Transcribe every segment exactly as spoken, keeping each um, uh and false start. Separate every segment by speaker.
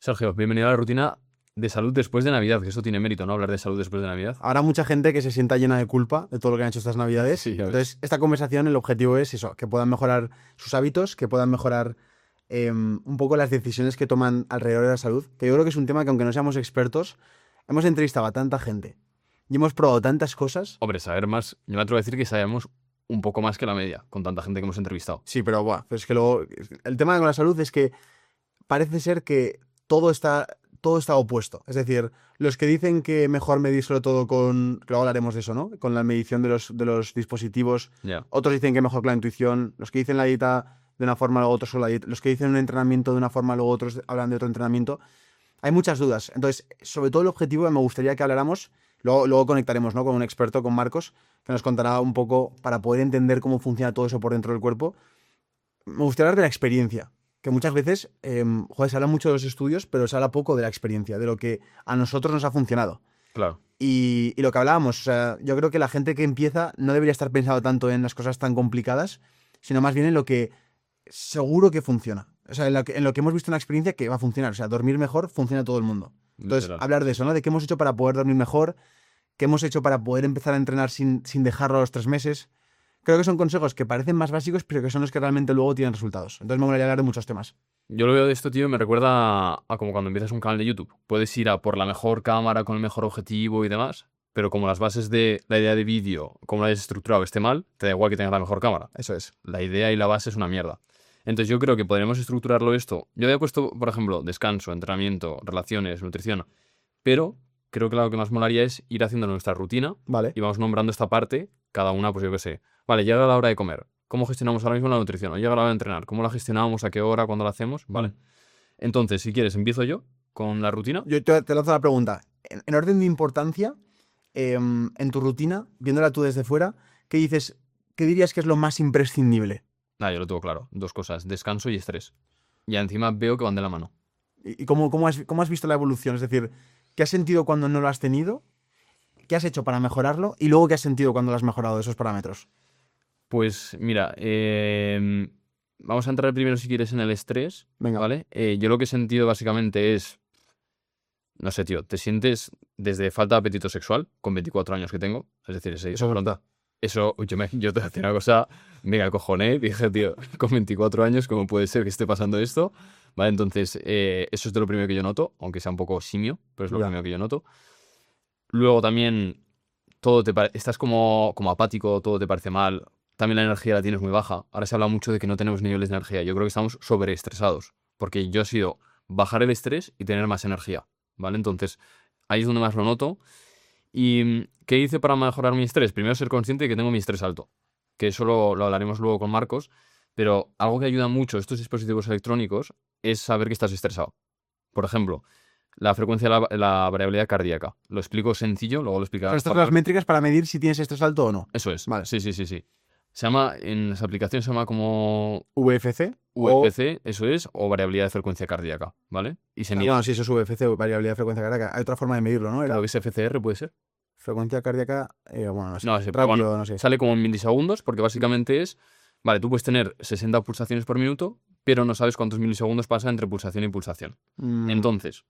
Speaker 1: Sergio, bienvenido a la rutina de salud después de Navidad, que esto tiene mérito, ¿no? Hablar de salud después de Navidad.
Speaker 2: Habrá mucha gente que se sienta llena de culpa de todo lo que han hecho estas Navidades.
Speaker 1: Sí, ya ves.
Speaker 2: Entonces, esta conversación, el objetivo es eso, que puedan mejorar sus hábitos, que puedan mejorar eh, un poco las decisiones que toman alrededor de la salud, que yo creo que es un tema que, aunque no seamos expertos, hemos entrevistado a tanta gente y hemos probado tantas cosas.
Speaker 1: Hombre, saber más, yo me atrevo a decir que sabemos un poco más que la media, con tanta gente que hemos entrevistado.
Speaker 2: Sí, pero buah, pues es que luego, el tema con la salud es que parece ser que todo está, todo está opuesto. Es decir, los que dicen que mejor medir sobre todo con, que luego hablaremos de eso, ¿no? Con la medición de los, de los dispositivos.
Speaker 1: Ya.
Speaker 2: Otros dicen que mejor con la intuición. Los que dicen la dieta de una forma, luego otros con la dieta. Los que dicen un entrenamiento de una forma, luego otros hablan de otro entrenamiento. Hay muchas dudas. Entonces, sobre todo el objetivo, me gustaría que habláramos, luego, luego conectaremos, ¿no? Con un experto, con Marcos, que nos contará un poco para poder entender cómo funciona todo eso por dentro del cuerpo. Me gustaría hablar de la experiencia, que muchas veces, eh, joder, se habla mucho de los estudios, pero se habla poco de la experiencia, de lo que a nosotros nos ha funcionado.
Speaker 1: Claro.
Speaker 2: Y, y lo que hablábamos, o sea, yo creo que la gente que empieza no debería estar pensando tanto en las cosas tan complicadas, sino más bien en lo que seguro que funciona. O sea, en lo que, en lo que hemos visto en la experiencia que va a funcionar. O sea, dormir mejor funciona a todo el mundo. Entonces,
Speaker 1: Literal.
Speaker 2: hablar de eso, ¿no? De qué hemos hecho para poder dormir mejor, qué hemos hecho para poder empezar a entrenar sin, sin dejarlo a los tres meses. Creo que son consejos que parecen más básicos, pero que son los que realmente luego tienen resultados. Entonces me molaría hablar de muchos temas.
Speaker 1: Yo lo veo de esto, tío, me recuerda a, a como cuando empiezas un canal de YouTube. Puedes ir a por la mejor cámara, con el mejor objetivo y demás, pero como las bases de la idea de vídeo, como la hayas estructurado, esté mal, te da igual que tengas la mejor cámara.
Speaker 2: Eso es.
Speaker 1: La idea y la base es una mierda. Entonces yo creo que podríamos estructurarlo esto. Yo había puesto, por ejemplo, descanso, entrenamiento, relaciones, nutrición, pero creo que lo que más molaría es ir haciendo nuestra rutina
Speaker 2: Vale.
Speaker 1: y vamos nombrando esta parte, cada una, pues yo qué sé. Vale, llega la hora de comer. ¿Cómo gestionamos ahora mismo la nutrición? O llega la hora de entrenar. ¿Cómo la gestionamos? ¿A qué hora? ¿Cuándo la hacemos? Vale. Entonces, si quieres, empiezo yo con la rutina.
Speaker 2: Yo te, te lanzo la pregunta. En, en orden de importancia, eh, en tu rutina, viéndola tú desde fuera, ¿qué dices? ¿Qué dirías que es lo más imprescindible?
Speaker 1: Ah, yo lo tengo claro. Dos cosas, descanso y estrés. Y encima veo que van de la mano.
Speaker 2: ¿Y, y cómo, cómo, has, cómo has visto la evolución? Es decir, ¿qué has sentido cuando no lo has tenido? ¿Qué has hecho para mejorarlo? Y luego, ¿qué has sentido cuando lo has mejorado, esos parámetros?
Speaker 1: Pues mira, eh, vamos a entrar primero, si quieres, en el estrés.
Speaker 2: Venga.
Speaker 1: ¿Vale? Eh, yo lo que he sentido básicamente es, no sé, tío, te sientes desde falta de apetito sexual, con veinticuatro años que tengo. Es decir, ese,
Speaker 2: Eso es verdad.
Speaker 1: Eso, yo, me, yo te hacía una cosa, mega cojoné, dije, tío, con veinticuatro años, ¿cómo puede ser que esté pasando esto? Vale, entonces, eh, eso es de lo primero que yo noto, aunque sea un poco simio, pero es lo
Speaker 2: Ya.
Speaker 1: primero que yo noto. Luego también, todo te pare- estás como, como apático, todo te parece mal, también la energía la tienes muy baja. Ahora se habla mucho de que no tenemos niveles de energía, yo creo que estamos sobreestresados, porque yo he sido bajar el estrés y tener más energía, ¿vale? Entonces, ahí es donde más lo noto. ¿Y qué hice para mejorar mi estrés? Primero, ser consciente de que tengo mi estrés alto, que eso lo, lo hablaremos luego con Marcos, pero algo que ayuda mucho a estos dispositivos electrónicos es saber que estás estresado. Por ejemplo, la frecuencia de la, la variabilidad cardíaca. Lo explico sencillo, luego lo explicaré.
Speaker 2: Pero estas son las métricas para medir si tienes estrés alto o no.
Speaker 1: Eso es.
Speaker 2: Vale.
Speaker 1: Sí, sí, sí, sí. Se llama, en esa aplicación se llama como
Speaker 2: V F C.
Speaker 1: U F C, eso es, o variabilidad de frecuencia cardíaca, ¿vale? Y se
Speaker 2: O...
Speaker 1: mide.
Speaker 2: No, sí, eso es V F C, variabilidad de frecuencia cardíaca. Hay otra forma de medirlo, ¿no? Era
Speaker 1: Creo que es F C R, ¿puede ser?
Speaker 2: frecuencia cardíaca, eh, bueno, no sé.
Speaker 1: No, ese-
Speaker 2: Rápido,
Speaker 1: bueno,
Speaker 2: no sé.
Speaker 1: sale como en milisegundos, porque básicamente es, vale, tú puedes tener sesenta pulsaciones por minuto, pero no sabes cuántos milisegundos pasa entre pulsación y pulsación.
Speaker 2: Mm,
Speaker 1: Entonces,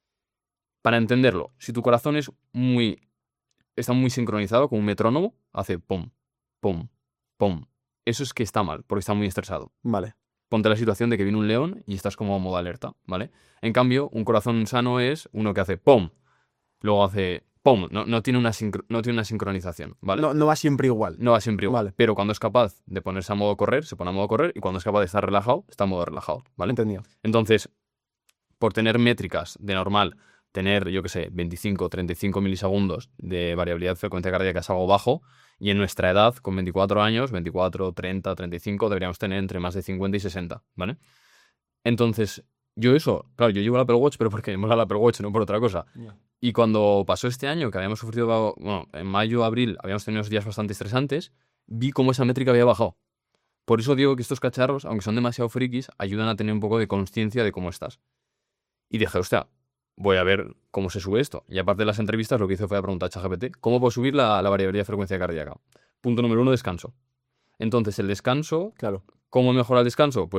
Speaker 1: para entenderlo, si tu corazón es muy, está muy sincronizado con un metrónomo, hace pum, pum, pum. Eso es que está mal, porque está muy estresado.
Speaker 2: Vale.
Speaker 1: Ponte la situación de que viene un león y estás como en modo alerta, ¿vale? En cambio, un corazón sano es uno que hace pum, luego hace pum, no, no, tiene, una sincro- no tiene una sincronización, ¿vale?
Speaker 2: No, no va siempre igual.
Speaker 1: No va siempre igual,
Speaker 2: Vale.
Speaker 1: pero cuando es capaz de ponerse a modo correr, se pone a modo correr, y cuando es capaz de estar relajado, está a modo relajado, ¿vale?
Speaker 2: Entendido.
Speaker 1: Entonces, por tener métricas de normal, tener, yo qué sé, veinticinco o treinta y cinco milisegundos de variabilidad de frecuencia cardíaca es algo bajo, y en nuestra edad, con veinticuatro años, veinticuatro, treinta, treinta y cinco, deberíamos tener entre más de cincuenta y sesenta, ¿vale? Entonces, yo eso, claro, yo llevo el Apple Watch, pero porque me mola el Apple Watch, no por otra cosa.
Speaker 2: Yeah.
Speaker 1: Y cuando pasó este año, que habíamos sufrido, bueno, en mayo, abril, habíamos tenido unos días bastante estresantes, vi cómo esa métrica había bajado. Por eso digo que estos cacharros, aunque son demasiado frikis, ayudan a tener un poco de conciencia de cómo estás. Y dije, hostia, voy a ver cómo se sube esto. Y aparte de las entrevistas, lo que hice fue a preguntar a ChatGPT, ¿cómo puedo subir la, la variabilidad de frecuencia cardíaca? Punto número uno, descanso. Entonces, el descanso,
Speaker 2: Claro.
Speaker 1: ¿cómo mejora el descanso? Pues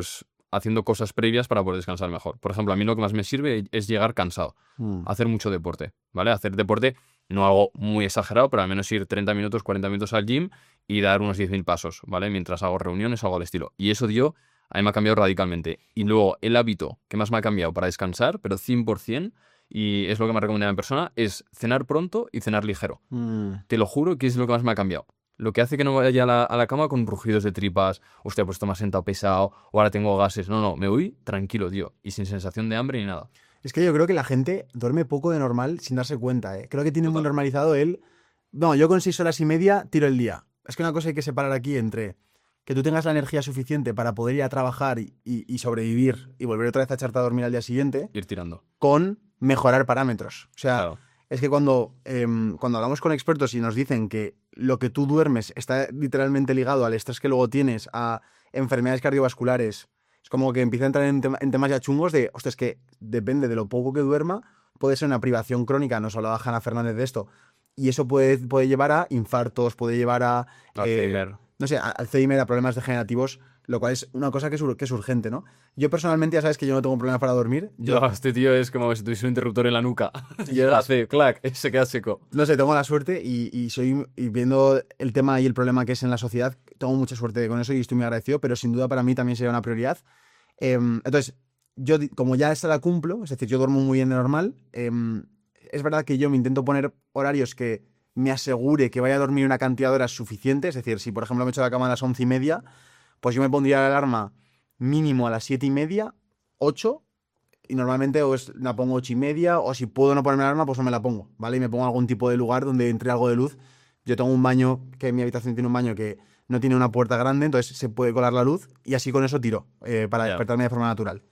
Speaker 1: haciendo cosas previas para poder descansar mejor. Por ejemplo, a mí lo que más me sirve es llegar cansado,
Speaker 2: Mm.
Speaker 1: hacer mucho deporte, ¿vale? Hacer deporte, no algo muy exagerado, pero al menos ir treinta minutos, cuarenta minutos al gym y dar unos diez mil pasos, ¿vale? Mientras hago reuniones o algo al estilo. Y eso, tío, a mí me ha cambiado radicalmente. Y luego, el hábito que más me ha cambiado para descansar, pero cien por ciento, y es lo que me ha recomendado en persona, es cenar pronto y cenar ligero.
Speaker 2: Mm.
Speaker 1: Te lo juro que es lo que más me ha cambiado. Lo que hace que no vaya a la, a la cama con rugidos de tripas, hostia, pues esto me ha sentado pesado, o ahora tengo gases. No, no, me voy tranquilo, tío, y sin sensación de hambre ni nada.
Speaker 2: Es que yo creo que la gente duerme poco de normal sin darse cuenta, ¿eh? Creo que tiene muy
Speaker 1: Total.
Speaker 2: normalizado el... No, yo con seis horas y media tiro el día. Es que una cosa hay que separar aquí entre que tú tengas la energía suficiente para poder ir a trabajar y, y- y sobrevivir y volver otra vez a echarte a dormir al día siguiente,
Speaker 1: Ir tirando.
Speaker 2: con mejorar parámetros. O sea,
Speaker 1: Claro.
Speaker 2: es que cuando, em, cuando hablamos con expertos y nos dicen que lo que tú duermes está literalmente ligado al estrés que luego tienes, a enfermedades cardiovasculares, es como que empieza a entrar en, tema- en temas ya chungos de, hostia, es que depende de lo poco que duerma, puede ser una privación crónica, nos hablaba Hanna Fernández de esto, y eso puede, puede llevar a infartos, puede llevar a, eh,
Speaker 1: Alzheimer.
Speaker 2: no sé, a Alzheimer, a problemas degenerativos, lo cual es una cosa que es, ur- que es urgente, ¿no? Yo personalmente, ya sabes que yo no tengo problemas para dormir. Yo,
Speaker 1: Yo, este tío es como si tuviese un interruptor en la nuca. Y él hace clac, se queda seco.
Speaker 2: no sé, tengo la suerte y, y soy y viendo el tema y el problema que es en la sociedad, tengo mucha suerte con eso y estoy muy agradecido, pero sin duda para mí también sería una prioridad. Em, entonces, yo di- como ya esta la cumplo, es decir, yo duermo muy bien de normal, em, es verdad que yo me intento poner horarios que me asegure que vaya a dormir una cantidad de horas suficiente, es decir, si por ejemplo me echo a la cama a las once y media, pues yo me pondría la alarma mínimo a las siete y media, ocho, y normalmente o es- la pongo ocho y media, o si puedo no ponerme la alarma, pues no me la pongo, ¿vale? Y me pongo algún tipo de lugar donde entre algo de luz. Yo tengo un baño, que en mi habitación tiene un baño que no tiene una puerta grande, entonces se puede colar la luz y así con eso tiro, eh, para
Speaker 1: Ya.
Speaker 2: despertarme de forma natural.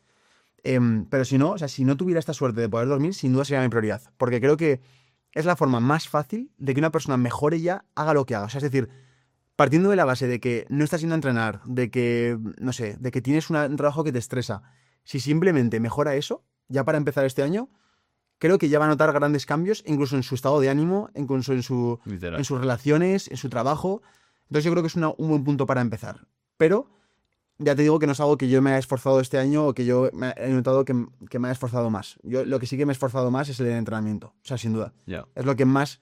Speaker 2: Em, pero si no, o sea, si no tuviera esta suerte de poder dormir, sin duda sería mi prioridad, porque creo que es la forma más fácil de que una persona mejore ya, haga lo que haga. O sea, es decir, partiendo de la base de que no estás yendo a entrenar, de que, no sé, de que tienes una- un trabajo que te estresa, si simplemente mejora eso, ya para empezar este año, creo que ya va a notar grandes cambios, incluso en su estado de ánimo, incluso en, su,
Speaker 1: Literal.
Speaker 2: en sus relaciones, en su trabajo. Entonces yo creo que es una- un buen punto para empezar. Pero ya te digo que no es algo que yo me haya esforzado este año o que yo me he notado que, que me haya esforzado más. Yo lo que sí que me he esforzado más es el entrenamiento, o sea, sin duda.
Speaker 1: Ya.
Speaker 2: Es lo que más,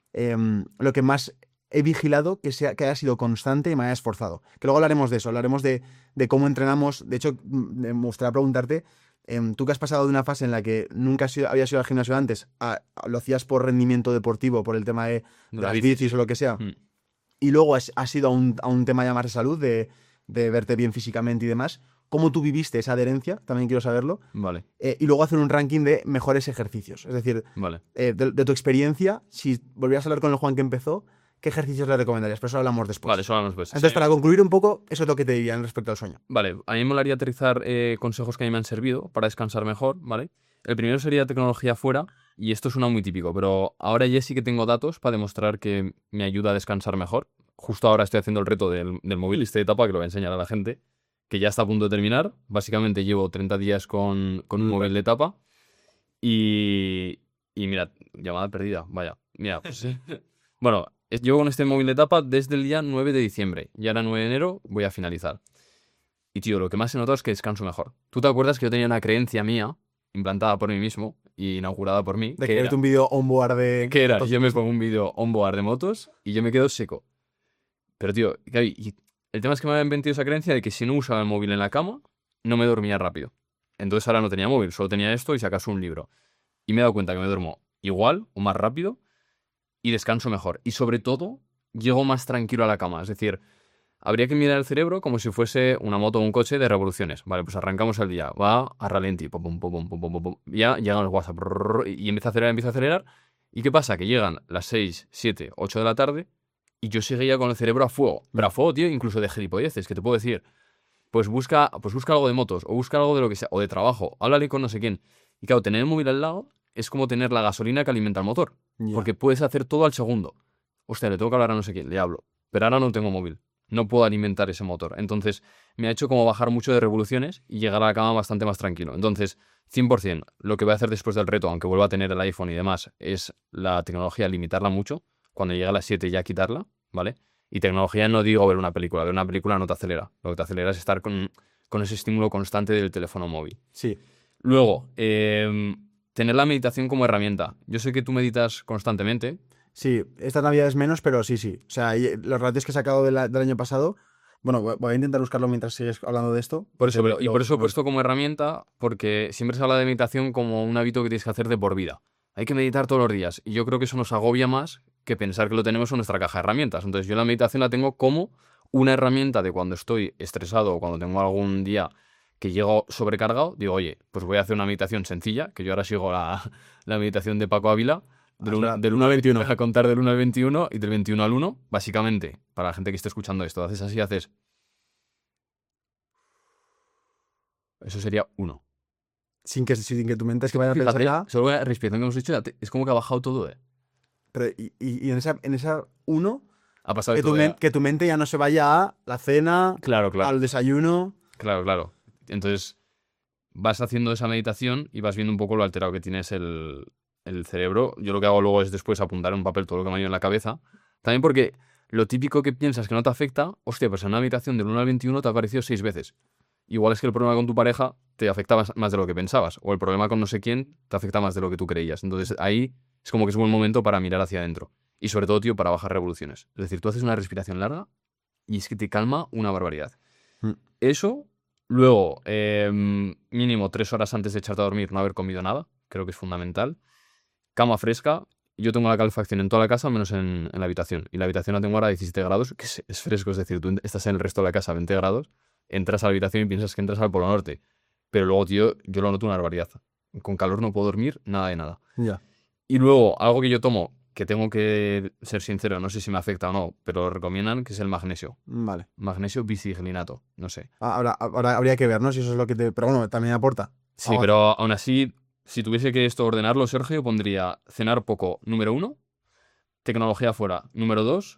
Speaker 2: em, lo que más he vigilado que, sea, que haya sido constante y me haya esforzado. Que luego hablaremos de eso, hablaremos de, de cómo entrenamos. De hecho, mm, me gustaría preguntarte, em, tú que has pasado de una fase en la que nunca has ido- habías ido al gimnasio antes, a- a- lo hacías por rendimiento deportivo, por el tema de, de
Speaker 1: La
Speaker 2: las
Speaker 1: bici.
Speaker 2: bicis o lo que sea,
Speaker 1: Mm.
Speaker 2: y luego has, has ido a un, a un tema ya más de salud, de, de verte bien físicamente y demás. ¿Cómo tú viviste esa adherencia? También quiero saberlo.
Speaker 1: Vale,
Speaker 2: Eh, y luego hacer un ranking de mejores ejercicios. Es decir,
Speaker 1: vale.
Speaker 2: eh, de, de tu experiencia, si volvieras a hablar con el Juan que empezó, ¿qué ejercicios le recomendarías? Pero eso hablamos después.
Speaker 1: Vale, eso hablamos después.
Speaker 2: Entonces,
Speaker 1: Sí.
Speaker 2: para concluir un poco, eso es lo que te diría en respecto al sueño.
Speaker 1: Vale, a mí me molaría aterrizar eh, consejos que a mí me han servido para descansar mejor, ¿vale? El primero sería tecnología fuera, y esto suena muy típico, pero ahora ya sí que tengo datos para demostrar que me ayuda a descansar mejor. Justo ahora estoy haciendo el reto del, del móvil, esta etapa que lo voy a enseñar a la gente, que ya está a punto de terminar. Básicamente llevo treinta días con, con un móvil de etapa y, y mira, llamada perdida, vaya, mira, pues, bueno, es- llevo con este móvil de etapa desde el día nueve de diciembre, y ahora nueve de enero voy a finalizar. Y tío, lo que más he notado es que descanso mejor. ¿Tú te acuerdas que yo tenía una creencia mía, implantada por mí mismo y inaugurada por mí?
Speaker 2: De
Speaker 1: que
Speaker 2: que
Speaker 1: era,
Speaker 2: verte un vídeo onboard de...
Speaker 1: ¿qué era?
Speaker 2: motos.
Speaker 1: Yo me pongo un vídeo onboard de motos y yo me quedo seco. Pero tío, Gaby, y el tema es que me habían vendido esa creencia de que si no usaba el móvil en la cama, no me dormía rápido. Entonces ahora no tenía móvil, solo tenía esto y si acaso un libro. Y me he dado cuenta que me duermo igual o más rápido y descanso mejor. Y sobre todo, llego más tranquilo a la cama. Es decir, habría que mirar el cerebro como si fuese una moto o un coche de revoluciones. Vale, pues arrancamos el día. Va a ralentí. Pum, pum, pum, pum, pum, pum, pum. Ya llegan los WhatsApp. brrr, Y empieza a acelerar, empieza a acelerar. ¿Y qué pasa? Que llegan las seis, siete, ocho de la tarde y yo seguía con el cerebro a fuego. Pero a fuego, tío, incluso de gilipolleces, que te puedo decir. Pues busca, pues busca algo de motos, o busca algo de lo que sea, o de trabajo. Háblale con no sé quién. Y claro, tener el móvil al lado es como tener la gasolina que alimenta el motor.
Speaker 2: Ya.
Speaker 1: Porque puedes hacer todo al segundo. Hostia, le tengo que hablar a no sé quién, le hablo. Pero ahora no tengo móvil. No puedo alimentar ese motor. Entonces, me ha hecho como bajar mucho de revoluciones y llegar a la cama bastante más tranquilo. Entonces, cien por ciento, lo que voy a hacer después del reto, aunque vuelva a tener el iPhone y demás, es la tecnología, limitarla mucho. Cuando llegue a las siete ya quitarla, ¿vale? Y tecnología no digo ver una película. Ver una película no te acelera. Lo que te acelera es estar con, con ese estímulo constante del teléfono móvil.
Speaker 2: Sí.
Speaker 1: Luego, eh, tener la meditación como herramienta. Yo sé que tú meditas constantemente.
Speaker 2: Sí, esta Navidad es menos, pero sí, sí. O sea, y los ratios que he sacado de la- del año pasado, bueno, voy voy a intentar buscarlo mientras sigues hablando de esto.
Speaker 1: Por eso, pero- y
Speaker 2: Lo-
Speaker 1: por eso he
Speaker 2: lo-
Speaker 1: puesto como herramienta, porque siempre se habla de meditación como un hábito que tienes que hacer de por vida. Hay que meditar todos los días. Y yo creo que eso nos agobia más que pensar que lo tenemos en nuestra caja de herramientas. Entonces yo la meditación la tengo como una herramienta de cuando estoy estresado o cuando tengo algún día que llego sobrecargado, digo, oye, pues voy a hacer una meditación sencilla, que yo ahora sigo la, la meditación de Paco Ávila, del,
Speaker 2: Ah,
Speaker 1: un-
Speaker 2: espera,
Speaker 1: del uno al veintiuno. Voy a contar del uno al veintiuno y del veintiuno al uno. Básicamente, para la gente que esté escuchando esto, haces así, haces... Eso sería uno.
Speaker 2: Sin que, sin que tu mente es que vaya a pensar
Speaker 1: Fíjate,
Speaker 2: ya.
Speaker 1: solo la respiración que hemos hecho, ya te- es como que ha bajado todo, ¿eh?
Speaker 2: Pero, y, y- y en esa, en esa uno,
Speaker 1: Ha pasado de
Speaker 2: que tu,
Speaker 1: todo
Speaker 2: men-
Speaker 1: ya.
Speaker 2: que tu mente ya no se vaya a la cena,
Speaker 1: Claro, claro,
Speaker 2: al desayuno.
Speaker 1: claro, claro. Entonces, vas haciendo esa meditación y vas viendo un poco lo alterado que tienes el, el cerebro. Yo lo que hago luego es después apuntar en un papel todo lo que me ha ido en la cabeza. También porque lo típico que piensas que no te afecta, hostia, pues en una meditación del uno al veintiuno te ha aparecido seis veces. Igual es que el problema con tu pareja te afecta más, más de lo que pensabas. O el problema con no sé quién te afecta más de lo que tú creías. Entonces ahí es como que es buen momento para mirar hacia adentro. Y sobre todo, tío, para bajar revoluciones. Es decir, tú haces una respiración larga y es que te calma una barbaridad.
Speaker 2: Mm.
Speaker 1: Eso, luego, eh, mínimo tres horas antes de echarte a dormir, no haber comido nada. Creo que es fundamental. Cama fresca. Yo tengo la calefacción en toda la casa, menos en, en la habitación. Y la habitación la tengo ahora a diecisiete grados, que es, es fresco. Es decir, tú estás en el resto de la casa a veinte grados, entras a la habitación y piensas que entras al Polo Norte. Pero luego, tío, yo lo noto una barbaridad. Con calor no puedo dormir, nada de nada.
Speaker 2: Ya.
Speaker 1: Y luego, algo que yo tomo, que tengo que ser sincero, no sé si me afecta o no, pero lo recomiendan, que es el magnesio.
Speaker 2: Vale.
Speaker 1: Magnesio biciglinato, no sé.
Speaker 2: Ah, Ahora, ahora habría que ver, ¿no? Si eso es lo que te. Pero bueno, también aporta.
Speaker 1: Sí,
Speaker 2: Ah,
Speaker 1: pero aún así, si tuviese que esto ordenarlo, Sergio, pondría cenar poco, número uno, tecnología fuera, número dos,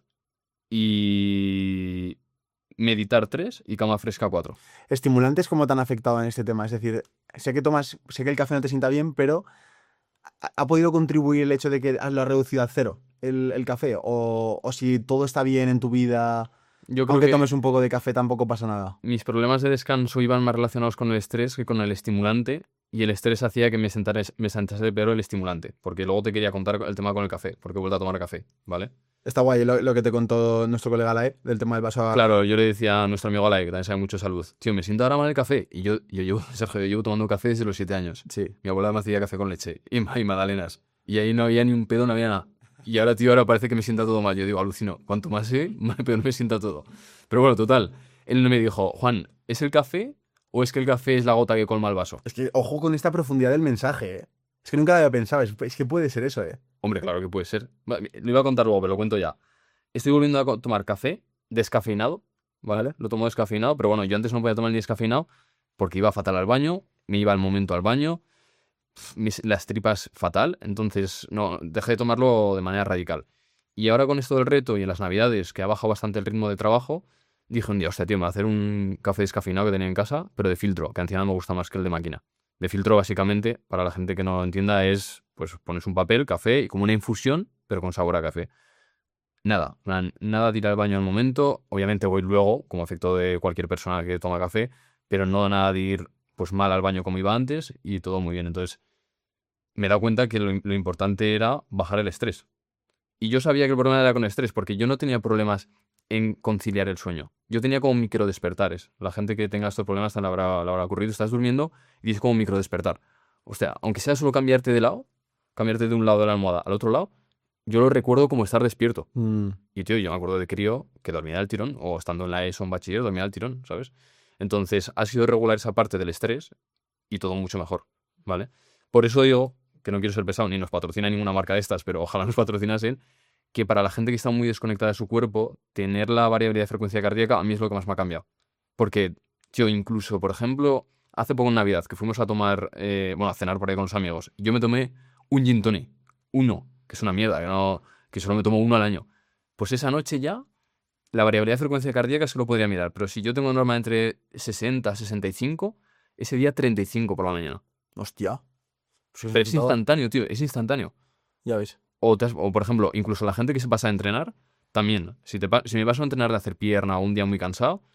Speaker 1: y meditar tres y cama fresca cuatro.
Speaker 2: Estimulantes, ¿cómo te han afectado en este tema? Es decir, sé que tomas, sé que el café no te sienta bien, pero ¿ha, ha podido contribuir el hecho de que lo has reducido a cero el, el café? O, o si todo está bien en tu vida,
Speaker 1: Yo creo
Speaker 2: aunque
Speaker 1: que
Speaker 2: tomes un poco de café, tampoco pasa nada.
Speaker 1: mis problemas de descanso iban más relacionados con el estrés que con el estimulante, y el estrés hacía que me sentara, me sentase peor el estimulante, porque luego te quería contar el tema con el café, porque he vuelto a tomar café, ¿vale?
Speaker 2: Está guay lo, lo que te contó nuestro colega Lae del tema del vaso. a-
Speaker 1: Claro, yo le decía a nuestro amigo Alain, que también sabe mucho de salud, tío, me siento ahora mal el café, y yo, yo llevo, Sergio, yo llevo tomando café desde los siete años.
Speaker 2: Sí.
Speaker 1: Mi abuela me hacía café con leche y, ma- y magdalenas, y ahí no había ni un pedo, no había nada. Y ahora, tío, ahora parece que me sienta todo mal. Yo digo, alucino, cuanto más sé, más peor me sienta todo. Pero bueno, total, él me dijo, Juan, ¿es el café o es que el café es la gota que colma el vaso?
Speaker 2: Es que ojo con esta profundidad del mensaje, ¿eh? Es que nunca lo había pensado. Es, es que puede ser eso, ¿eh?
Speaker 1: Hombre, claro que puede ser. Va, Lo iba a contar luego, pero lo cuento ya. Estoy volviendo a co- tomar café descafeinado, ¿vale? Lo tomo descafeinado, pero bueno, yo antes no podía tomar ni descafeinado porque iba fatal al baño, me iba al momento al baño, pf, mis- las tripas fatal, entonces no, dejé de tomarlo de manera radical. Y ahora con esto del reto y en las navidades, que ha bajado bastante el ritmo de trabajo, dije un día, hostia, tío, me voy a hacer un café descafeinado que tenía en casa, pero de filtro, que encima me gusta más que el de máquina. De filtro, básicamente, para la gente que no lo entienda, es, pues pones un papel, café y como una infusión, pero con sabor a café. Nada, en plan, nada de ir al baño al momento. Obviamente voy luego, como efecto de cualquier persona que toma café, pero no nada de ir pues mal al baño como iba antes y todo muy bien. Entonces, me he dado cuenta que lo, lo importante era bajar el estrés. Y yo sabía que el problema era con el estrés, porque yo no tenía problemas en conciliar el sueño. Yo tenía como micro despertares. La gente que tenga estos problemas le habrá, le habrá ocurrido. Estás durmiendo y dices como micro despertar. O sea, aunque sea solo cambiarte de lado, cambiarte de un lado de la almohada al otro lado, yo lo recuerdo como estar despierto.
Speaker 2: Mm.
Speaker 1: Y tío, yo me acuerdo de crío que dormía del tirón, o estando en la ESO en bachiller, dormía del tirón, ¿sabes? Entonces, ha sido regular esa parte del estrés y todo mucho mejor, ¿vale? Por eso digo, que no quiero ser pesado, ni nos patrocina ninguna marca de estas, pero ojalá nos patrocinasen, que para la gente que está muy desconectada de su cuerpo, tener la variabilidad de frecuencia cardíaca a mí es lo que más me ha cambiado. Porque, tío, incluso, por ejemplo, hace poco en Navidad, que fuimos a tomar, eh, bueno, a cenar por ahí con los amigos, yo me tomé un gin tonic, uno, que es una mierda, que, no, que solo me tomo uno al año. Pues esa noche ya, la variabilidad de frecuencia cardíaca se lo podría mirar, pero si yo tengo norma entre sesenta y sesenta y cinco, ese día treinta y cinco por la mañana.
Speaker 2: Hostia. Pues
Speaker 1: Pero es
Speaker 2: todo-
Speaker 1: instantáneo, tío, es instantáneo.
Speaker 2: Ya ves.
Speaker 1: O, te has- o, por ejemplo, incluso la gente que se pasa a entrenar, también. Si, te, pa- si me paso a entrenar de hacer pierna o un día muy cansado,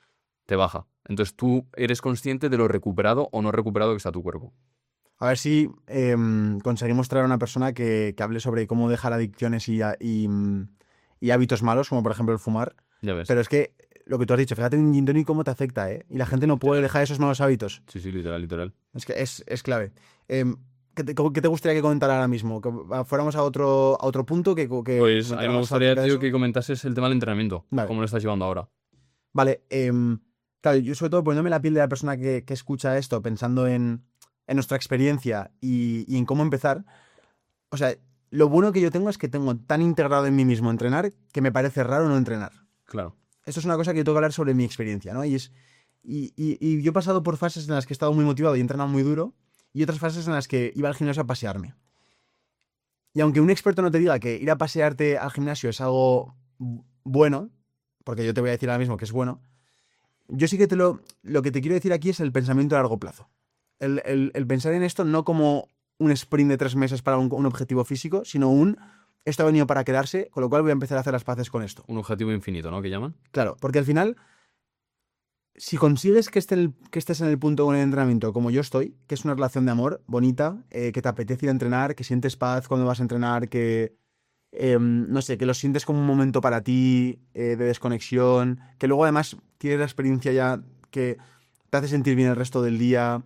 Speaker 1: te baja. Entonces tú eres consciente de lo recuperado o no recuperado que está tu cuerpo.
Speaker 2: A ver si eh, conseguimos traer a una persona que, que hable sobre cómo dejar adicciones y, y, y hábitos malos, como por ejemplo el fumar.
Speaker 1: Ya ves.
Speaker 2: Pero es que lo que tú has dicho, fíjate en gin tonic cómo te afecta, ¿eh? Y la gente no puede dejar esos malos hábitos.
Speaker 1: Sí, sí, literal, literal.
Speaker 2: Es que es, es clave. Eh, ¿qué, te, ¿Qué te gustaría que comentara ahora mismo? ¿Que fuéramos a otro, a otro punto? Que, que
Speaker 1: Pues a mí me gustaría, tío,
Speaker 2: eso?
Speaker 1: que comentases el tema del entrenamiento.
Speaker 2: Vale.
Speaker 1: ¿Cómo lo estás llevando ahora?
Speaker 2: Vale. Eh, claro, yo sobre todo poniéndome la piel de la persona que, que escucha esto, pensando en, en nuestra experiencia y, y en cómo empezar. O sea, lo bueno que yo tengo es que tengo tan integrado en mí mismo entrenar que me parece raro no entrenar.
Speaker 1: Claro.
Speaker 2: Esto es una cosa que yo tengo que hablar sobre mi experiencia, ¿no? Y, es, y, y, y yo he pasado por fases en las que he estado muy motivado y he entrenado muy duro, y otras fases en las que iba al gimnasio a pasearme. Y aunque un experto no te diga que ir a pasearte al gimnasio es algo bueno, porque yo te voy a decir ahora mismo que es bueno, yo sí que te lo... Lo que te quiero decir aquí es el pensamiento a largo plazo. El, el, el pensar en esto no como un sprint de tres meses para un, un objetivo físico, sino un... Esto ha venido para quedarse, con lo cual voy a empezar a hacer las paces con esto.
Speaker 1: Un objetivo infinito, ¿no? ¿Que llaman?
Speaker 2: Claro, porque al final, si consigues que, esté el, que estés en el punto con el entrenamiento como yo estoy, que es una relación de amor bonita, eh, que te apetece ir a entrenar, que sientes paz cuando vas a entrenar, que, eh, no sé, que lo sientes como un momento para ti, eh, de desconexión, que luego además tienes la experiencia ya que te hace sentir bien el resto del día,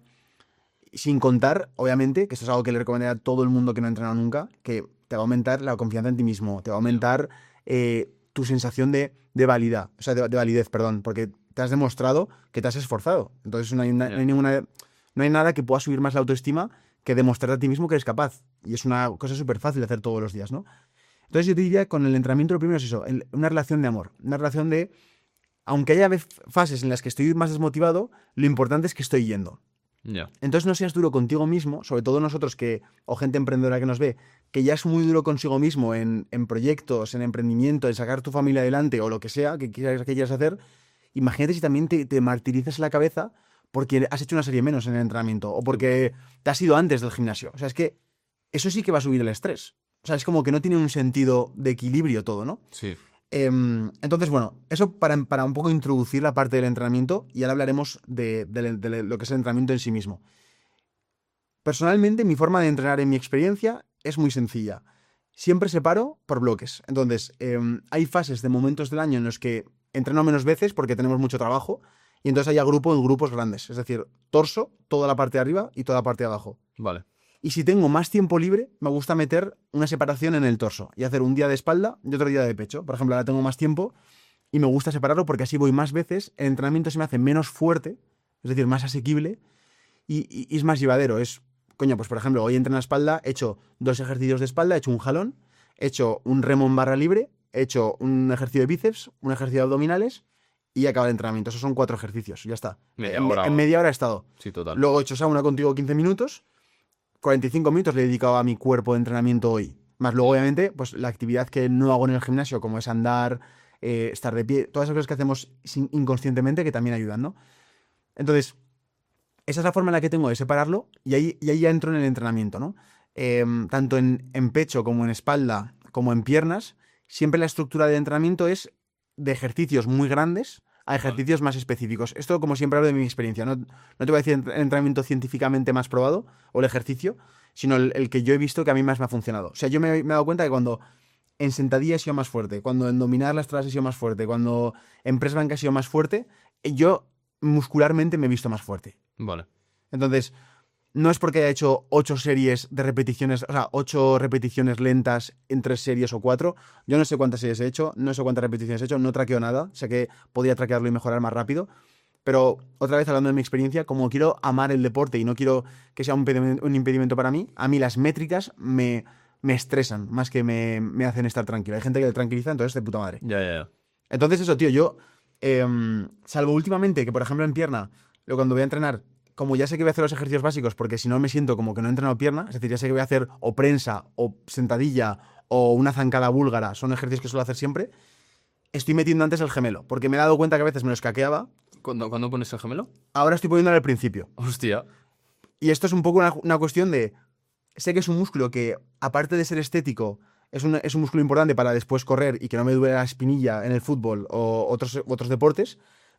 Speaker 2: sin contar, obviamente, que esto es algo que le recomendaría a todo el mundo que no ha entrenado nunca, que te va a aumentar la confianza en ti mismo, te va a aumentar eh, tu sensación de, de validad, o sea, de, de validez, perdón, porque te has demostrado que te has esforzado. Entonces no hay, una, no hay ninguna, no hay nada que pueda subir más la autoestima que demostrar a ti mismo que eres capaz. Y es una cosa súper fácil de hacer todos los días, ¿no? Entonces yo te diría, con el entrenamiento lo primero es eso, el, una relación de amor, una relación de, aunque haya fases en las que estoy más desmotivado, lo importante es que estoy yendo.
Speaker 1: Yeah.
Speaker 2: Entonces no seas duro contigo mismo, sobre todo nosotros que, o gente emprendedora que nos ve, que ya es muy duro consigo mismo en, en proyectos, en emprendimiento, en sacar tu familia adelante o lo que sea que quieras, que quieras hacer. Imagínate si también te, te martirizas la cabeza porque has hecho una serie menos en el entrenamiento o porque te has ido antes del gimnasio. O sea, es que eso sí que va a subir el estrés. O sea, es como que no tiene un sentido de equilibrio todo, ¿no?
Speaker 1: Sí.
Speaker 2: Eh, entonces, bueno, eso para, para un poco introducir la parte del entrenamiento y ahora hablaremos de, de, de lo que es el entrenamiento en sí mismo. Personalmente, mi forma de entrenar en mi experiencia es muy sencilla. Siempre separo por bloques. Entonces, eh, hay fases de momentos del año en los que entreno menos veces porque tenemos mucho trabajo y entonces hay agrupo en grupos grandes. Es decir, torso, toda la parte de arriba y toda la parte de abajo.
Speaker 1: Vale.
Speaker 2: Y si tengo más tiempo libre, me gusta meter una separación en el torso y hacer un día de espalda y otro día de pecho. Por ejemplo, ahora tengo más tiempo y me gusta separarlo porque así voy más veces, el entrenamiento se me hace menos fuerte, es decir, más asequible y, y, y es más llevadero. Es, coño, pues por ejemplo, hoy entreno espalda, he hecho dos ejercicios de espalda, he hecho un jalón, he hecho un remo en barra libre, he hecho un ejercicio de bíceps, un ejercicio de abdominales y acaba el entrenamiento. Esos son cuatro ejercicios, ya está.
Speaker 1: Media
Speaker 2: en,
Speaker 1: hora.
Speaker 2: en media hora he estado.
Speaker 1: Sí, total.
Speaker 2: Luego he hecho sauna contigo quince minutos. cuarenta y cinco minutos le he dedicado a mi cuerpo de entrenamiento hoy. Más luego, obviamente, pues la actividad que no hago en el gimnasio, como es andar, eh, estar de pie, todas esas cosas que hacemos sin, inconscientemente que también ayudan, ¿no? Entonces, esa es la forma en la que tengo de separarlo y ahí, y ahí ya entro en el entrenamiento, ¿no? Eh, tanto en, en pecho como en espalda, como en piernas, siempre la estructura del entrenamiento es de ejercicios muy grandes a ejercicios más específicos. Esto, como siempre, hablo de mi experiencia. No, no te voy a decir el entrenamiento científicamente más probado o el ejercicio, sino el, el que yo he visto que a mí más me ha funcionado. O sea, yo me, me he dado cuenta que cuando en sentadilla he sido más fuerte, cuando en dominar las tradas he sido más fuerte, cuando en press bank he sido más fuerte, yo muscularmente me he visto más fuerte.
Speaker 1: Vale.
Speaker 2: Entonces, no es porque haya hecho ocho series de repeticiones, o sea, ocho repeticiones lentas en tres series o cuatro. Yo no sé cuántas series he hecho, no sé cuántas repeticiones he hecho, no traqueo nada. Sé que podía traquearlo y mejorar más rápido. Pero, otra vez hablando de mi experiencia, como quiero amar el deporte y no quiero que sea un impedimento, un impedimento para mí, a mí las métricas me, me estresan más que me, me hacen estar tranquilo. Hay gente que le tranquiliza, entonces de puta madre.
Speaker 1: Ya, ya, ya.
Speaker 2: Entonces eso, tío, yo, eh, salvo últimamente, que por ejemplo en pierna, luego cuando voy a entrenar, como ya sé que voy a hacer los ejercicios básicos, porque si no me siento como que no he entrenado pierna, es decir, ya sé que voy a hacer o prensa, o sentadilla, o una zancada búlgara, son ejercicios que suelo hacer siempre, estoy metiendo antes el gemelo, porque me he dado cuenta que a veces me lo escaqueaba.
Speaker 1: ¿Cuándo, ¿cuándo pones el gemelo?
Speaker 2: Ahora estoy poniéndolo al principio.
Speaker 1: Hostia.
Speaker 2: Y esto es un poco una, una cuestión de, sé que es un músculo que, aparte de ser estético, es un, es un músculo importante para después correr y que no me duele la espinilla en el fútbol o otros, otros deportes,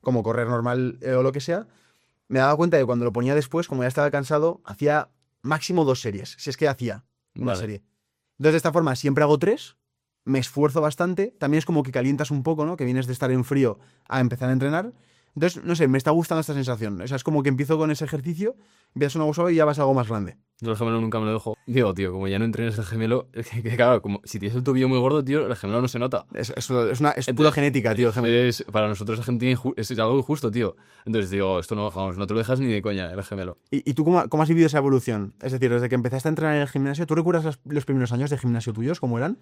Speaker 2: como correr normal eh, o lo que sea, me daba cuenta de que cuando lo ponía después, como ya estaba cansado, hacía máximo dos series, si es que hacía una
Speaker 1: Vale.
Speaker 2: serie. Entonces, de esta forma, siempre hago tres, me esfuerzo bastante, también es como que calientas un poco, ¿no? Que vienes de estar en frío a empezar a entrenar. Entonces, no sé, me está gustando esta sensación. O sea, es como que empiezo con ese ejercicio, empiezas una suave y ya vas a algo más grande.
Speaker 1: Yo el gemelo nunca me lo dejo. Digo, tío, como ya no entrenes el gemelo, es que, que, claro, como si tienes el tobillo muy gordo, tío, el gemelo no se nota.
Speaker 2: Es, es, es una, es pura genética, tío. el gemelo.
Speaker 1: Es, para nosotros la gente inju- es algo injusto, tío. Entonces digo, esto no, vamos, no te lo dejas ni de coña, el gemelo.
Speaker 2: ¿Y, y tú cómo, cómo has vivido esa evolución? Es decir, desde que empezaste a entrenar en el gimnasio, ¿tú recuerdas los, los primeros años de gimnasio tuyos, cómo eran?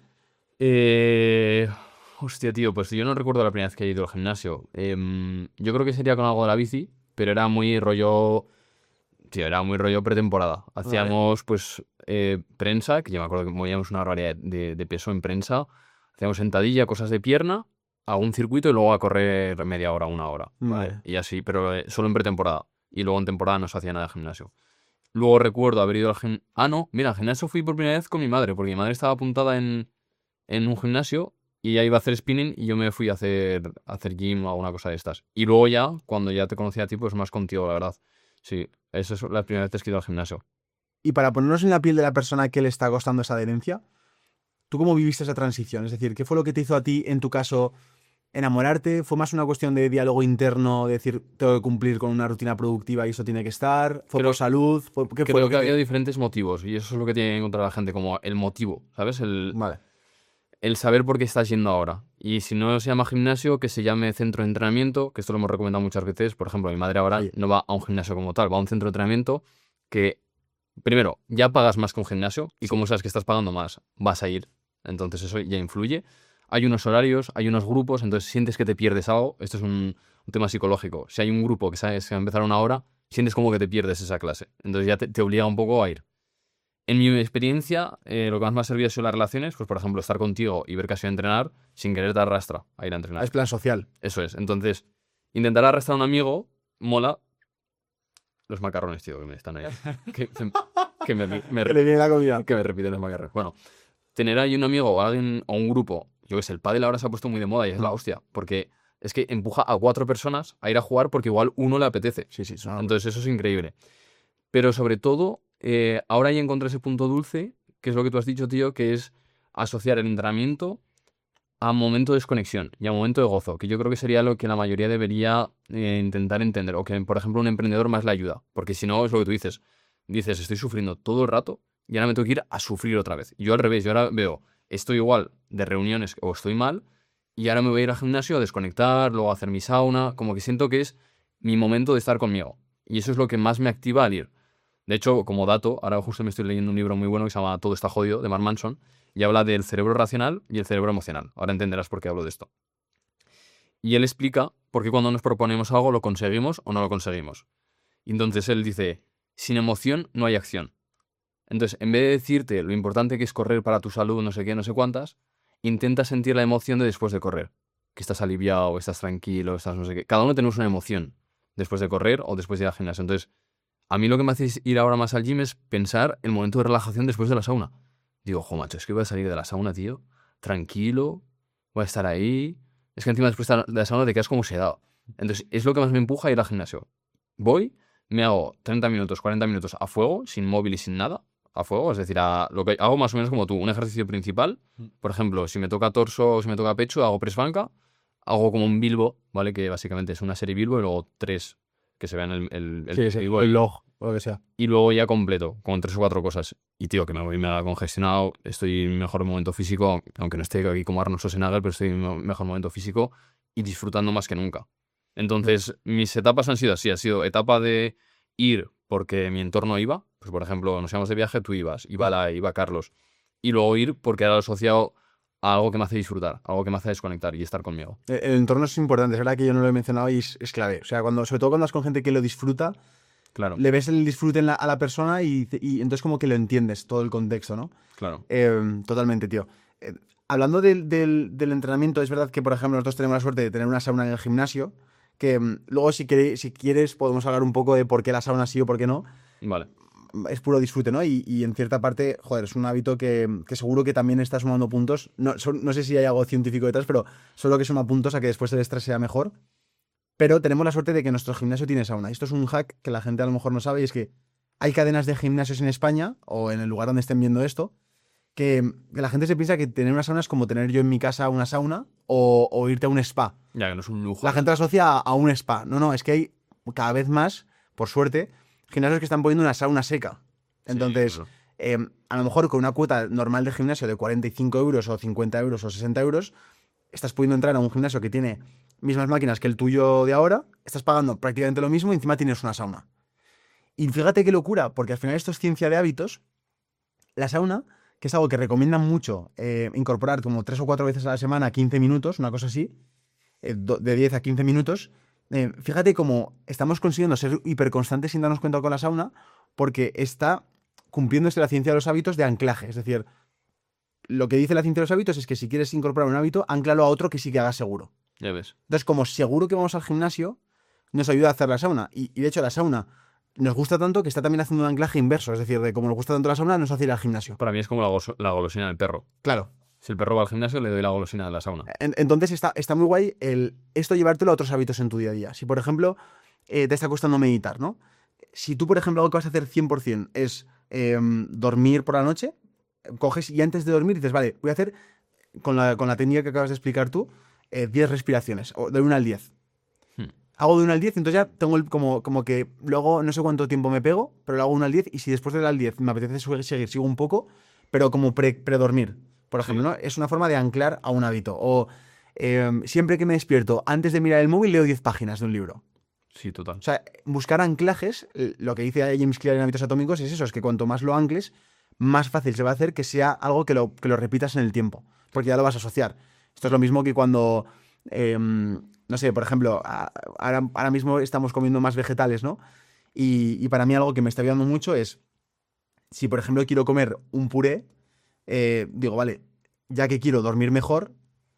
Speaker 1: Eh... Hostia, tío, pues yo no recuerdo la primera vez que he ido al gimnasio. Em, yo creo que sería con algo de la bici, pero era muy rollo... Tío, era muy rollo pretemporada. Hacíamos, pues, eh, prensa, que yo me acuerdo que movíamos una barbaridad de, de peso en prensa. Hacíamos sentadilla, cosas de pierna, a un circuito y luego a correr media hora, una hora.
Speaker 2: Vale.
Speaker 1: Y así, pero eh, solo en pretemporada. Y luego en temporada no se hacía nada de gimnasio. Luego recuerdo haber ido al gimnasio... Ah, no, mira, al gimnasio fui por primera vez con mi madre, porque mi madre estaba apuntada en, en un gimnasio y ella iba a hacer spinning y yo me fui a hacer, a hacer gym o alguna cosa de estas. Y luego ya, cuando ya te conocía a ti, pues más contigo, la verdad. Sí, esa es la primera vez que he ido al gimnasio.
Speaker 2: Y para ponernos en la piel de la persona que le está costando esa adherencia, ¿tú cómo viviste esa transición? Es decir, ¿qué fue lo que te hizo a ti, en tu caso, enamorarte? ¿Fue más una cuestión de diálogo interno, de decir, tengo que cumplir con una rutina productiva y eso tiene que estar? ¿Fue
Speaker 1: Creo-
Speaker 2: por salud? ¿Fue- ¿Qué fue
Speaker 1: Creo
Speaker 2: lo
Speaker 1: que
Speaker 2: que
Speaker 1: había
Speaker 2: te-
Speaker 1: diferentes motivos y eso es lo que tiene que encontrar la gente, como el motivo, ¿sabes? El,
Speaker 2: Vale.
Speaker 1: el saber por qué estás yendo ahora. Y si no se llama gimnasio, que se llame centro de entrenamiento, que esto lo hemos recomendado muchas veces. Por ejemplo, mi madre ahora
Speaker 2: Oye.
Speaker 1: no va a un gimnasio como tal, va a un centro de entrenamiento que, primero, ya pagas más que un gimnasio y como sabes que estás pagando más, vas a ir. Entonces eso ya influye. Hay unos horarios, hay unos grupos, entonces sientes que te pierdes algo. Esto es un, un tema psicológico. Si hay un grupo que sabes que va a empezar a una hora, sientes como que te pierdes esa clase. Entonces ya te, te obliga un poco a ir. En mi experiencia, eh, lo que más me ha servido ha sido las relaciones, pues por ejemplo, estar contigo y ver que has ido a entrenar, sin querer te arrastra a ir a entrenar.
Speaker 2: Es plan social.
Speaker 1: Eso es. Entonces, intentar arrastrar a un amigo mola. Los macarrones, tío, que me están ahí. que, que me, me-
Speaker 2: Que le viene la comida.
Speaker 1: que me repiten los macarrones. Bueno, tener ahí un amigo o alguien o un grupo, yo que sé, el pádel ahora se ha puesto muy de moda y es la hostia, porque es que empuja a cuatro personas a ir a jugar porque igual uno le apetece.
Speaker 2: Sí, sí, son
Speaker 1: Entonces eso es increíble. Pero sobre todo, eh, ahora ya encontré ese punto dulce, que es lo que tú has dicho, tío, que es asociar el entrenamiento a momento de desconexión y a momento de gozo, que yo creo que sería lo que la mayoría debería eh, intentar entender, o que, por ejemplo, un emprendedor más le ayuda, porque si no, es lo que tú dices, dices, estoy sufriendo todo el rato y ahora me tengo que ir a sufrir otra vez. Y yo al revés, yo ahora veo, estoy igual de reuniones o estoy mal, y ahora me voy a ir al gimnasio a desconectar, luego a hacer mi sauna, como que siento que es mi momento de estar conmigo. Y eso es lo que más me activa al ir. De hecho, como dato, ahora justo me estoy leyendo un libro muy bueno que se llama Todo está jodido, de Mark Manson, y habla del cerebro racional y el cerebro emocional. Ahora entenderás por qué hablo de esto. Y él explica por qué cuando nos proponemos algo lo conseguimos o no lo conseguimos. Y entonces él dice, sin emoción no hay acción. Entonces, en vez de decirte lo importante que es correr para tu salud, no sé qué, no sé cuántas, intenta sentir la emoción de después de correr. Que estás aliviado, estás tranquilo, estás no sé qué. Cada uno tenemos una emoción después de correr o después de ir al gimnasio. Entonces, a mí lo que me hace ir ahora más al gym es pensar el momento de relajación después de la sauna. Digo, jo, macho, es que voy a salir de la sauna, tío, tranquilo, voy a estar ahí. Es que encima después de la sauna te quedas como sedado. Entonces, es lo que más me empuja a ir al gimnasio. Voy, me hago treinta minutos, cuarenta minutos a fuego, sin móvil y sin nada, a fuego, es decir, a lo que hago más o menos como tú, un ejercicio principal. Por ejemplo, si me toca torso o si me toca pecho, hago press banca, hago como un Bilbo, ¿vale? Que básicamente es una serie Bilbo y luego tres que se vean el, el, el
Speaker 2: Sí, sí,
Speaker 1: Bilbo
Speaker 2: el log, o lo que sea.
Speaker 1: y luego ya completo, con tres o cuatro cosas. Y tío, que me voy me ha congestionado, estoy en mi mejor momento físico, aunque no esté aquí como Arnold Schwarzenegger, pero estoy en mi mejor momento físico y disfrutando más que nunca. Entonces, mis etapas han sido así, ha sido etapa de ir porque mi entorno iba, pues por ejemplo, nos íbamos de viaje, tú ibas, iba la, iba Carlos, y luego ir porque era asociado a algo que me hace disfrutar, algo que me hace desconectar y estar conmigo.
Speaker 2: El, el entorno es importante, es verdad que yo no lo he mencionado y es, es clave. O sea, cuando, sobre todo cuando vas con gente que lo disfruta,
Speaker 1: Claro,
Speaker 2: le ves el disfrute en la- a la persona y, y entonces como que lo entiendes, todo el contexto, ¿no?
Speaker 1: claro.
Speaker 2: Eh, totalmente, tío. Eh, hablando del, del- del entrenamiento, es verdad que, por ejemplo, nosotros tenemos la suerte de tener una sauna en el gimnasio, que mm, luego si, queréis- si quieres podemos hablar un poco de por qué la sauna sí o por qué no.
Speaker 1: Vale.
Speaker 2: Es puro disfrute, ¿no? Y, y en cierta parte, joder, es un hábito que, que seguro que también está sumando puntos. No, son- no sé si hay algo científico detrás, pero solo que suma puntos a que después el estrés sea mejor. Pero tenemos la suerte de que nuestro gimnasio tiene sauna. Esto es un hack que la gente a lo mejor no sabe y es que hay cadenas de gimnasios en España o en el lugar donde estén viendo esto que, que la gente se piensa que tener una sauna es como tener yo en mi casa una sauna o, o irte a un spa.
Speaker 1: Ya que no es un lujo.
Speaker 2: La gente lo asocia a, a un spa. No, no, es que hay cada vez más, por suerte, gimnasios que están poniendo una sauna seca. Entonces,
Speaker 1: Sí, claro.
Speaker 2: eh, a lo mejor con una cuota normal de gimnasio de cuarenta y cinco euros o cincuenta euros o sesenta euros, estás pudiendo entrar a un gimnasio que tiene mismas máquinas que el tuyo de ahora, estás pagando prácticamente lo mismo y encima tienes una sauna. Y fíjate qué locura, porque al final esto es ciencia de hábitos. La sauna, que es algo que recomiendan mucho eh, incorporar como tres o cuatro veces a la semana, quince minutos, una cosa así, eh, do- de diez a quince minutos. Eh, fíjate cómo estamos consiguiendo ser hiperconstantes sin darnos cuenta con la sauna, porque está cumpliéndose la ciencia de los hábitos de anclaje. Es decir, lo que dice la ciencia de los hábitos es que si quieres incorporar un hábito, anclalo a otro que sí que haga seguro.
Speaker 1: Ya ves.
Speaker 2: Entonces, como seguro que vamos al gimnasio, nos ayuda a hacer la sauna. Y, y de hecho, la sauna nos gusta tanto que está también haciendo un anclaje inverso. Es decir, de como nos gusta tanto la sauna, nos hace ir al gimnasio.
Speaker 1: Para mí es como la, goso- la golosina del perro.
Speaker 2: Claro.
Speaker 1: Si el perro va al gimnasio, le doy la golosina de la sauna.
Speaker 2: En- entonces está, está muy guay el, esto llevártelo a otros hábitos en tu día a día. Si, por ejemplo, eh, te está costando meditar, ¿no? Si tú, por ejemplo, algo que vas a hacer cien por ciento es eh, dormir por la noche, coges y antes de dormir dices, vale, voy a hacer, con la, con la técnica que acabas de explicar tú, eh, diez respiraciones, o de uno al diez.
Speaker 1: Hmm.
Speaker 2: Hago de uno al diez, entonces ya tengo el- como, como que luego no sé cuánto tiempo me pego, pero lo hago uno al diez y si después del al diez me apetece su- seguir, sigo un poco, pero como pre, predormir, por ejemplo, ¿no? Es una forma de anclar a un hábito. O eh, siempre que me despierto, antes de mirar el móvil, leo diez páginas de un libro.
Speaker 1: Sí, total.
Speaker 2: O sea, buscar anclajes, eh, lo que dice James Clear en Hábitos Atómicos es eso, es que cuanto más lo ancles, más fácil se va a hacer que sea algo que lo, que lo repitas en el tiempo, porque ya lo vas a asociar. Esto es lo mismo que cuando, eh, no sé, por ejemplo, a- ahora, ahora mismo estamos comiendo más vegetales, ¿no? Y, y para mí algo que me está ayudando mucho es, si por ejemplo quiero comer un puré, eh, digo, vale, ya que quiero dormir mejor,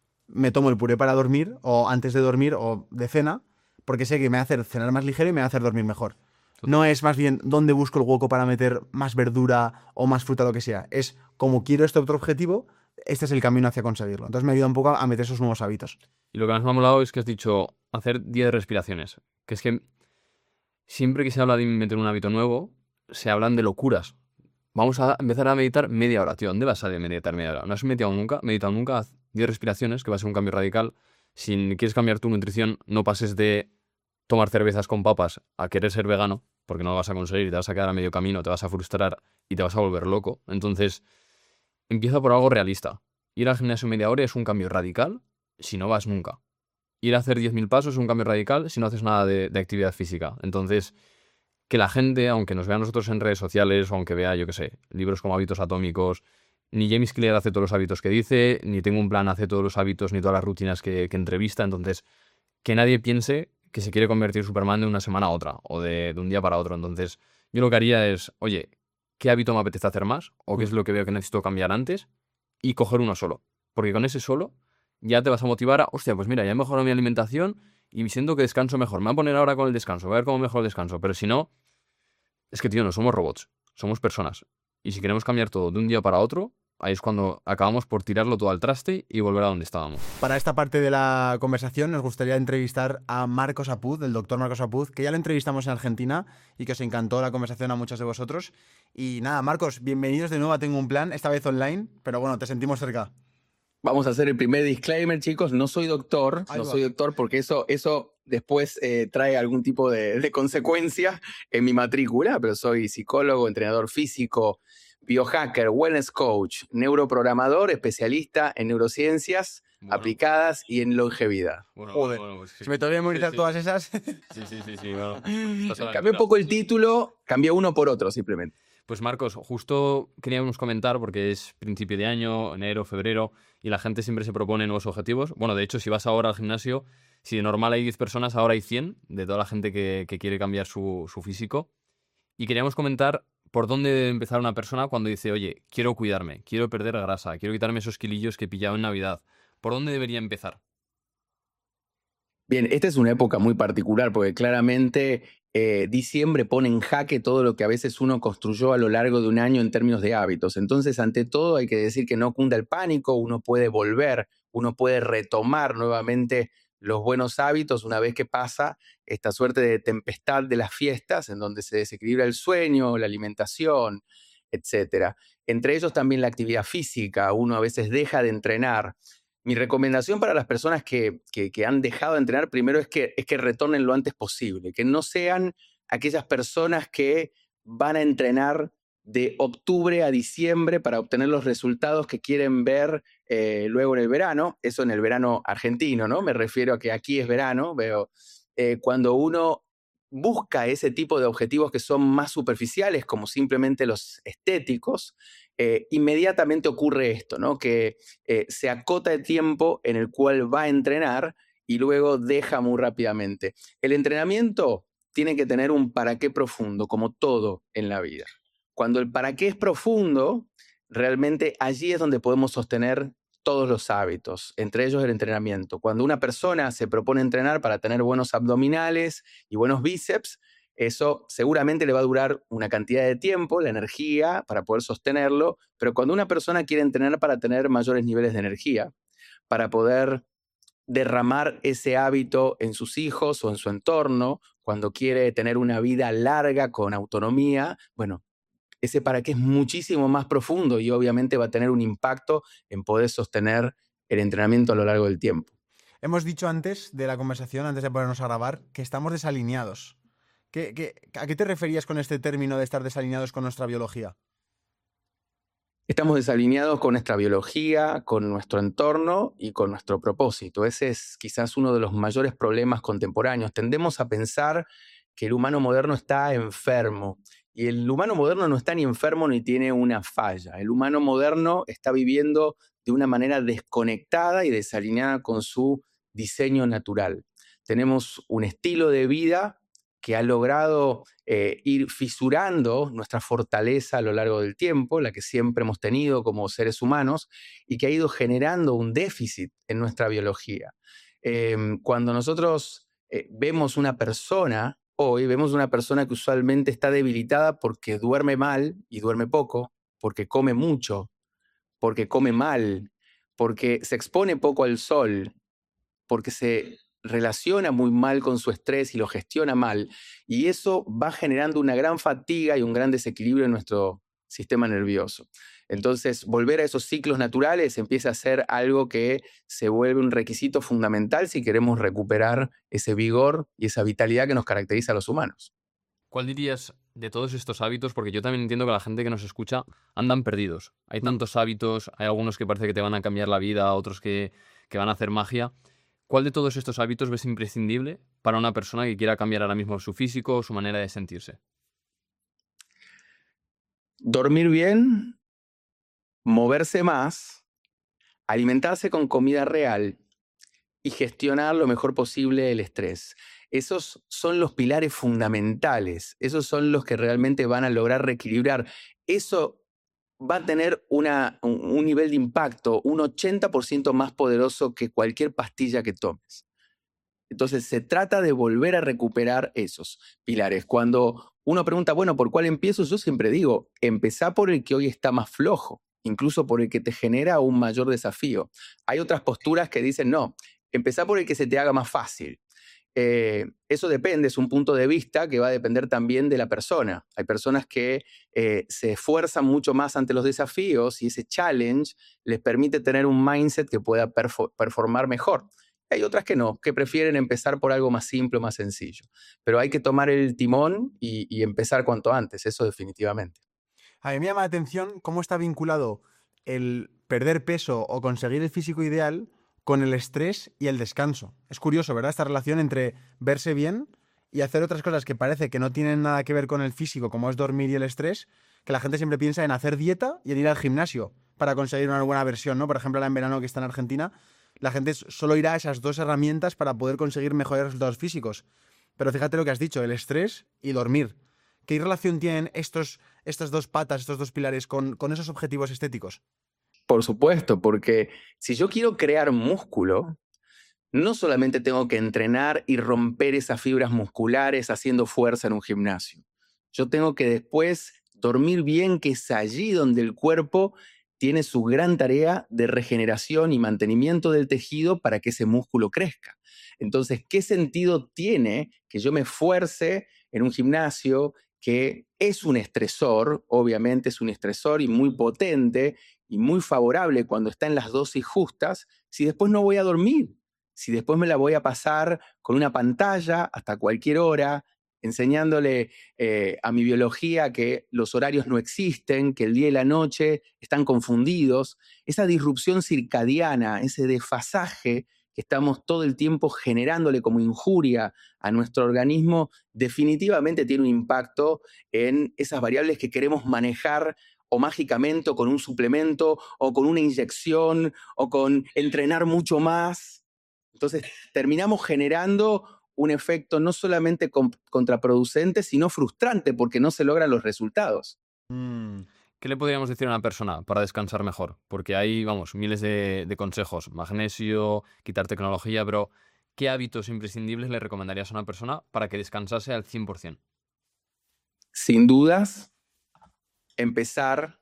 Speaker 2: me tomo el puré para dormir, o antes de dormir, o de cena, porque sé que me va a hacer cenar más ligero y me va a hacer dormir mejor. No es más bien dónde busco el hueco para meter más verdura o más fruta, lo que sea. Es como quiero este otro objetivo, este es el camino hacia conseguirlo. Entonces me ayuda un poco a meter esos nuevos hábitos.
Speaker 1: Y lo que más me ha molado es que has dicho hacer diez respiraciones. Que es que siempre que se habla de meter un hábito nuevo, se hablan de locuras. Vamos a empezar a meditar media hora, tío. ¿Dónde vas a meditar media hora? ¿No has meditado nunca? Meditado nunca. Haz diez respiraciones, que va a ser un cambio radical. Si quieres cambiar tu nutrición, no pases de tomar cervezas con papas a querer ser vegano, porque no lo vas a conseguir y te vas a quedar a medio camino, te vas a frustrar y te vas a volver loco. Entonces, empieza por algo realista. Ir al gimnasio media hora es un cambio radical si no vas nunca. Ir a hacer diez mil pasos es un cambio radical si no haces nada de, de actividad física. Entonces, que la gente, aunque nos vea a nosotros en redes sociales o aunque vea, yo qué sé, libros como Hábitos Atómicos, ni James Clear hace todos los hábitos que dice, ni Tengo un Plan hace todos los hábitos, ni todas las rutinas que, que entrevista. Entonces, que nadie piense que se quiere convertir Superman de una semana a otra o de, de un día para otro. Entonces, yo lo que haría es, oye, ¿qué hábito me apetece hacer más? ¿O qué es lo que veo que necesito cambiar antes? Y coger uno solo. Porque con ese solo ya te vas a motivar a, hostia, pues mira, ya he mejorado mi alimentación y siento que descanso mejor. Me voy a poner ahora con el descanso, voy a ver cómo mejoro el descanso. Pero si no, es que, tío, no somos robots, somos personas. Y si queremos cambiar todo de un día para otro, ahí es cuando acabamos por tirarlo todo al traste y volver a donde estábamos.
Speaker 2: Para esta parte de la conversación nos gustaría entrevistar a Marcos Apuz, el doctor Marcos Apuz, que ya lo entrevistamos en Argentina y que os encantó la conversación a muchos de vosotros. Y nada, Marcos, bienvenidos de nuevo a Tengo un Plan, esta vez online, pero bueno, te sentimos cerca.
Speaker 3: Vamos a hacer el primer disclaimer, chicos. No soy doctor,
Speaker 2: Ahí
Speaker 3: no
Speaker 2: va.
Speaker 3: soy doctor porque eso, eso después eh, trae algún tipo de, de consecuencia en mi matrícula, pero soy psicólogo, entrenador físico, biohacker, wellness coach, neuroprogramador, especialista en neurociencias
Speaker 1: Bueno.
Speaker 3: aplicadas y en longevidad.
Speaker 1: Bueno,
Speaker 2: Joder,
Speaker 1: pues,
Speaker 2: Si me tengo que memorizar
Speaker 1: sí, sí.
Speaker 2: todas esas...
Speaker 1: Sí, sí, sí, sí. Bueno, estás a la
Speaker 3: Cambié un
Speaker 1: altura.
Speaker 3: poco el título, cambié uno por otro simplemente.
Speaker 1: Pues Marcos, justo queríamos comentar, porque es principio de año, enero, febrero, y la gente siempre se propone nuevos objetivos. Bueno, de hecho, si vas ahora al gimnasio, si de normal hay diez personas, ahora hay cien, de toda la gente que, que quiere cambiar su, su físico. Y queríamos comentar por dónde debe empezar una persona cuando dice, oye, quiero cuidarme, quiero perder grasa, quiero quitarme esos kilillos que he pillado en Navidad. ¿Por dónde debería empezar?
Speaker 3: Bien, esta es una época muy particular porque claramente eh, diciembre pone en jaque todo lo que a veces uno construyó a lo largo de un año en términos de hábitos. Entonces, ante todo, hay que decir que no cunda el pánico, uno puede volver, uno puede retomar nuevamente los buenos hábitos una vez que pasa esta suerte de tempestad de las fiestas en donde se desequilibra el sueño, la alimentación, etcétera. Entre ellos también la actividad física. Uno a veces deja de entrenar. Mi recomendación para las personas que, que, que han dejado de entrenar primero es que, es que retornen lo antes posible, que no sean aquellas personas que van a entrenar de octubre a diciembre para obtener los resultados que quieren ver eh, luego en el verano. Eso en el verano argentino, ¿no? Me refiero a que aquí es verano. Veo eh, cuando uno busca ese tipo de objetivos que son más superficiales, como simplemente los estéticos, eh, inmediatamente ocurre esto, ¿no? Que eh, se acota el tiempo en el cual va a entrenar y luego deja muy rápidamente. El entrenamiento tiene que tener un para qué profundo, como todo en la vida. Cuando el para qué es profundo, realmente allí es donde podemos sostener todos los hábitos, entre ellos el entrenamiento. Cuando una persona se propone entrenar para tener buenos abdominales y buenos bíceps, eso seguramente le va a durar una cantidad de tiempo, la energía, para poder sostenerlo, pero cuando una persona quiere entrenar para tener mayores niveles de energía, para poder derramar ese hábito en sus hijos o en su entorno, cuando quiere tener una vida larga con autonomía, bueno, ese para qué es muchísimo más profundo y obviamente va a tener un impacto en poder sostener el entrenamiento a lo largo del tiempo.
Speaker 2: Hemos dicho antes de la conversación, antes de ponernos a grabar, que estamos desalineados. ¿Qué, qué, ¿A qué te referías con este término de estar desalineados con nuestra biología?
Speaker 3: Estamos desalineados con nuestra biología, con nuestro entorno y con nuestro propósito. Ese es quizás uno de los mayores problemas contemporáneos. Tendemos a pensar que el humano moderno está enfermo. Y el humano moderno no está ni enfermo ni tiene una falla. El humano moderno está viviendo de una manera desconectada y desalineada con su diseño natural. Tenemos un estilo de vida que ha logrado eh, ir fisurando nuestra fortaleza a lo largo del tiempo, la que siempre hemos tenido como seres humanos, y que ha ido generando un déficit en nuestra biología. Eh, cuando nosotros eh, vemos una persona, hoy vemos una persona que usualmente está debilitada porque duerme mal y duerme poco, porque come mucho, porque come mal, porque se expone poco al sol, porque se relaciona muy mal con su estrés y lo gestiona mal. Y eso va generando una gran fatiga y un gran desequilibrio en nuestro sistema nervioso. Entonces, volver a esos ciclos naturales empieza a ser algo que se vuelve un requisito fundamental si queremos recuperar ese vigor y esa vitalidad que nos caracteriza a los humanos.
Speaker 1: ¿Cuál dirías de todos estos hábitos? Porque yo también entiendo que la gente que nos escucha andan perdidos. Hay tantos hábitos, hay algunos que parece que te van a cambiar la vida, otros que, que van a hacer magia. ¿Cuál de todos estos hábitos ves imprescindible para una persona que quiera cambiar ahora mismo su físico o su manera de sentirse?
Speaker 3: Dormir bien, moverse más, alimentarse con comida real y gestionar lo mejor posible el estrés. Esos son los pilares fundamentales, esos son los que realmente van a lograr reequilibrar. Eso va a tener una, un, un nivel de impacto un ochenta por ciento más poderoso que cualquier pastilla que tomes. Entonces se trata de volver a recuperar esos pilares. Cuando uno pregunta, bueno, ¿por cuál empiezo? Yo siempre digo, empezá por el que hoy está más flojo, incluso por el que te genera un mayor desafío. Hay otras posturas que dicen, no, empezá por el que se te haga más fácil. Eh, eso depende, es un punto de vista que va a depender también de la persona. Hay personas que eh, se esfuerzan mucho más ante los desafíos y ese challenge les permite tener un mindset que pueda perfo- performar mejor. Hay otras que no, que prefieren empezar por algo más simple, más sencillo. Pero hay que tomar el timón y, y empezar cuanto antes, eso definitivamente.
Speaker 2: A mí me llama la atención cómo está vinculado el perder peso o conseguir el físico ideal con el estrés y el descanso. Es curioso, ¿verdad? Esta relación entre verse bien y hacer otras cosas que parece que no tienen nada que ver con el físico, como es dormir y el estrés, que la gente siempre piensa en hacer dieta y en ir al gimnasio para conseguir una buena versión, ¿no? Por ejemplo, ahora en verano que está en Argentina, la gente solo irá a esas dos herramientas para poder conseguir mejores resultados físicos. Pero fíjate lo que has dicho, el estrés y dormir. ¿Qué relación tienen estos, estas dos patas, estos dos pilares con, con esos objetivos estéticos?
Speaker 3: Por supuesto, porque si yo quiero crear músculo, no solamente tengo que entrenar y romper esas fibras musculares haciendo fuerza en un gimnasio. Yo tengo que después dormir bien, que es allí donde el cuerpo tiene su gran tarea de regeneración y mantenimiento del tejido para que ese músculo crezca. Entonces, ¿qué sentido tiene que yo me esfuerce en un gimnasio que es un estresor? Obviamente es un estresor y muy potente y muy favorable cuando está en las dosis justas, si después no voy a dormir, si después me la voy a pasar con una pantalla hasta cualquier hora, enseñándole eh, a mi biología que los horarios no existen, que el día y la noche están confundidos. Esa disrupción circadiana, ese desfasaje que estamos todo el tiempo generándole como injuria a nuestro organismo, definitivamente tiene un impacto en esas variables que queremos manejar o mágicamente, o con un suplemento, o con una inyección, o con entrenar mucho más. Entonces, terminamos generando un efecto no solamente contraproducente, sino frustrante, porque no se logran los resultados.
Speaker 1: Mm. ¿Qué le podríamos decir a una persona para descansar mejor? Porque hay, vamos, miles de, de consejos. Magnesio, quitar tecnología, pero ¿qué hábitos imprescindibles le recomendarías a una persona para que descansase al cien por ciento?
Speaker 3: Sin dudas, empezar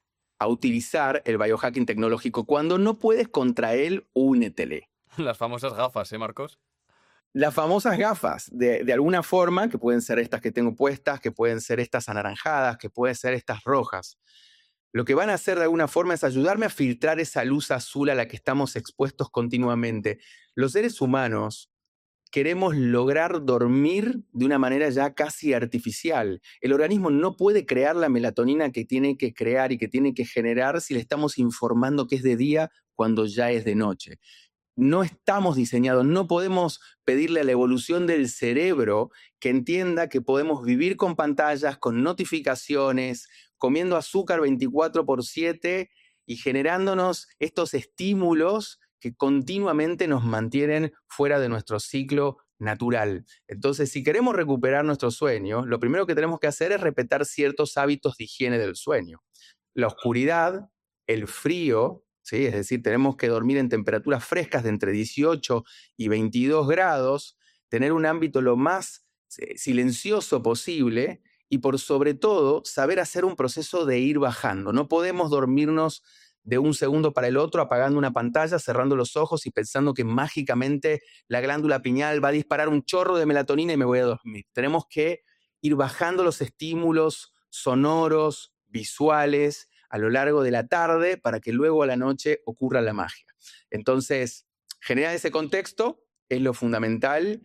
Speaker 3: a utilizar el biohacking tecnológico. Cuando no puedes contra él, únetele.
Speaker 1: Las famosas gafas, ¿eh, Marcos?
Speaker 3: Las famosas gafas, de, de alguna forma, que pueden ser estas que tengo puestas, que pueden ser estas anaranjadas, que pueden ser estas rojas. Lo que van a hacer de alguna forma es ayudarme a filtrar esa luz azul a la que estamos expuestos continuamente. Los seres humanos queremos lograr dormir de una manera ya casi artificial. El organismo no puede crear la melatonina que tiene que crear y que tiene que generar si le estamos informando que es de día cuando ya es de noche. No estamos diseñados, no podemos pedirle a la evolución del cerebro que entienda que podemos vivir con pantallas, con notificaciones, comiendo azúcar veinticuatro por siete y generándonos estos estímulos que continuamente nos mantienen fuera de nuestro ciclo natural. Entonces, si queremos recuperar nuestro sueño, lo primero que tenemos que hacer es respetar ciertos hábitos de higiene del sueño. La oscuridad, el frío, ¿sí? Es decir, tenemos que dormir en temperaturas frescas de entre dieciocho y veintidós grados, tener un ámbito lo más silencioso posible y por sobre todo saber hacer un proceso de ir bajando. No podemos dormirnos de un segundo para el otro apagando una pantalla, cerrando los ojos y pensando que mágicamente la glándula pineal va a disparar un chorro de melatonina y me voy a dormir. Tenemos que ir bajando los estímulos sonoros, visuales, a lo largo de la tarde para que luego a la noche ocurra la magia. Entonces, generar ese contexto es lo fundamental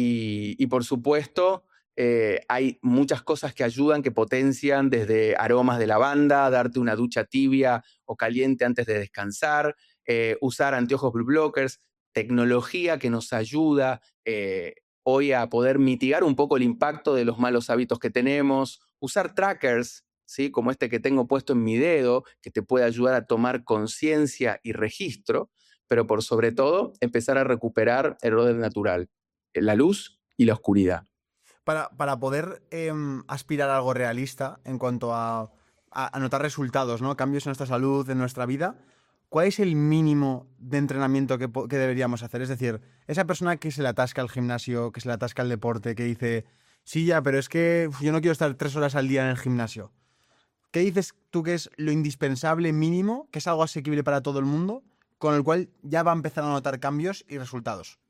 Speaker 3: y, y por supuesto, eh, hay muchas cosas que ayudan, que potencian, desde aromas de lavanda, darte una ducha tibia o caliente antes de descansar, eh, usar anteojos blue blockers, tecnología que nos ayuda eh, hoy a poder mitigar un poco el impacto de los malos hábitos que tenemos, usar trackers, ¿sí? Como este que tengo puesto en mi dedo, que te puede ayudar a tomar conciencia y registro, pero por sobre todo empezar a recuperar el orden natural, la luz y la oscuridad.
Speaker 2: Para, para poder eh, aspirar a algo realista en cuanto a, a, a notar resultados, ¿no? Cambios en nuestra salud, en nuestra vida, ¿cuál es el mínimo de entrenamiento que, que deberíamos hacer? Es decir, esa persona que se le atasca al gimnasio, que se le atasca al deporte, que dice, sí, ya, pero es que yo no quiero estar tres horas al día en el gimnasio. ¿Qué dices tú que es lo indispensable mínimo, que es algo asequible para todo el mundo, con el cual ya va a empezar a notar cambios y resultados?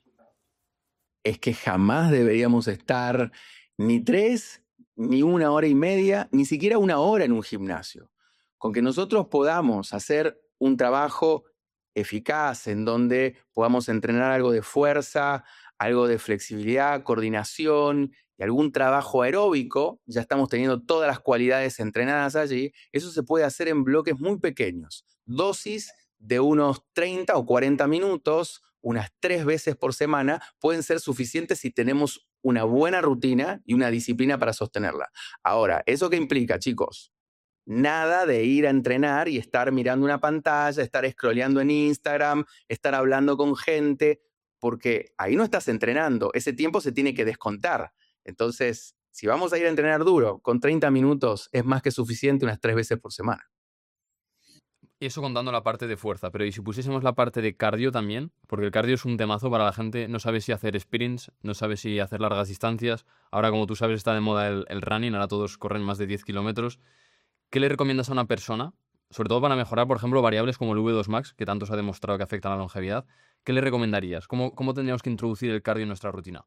Speaker 3: Es que jamás deberíamos estar ni tres, ni una hora y media, ni siquiera una hora en un gimnasio. Con que nosotros podamos hacer un trabajo eficaz en donde podamos entrenar algo de fuerza, algo de flexibilidad, coordinación y algún trabajo aeróbico, ya estamos teniendo todas las cualidades entrenadas allí. Eso se puede hacer en bloques muy pequeños, dosis de unos treinta o cuarenta minutos, unas tres veces por semana, pueden ser suficientes si tenemos una buena rutina y una disciplina para sostenerla. Ahora, ¿eso qué implica, chicos? Nada de ir a entrenar y estar mirando una pantalla, estar scrolleando en Instagram, estar hablando con gente, porque ahí no estás entrenando. Ese tiempo se tiene que descontar. Entonces, si vamos a ir a entrenar duro, con treinta minutos es más que suficiente unas tres veces por semana.
Speaker 1: Eso contando la parte de fuerza, pero ¿y si pusiésemos la parte de cardio también? Porque el cardio es un temazo para la gente, no sabe si hacer sprints, no sabe si hacer largas distancias. Ahora, como tú sabes, está de moda el, el running, ahora todos corren más de diez kilómetros. ¿Qué le recomiendas a una persona sobre todo para mejorar, por ejemplo, variables como el V dos Max, que tanto se ha demostrado que afectan a la longevidad. ¿Qué le recomendarías? ¿Cómo, cómo tendríamos que introducir el cardio en nuestra rutina?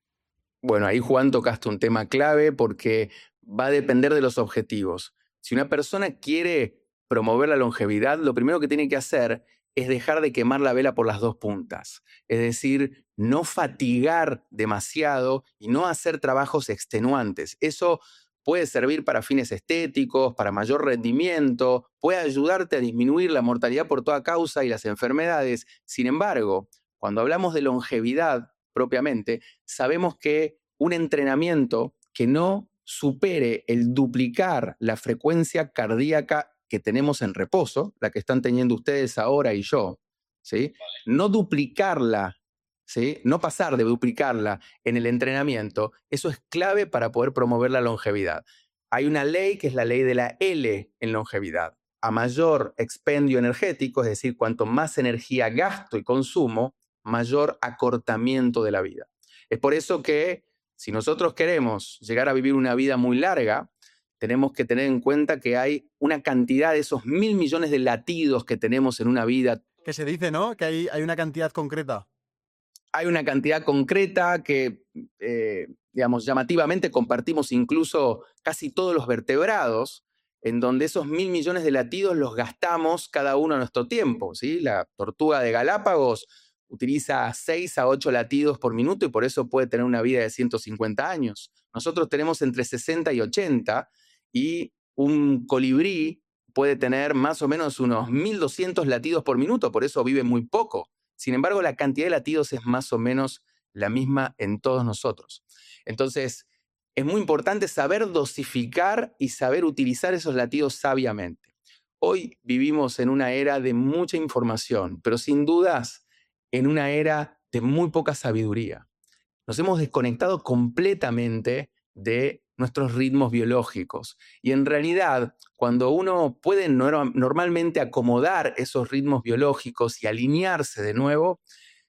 Speaker 3: Bueno, ahí Juan tocaste un tema clave porque va a depender de los objetivos. Si una persona quiere promover la longevidad, lo primero que tiene que hacer es dejar de quemar la vela por las dos puntas. Es decir, no fatigar demasiado y no hacer trabajos extenuantes. Eso puede servir para fines estéticos, para mayor rendimiento, puede ayudarte a disminuir la mortalidad por toda causa y las enfermedades. Sin embargo, cuando hablamos de longevidad propiamente, sabemos que un entrenamiento que no supere el duplicar la frecuencia cardíaca que tenemos en reposo, la que están teniendo ustedes ahora y yo, ¿sí? No duplicarla, ¿sí? No pasar de duplicarla en el entrenamiento, eso es clave para poder promover la longevidad. Hay una ley que es la ley de la L en longevidad. A mayor expendio energético, es decir, cuanto más energía gasto y consumo, mayor acortamiento de la vida. Es por eso que si nosotros queremos llegar a vivir una vida muy larga, tenemos que tener en cuenta que hay una cantidad de esos mil millones de latidos que tenemos en una vida.
Speaker 2: Que se dice, ¿no? Que hay, hay una cantidad concreta.
Speaker 3: Hay una cantidad concreta que, eh, digamos, llamativamente compartimos incluso casi todos los vertebrados, en donde esos mil millones de latidos los gastamos cada uno a nuestro tiempo, ¿sí? La tortuga de Galápagos utiliza seis a ocho latidos por minuto y por eso puede tener una vida de ciento cincuenta años. Nosotros tenemos entre sesenta y ochenta y un colibrí puede tener más o menos unos mil doscientos latidos por minuto, por eso vive muy poco. Sin embargo, la cantidad de latidos es más o menos la misma en todos nosotros. Entonces, es muy importante saber dosificar y saber utilizar esos latidos sabiamente. Hoy vivimos en una era de mucha información, pero sin dudas en una era de muy poca sabiduría. Nos hemos desconectado completamente de nuestros ritmos biológicos. Y en realidad, cuando uno puede no- normalmente acomodar esos ritmos biológicos y alinearse de nuevo,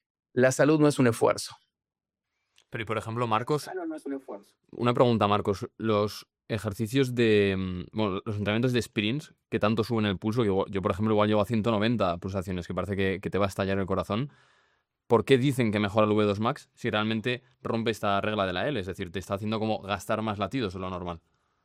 Speaker 3: la salud no es un esfuerzo.
Speaker 1: Pero, y por ejemplo, Marcos,
Speaker 3: Salud no es un esfuerzo.
Speaker 1: una pregunta, Marcos. Los ejercicios de, mm, bueno, los entrenamientos de sprints que tanto suben el pulso, que igual- yo, por ejemplo, igual llevo a ciento noventa pulsaciones, que parece que, que te va a estallar el corazón. ¿Por qué dicen que mejora el V dos Max si realmente rompe esta regla de la L? Es decir, te está haciendo como gastar más latidos de lo normal.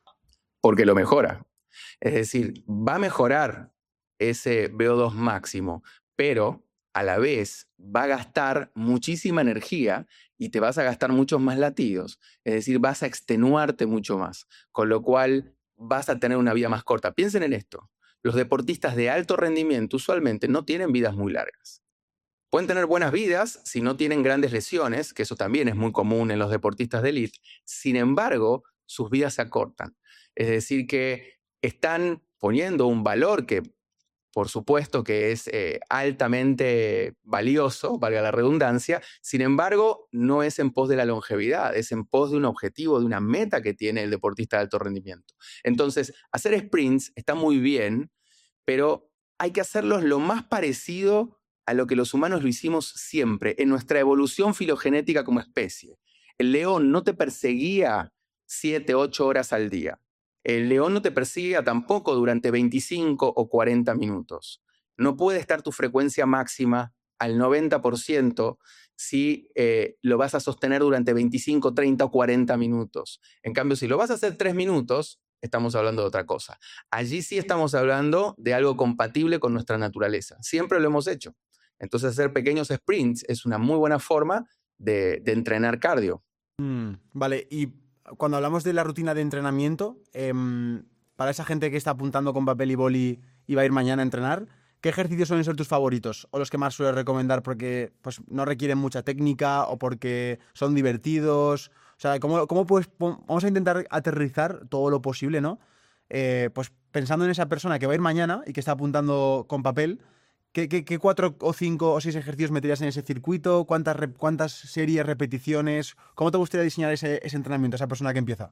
Speaker 3: Porque lo mejora. Es decir, va a mejorar ese V O dos máximo, pero a la vez va a gastar muchísima energía y te vas a gastar muchos más latidos. Es decir, vas a extenuarte mucho más, con lo cual vas a tener una vida más corta. Piensen en esto. Los deportistas de alto rendimiento usualmente no tienen vidas muy largas. Pueden tener buenas vidas si no tienen grandes lesiones, que eso también es muy común en los deportistas de élite. Sin embargo, sus vidas se acortan. Es decir, que están poniendo un valor que, por supuesto, que es eh, altamente valioso, valga la redundancia, sin embargo, no es en pos de la longevidad, es en pos de un objetivo, de una meta que tiene el deportista de alto rendimiento. Entonces, hacer sprints está muy bien, pero hay que hacerlos lo más parecido a lo que los humanos lo hicimos siempre, en nuestra evolución filogenética como especie. El león no te perseguía siete, ocho horas al día. El león no te persigue tampoco durante veinticinco o cuarenta minutos. No puede estar tu frecuencia máxima al noventa por ciento si eh, lo vas a sostener durante veinticinco, treinta o cuarenta minutos. En cambio, si lo vas a hacer tres minutos, estamos hablando de otra cosa. Allí sí estamos hablando de algo compatible con nuestra naturaleza. Siempre lo hemos hecho. Entonces, hacer pequeños sprints es una muy buena forma de, de entrenar cardio.
Speaker 2: Mm, vale, y cuando hablamos de la rutina de entrenamiento, em, para esa gente que está apuntando con papel y boli y va a ir mañana a entrenar, ¿qué ejercicios suelen ser tus favoritos o los que más sueles recomendar porque pues, no requieren mucha técnica o porque son divertidos? O sea, ¿cómo, cómo puedes, vamos a intentar aterrizar todo lo posible, ¿no? Eh, pues pensando en esa persona que va a ir mañana y que está apuntando con papel, ¿qué, qué, qué cuatro o cinco o seis ejercicios meterías en ese circuito? ¿Cuántas, rep- cuántas series, repeticiones? ¿Cómo te gustaría diseñar ese, ese entrenamiento a esa persona que empieza?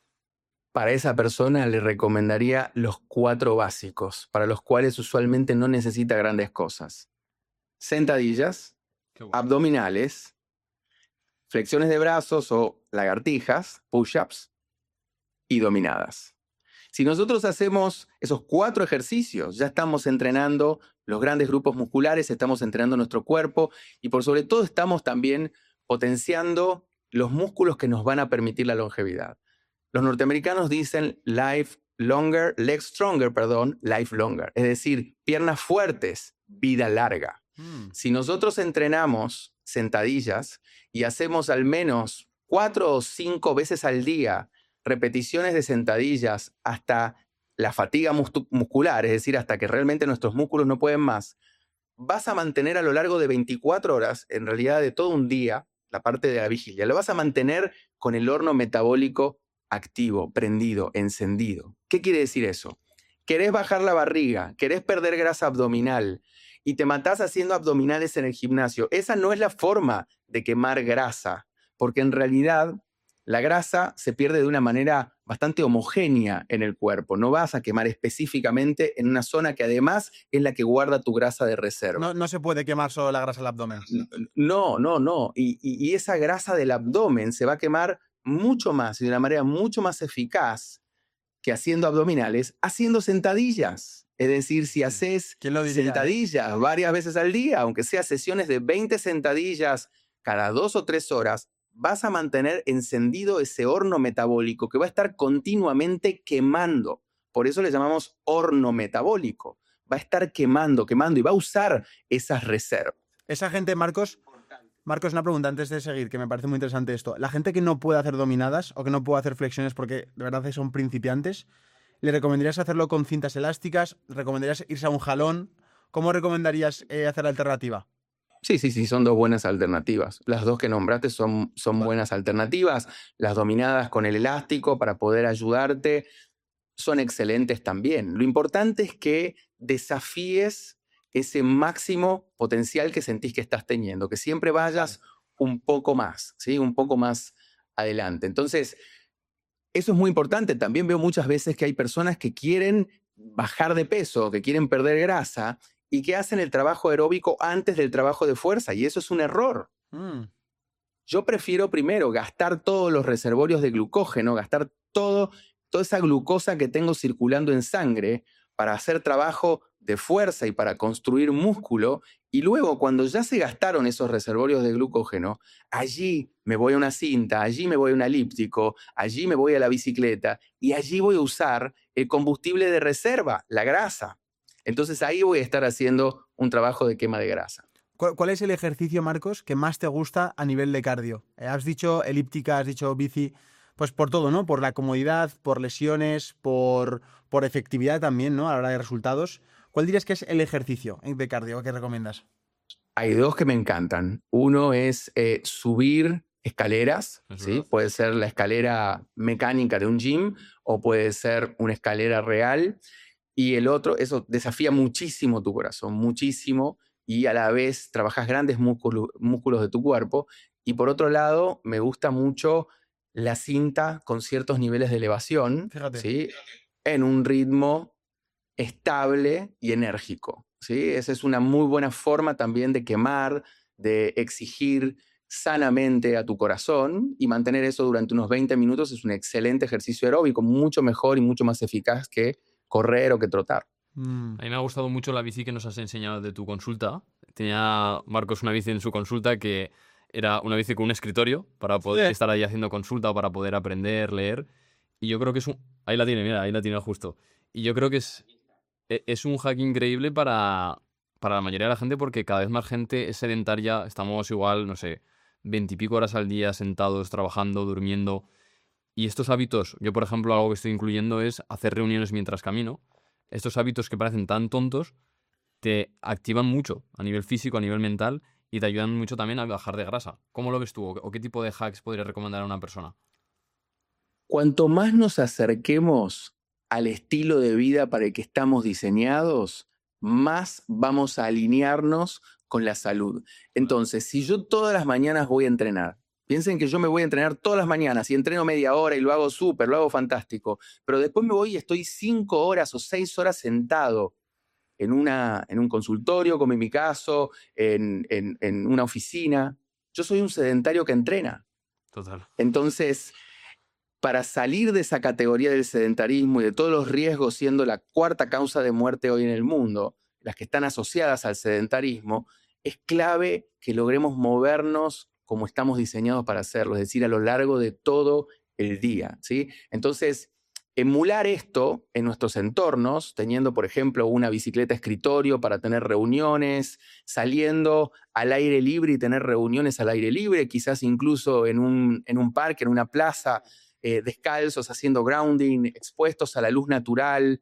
Speaker 3: Para esa persona le recomendaría los cuatro básicos, para los cuales usualmente no necesita grandes cosas. Sentadillas,
Speaker 1: Qué bueno.
Speaker 3: abdominales, flexiones de brazos o lagartijas, push-ups y dominadas. Si nosotros hacemos esos cuatro ejercicios, ya estamos entrenando los grandes grupos musculares, estamos entrenando nuestro cuerpo y por sobre todo estamos también potenciando los músculos que nos van a permitir la longevidad. Los norteamericanos dicen life longer, legs stronger, perdón, life longer. Es decir, piernas fuertes, vida larga. Mm. Si nosotros entrenamos sentadillas y hacemos al menos cuatro o cinco veces al día repeticiones de sentadillas hasta la fatiga muscular, es decir, hasta que realmente nuestros músculos no pueden más, vas a mantener a lo largo de veinticuatro horas, en realidad de todo un día, la parte de la vigilia, lo vas a mantener con el horno metabólico activo, prendido, encendido. ¿Qué quiere decir eso? Querés bajar la barriga, querés perder grasa abdominal y te matás haciendo abdominales en el gimnasio. Esa no es la forma de quemar grasa, porque en realidad la grasa se pierde de una manera bastante homogénea en el cuerpo. No vas a quemar específicamente en una zona que además es la que guarda tu grasa de reserva.
Speaker 2: No, no se puede quemar solo la grasa del abdomen.
Speaker 3: No, no, no. Y, y, y esa grasa del abdomen se va a quemar mucho más y de una manera mucho más eficaz que haciendo abdominales, haciendo sentadillas. Es decir, si haces sentadillas varias veces al día, aunque sea sesiones de veinte sentadillas cada dos o tres horas, vas a mantener encendido ese horno metabólico que va a estar continuamente quemando. Por eso le llamamos horno metabólico. Va a estar quemando, quemando y va a usar esas reservas.
Speaker 2: Esa gente, Marcos, Marcos, una pregunta antes de seguir, que me parece muy interesante esto. La gente que no puede hacer dominadas o que no puede hacer flexiones porque de verdad son principiantes, ¿le recomendarías hacerlo con cintas elásticas? ¿Recomendarías irse a un jalón? ¿Cómo recomendarías eh, hacer la alternativa?
Speaker 3: Sí, sí, sí, son dos buenas alternativas. Las dos que nombraste son, son buenas alternativas. Las dominadas con el elástico para poder ayudarte son excelentes también. Lo importante es que desafíes ese máximo potencial que sentís que estás teniendo, que siempre vayas un poco más, ¿sí? Un poco más adelante. Entonces, eso es muy importante. También veo muchas veces que hay personas que quieren bajar de peso, que quieren perder grasa, y que hacen el trabajo aeróbico antes del trabajo de fuerza, y eso es un error. Mm. Yo prefiero primero gastar todos los reservorios de glucógeno, gastar todo, toda esa glucosa que tengo circulando en sangre para hacer trabajo de fuerza y para construir músculo, y luego cuando ya se gastaron esos reservorios de glucógeno, allí me voy a una cinta, allí me voy a un elíptico, allí me voy a la bicicleta, y allí voy a usar el combustible de reserva, la grasa. Entonces ahí voy a estar haciendo un trabajo de quema de grasa.
Speaker 2: ¿Cuál, cuál es el ejercicio, Marcos, que más te gusta a nivel de cardio? Eh, has dicho elíptica, has dicho bici, pues por todo, ¿no? Por la comodidad, por lesiones, por, por efectividad también, ¿no? A la hora de resultados. ¿Cuál dirías que es el ejercicio de cardio que recomiendas?
Speaker 3: Hay dos que me encantan. Uno es eh, subir escaleras, ¿sí? Puede ser la escalera mecánica de un gym o puede ser una escalera real. Y el otro, eso desafía muchísimo tu corazón, muchísimo, y a la vez trabajas grandes músculos, músculos de tu cuerpo. Y por otro lado, me gusta mucho la cinta con ciertos niveles de elevación,
Speaker 2: Fíjate.
Speaker 3: ¿sí? En un ritmo estable y enérgico, ¿sí? Esa es una muy buena forma también de quemar, de exigir sanamente a tu corazón, y mantener eso durante unos veinte minutos es un excelente ejercicio aeróbico, mucho mejor y mucho más eficaz que correr o que trotar.
Speaker 1: Mm. A mí me ha gustado mucho la bici que nos has enseñado de tu consulta. Tenía Marcos una bici en su consulta que era una bici con un escritorio para poder sí. estar ahí haciendo consulta o para poder aprender, leer. Y yo creo que es un... Ahí la tiene, mira, ahí la tiene justo. Y yo creo que es, es un hack increíble para, para la mayoría de la gente, porque cada vez más gente es sedentaria. Estamos igual, no sé, veintipico horas al día sentados, trabajando, durmiendo. Y estos hábitos, yo por ejemplo algo que estoy incluyendo es hacer reuniones mientras camino. Estos hábitos que parecen tan tontos te activan mucho a nivel físico, a nivel mental, y te ayudan mucho también a bajar de grasa. ¿Cómo lo ves tú? ¿O qué tipo de hacks podrías recomendar a una persona?
Speaker 3: Cuanto más nos acerquemos al estilo de vida para el que estamos diseñados, más vamos a alinearnos con la salud. Entonces, si yo todas las mañanas voy a entrenar, piensen que yo me voy a entrenar todas las mañanas y entreno media hora y lo hago súper, lo hago fantástico, pero después me voy y estoy cinco horas o seis horas sentado en, una, en un consultorio, como en mi caso, en, en, en una oficina. Yo soy un sedentario que entrena.
Speaker 1: Total.
Speaker 3: Entonces, para salir de esa categoría del sedentarismo y de todos los riesgos siendo la cuarta causa de muerte hoy en el mundo, las que están asociadas al sedentarismo, es clave que logremos movernos como estamos diseñados para hacerlo, es decir, a lo largo de todo el día, ¿sí? Entonces, emular esto en nuestros entornos, teniendo, por ejemplo, una bicicleta escritorio para tener reuniones, saliendo al aire libre y tener reuniones al aire libre, quizás incluso en un, en un parque, en una plaza, eh, descalzos, haciendo grounding, expuestos a la luz natural.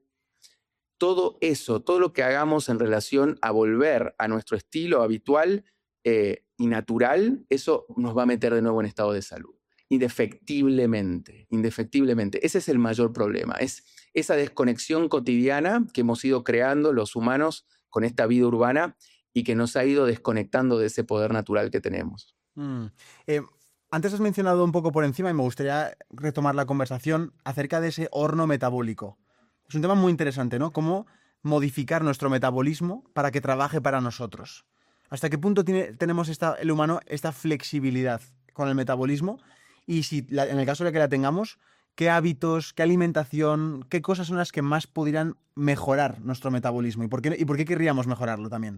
Speaker 3: Todo eso, todo lo que hagamos en relación a volver a nuestro estilo habitual eh, y natural, eso nos va a meter de nuevo en estado de salud. Indefectiblemente, indefectiblemente. Ese es el mayor problema, es esa desconexión cotidiana que hemos ido creando los humanos con esta vida urbana y que nos ha ido desconectando de ese poder natural que tenemos.
Speaker 2: Mm. Eh, antes has mencionado un poco por encima y me gustaría retomar la conversación acerca de ese horno metabólico. Es un tema muy interesante, ¿no? Cómo modificar nuestro metabolismo para que trabaje para nosotros. ¿Hasta qué punto tiene, tenemos esta, el humano esta flexibilidad con el metabolismo? Y si la, en el caso de que la tengamos, ¿qué hábitos, qué alimentación, qué cosas son las que más pudieran mejorar nuestro metabolismo? ¿Y por qué, y por qué querríamos mejorarlo también?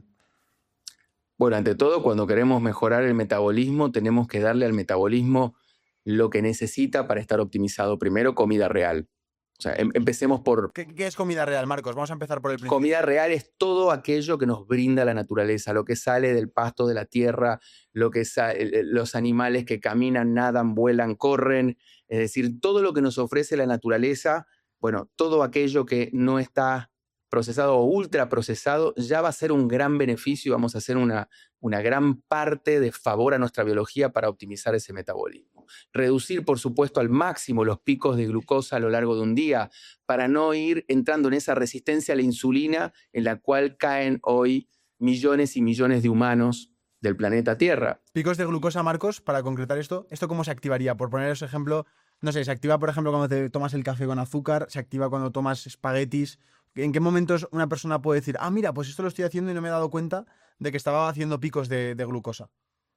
Speaker 3: Bueno, ante todo, cuando queremos mejorar el metabolismo, tenemos que darle al metabolismo lo que necesita para estar optimizado. Primero, comida real. O sea, em empecemos por...
Speaker 2: ¿Qué, ¿Qué es comida real, Marcos? Vamos a empezar por el principio.
Speaker 3: Comida real es todo aquello que nos brinda la naturaleza, lo que sale del pasto de la tierra, lo que los animales que caminan, nadan, vuelan, corren, es decir, todo lo que nos ofrece la naturaleza, bueno, todo aquello que no está procesado o ultra procesado, ya va a ser un gran beneficio, vamos a hacer una, una gran parte de favor a nuestra biología para optimizar ese metabolismo. Reducir, por supuesto, al máximo los picos de glucosa a lo largo de un día para no ir entrando en esa resistencia a la insulina en la cual caen hoy millones y millones de humanos del planeta Tierra.
Speaker 2: Picos de glucosa, Marcos, para concretar esto, ¿esto cómo se activaría? Por poneros ejemplo, no sé, se activa, por ejemplo, cuando te tomas el café con azúcar, se activa cuando tomas espaguetis. ¿En qué momentos una persona puede decir, ah, mira, pues esto lo estoy haciendo y no me he dado cuenta de que estaba haciendo picos de, de glucosa?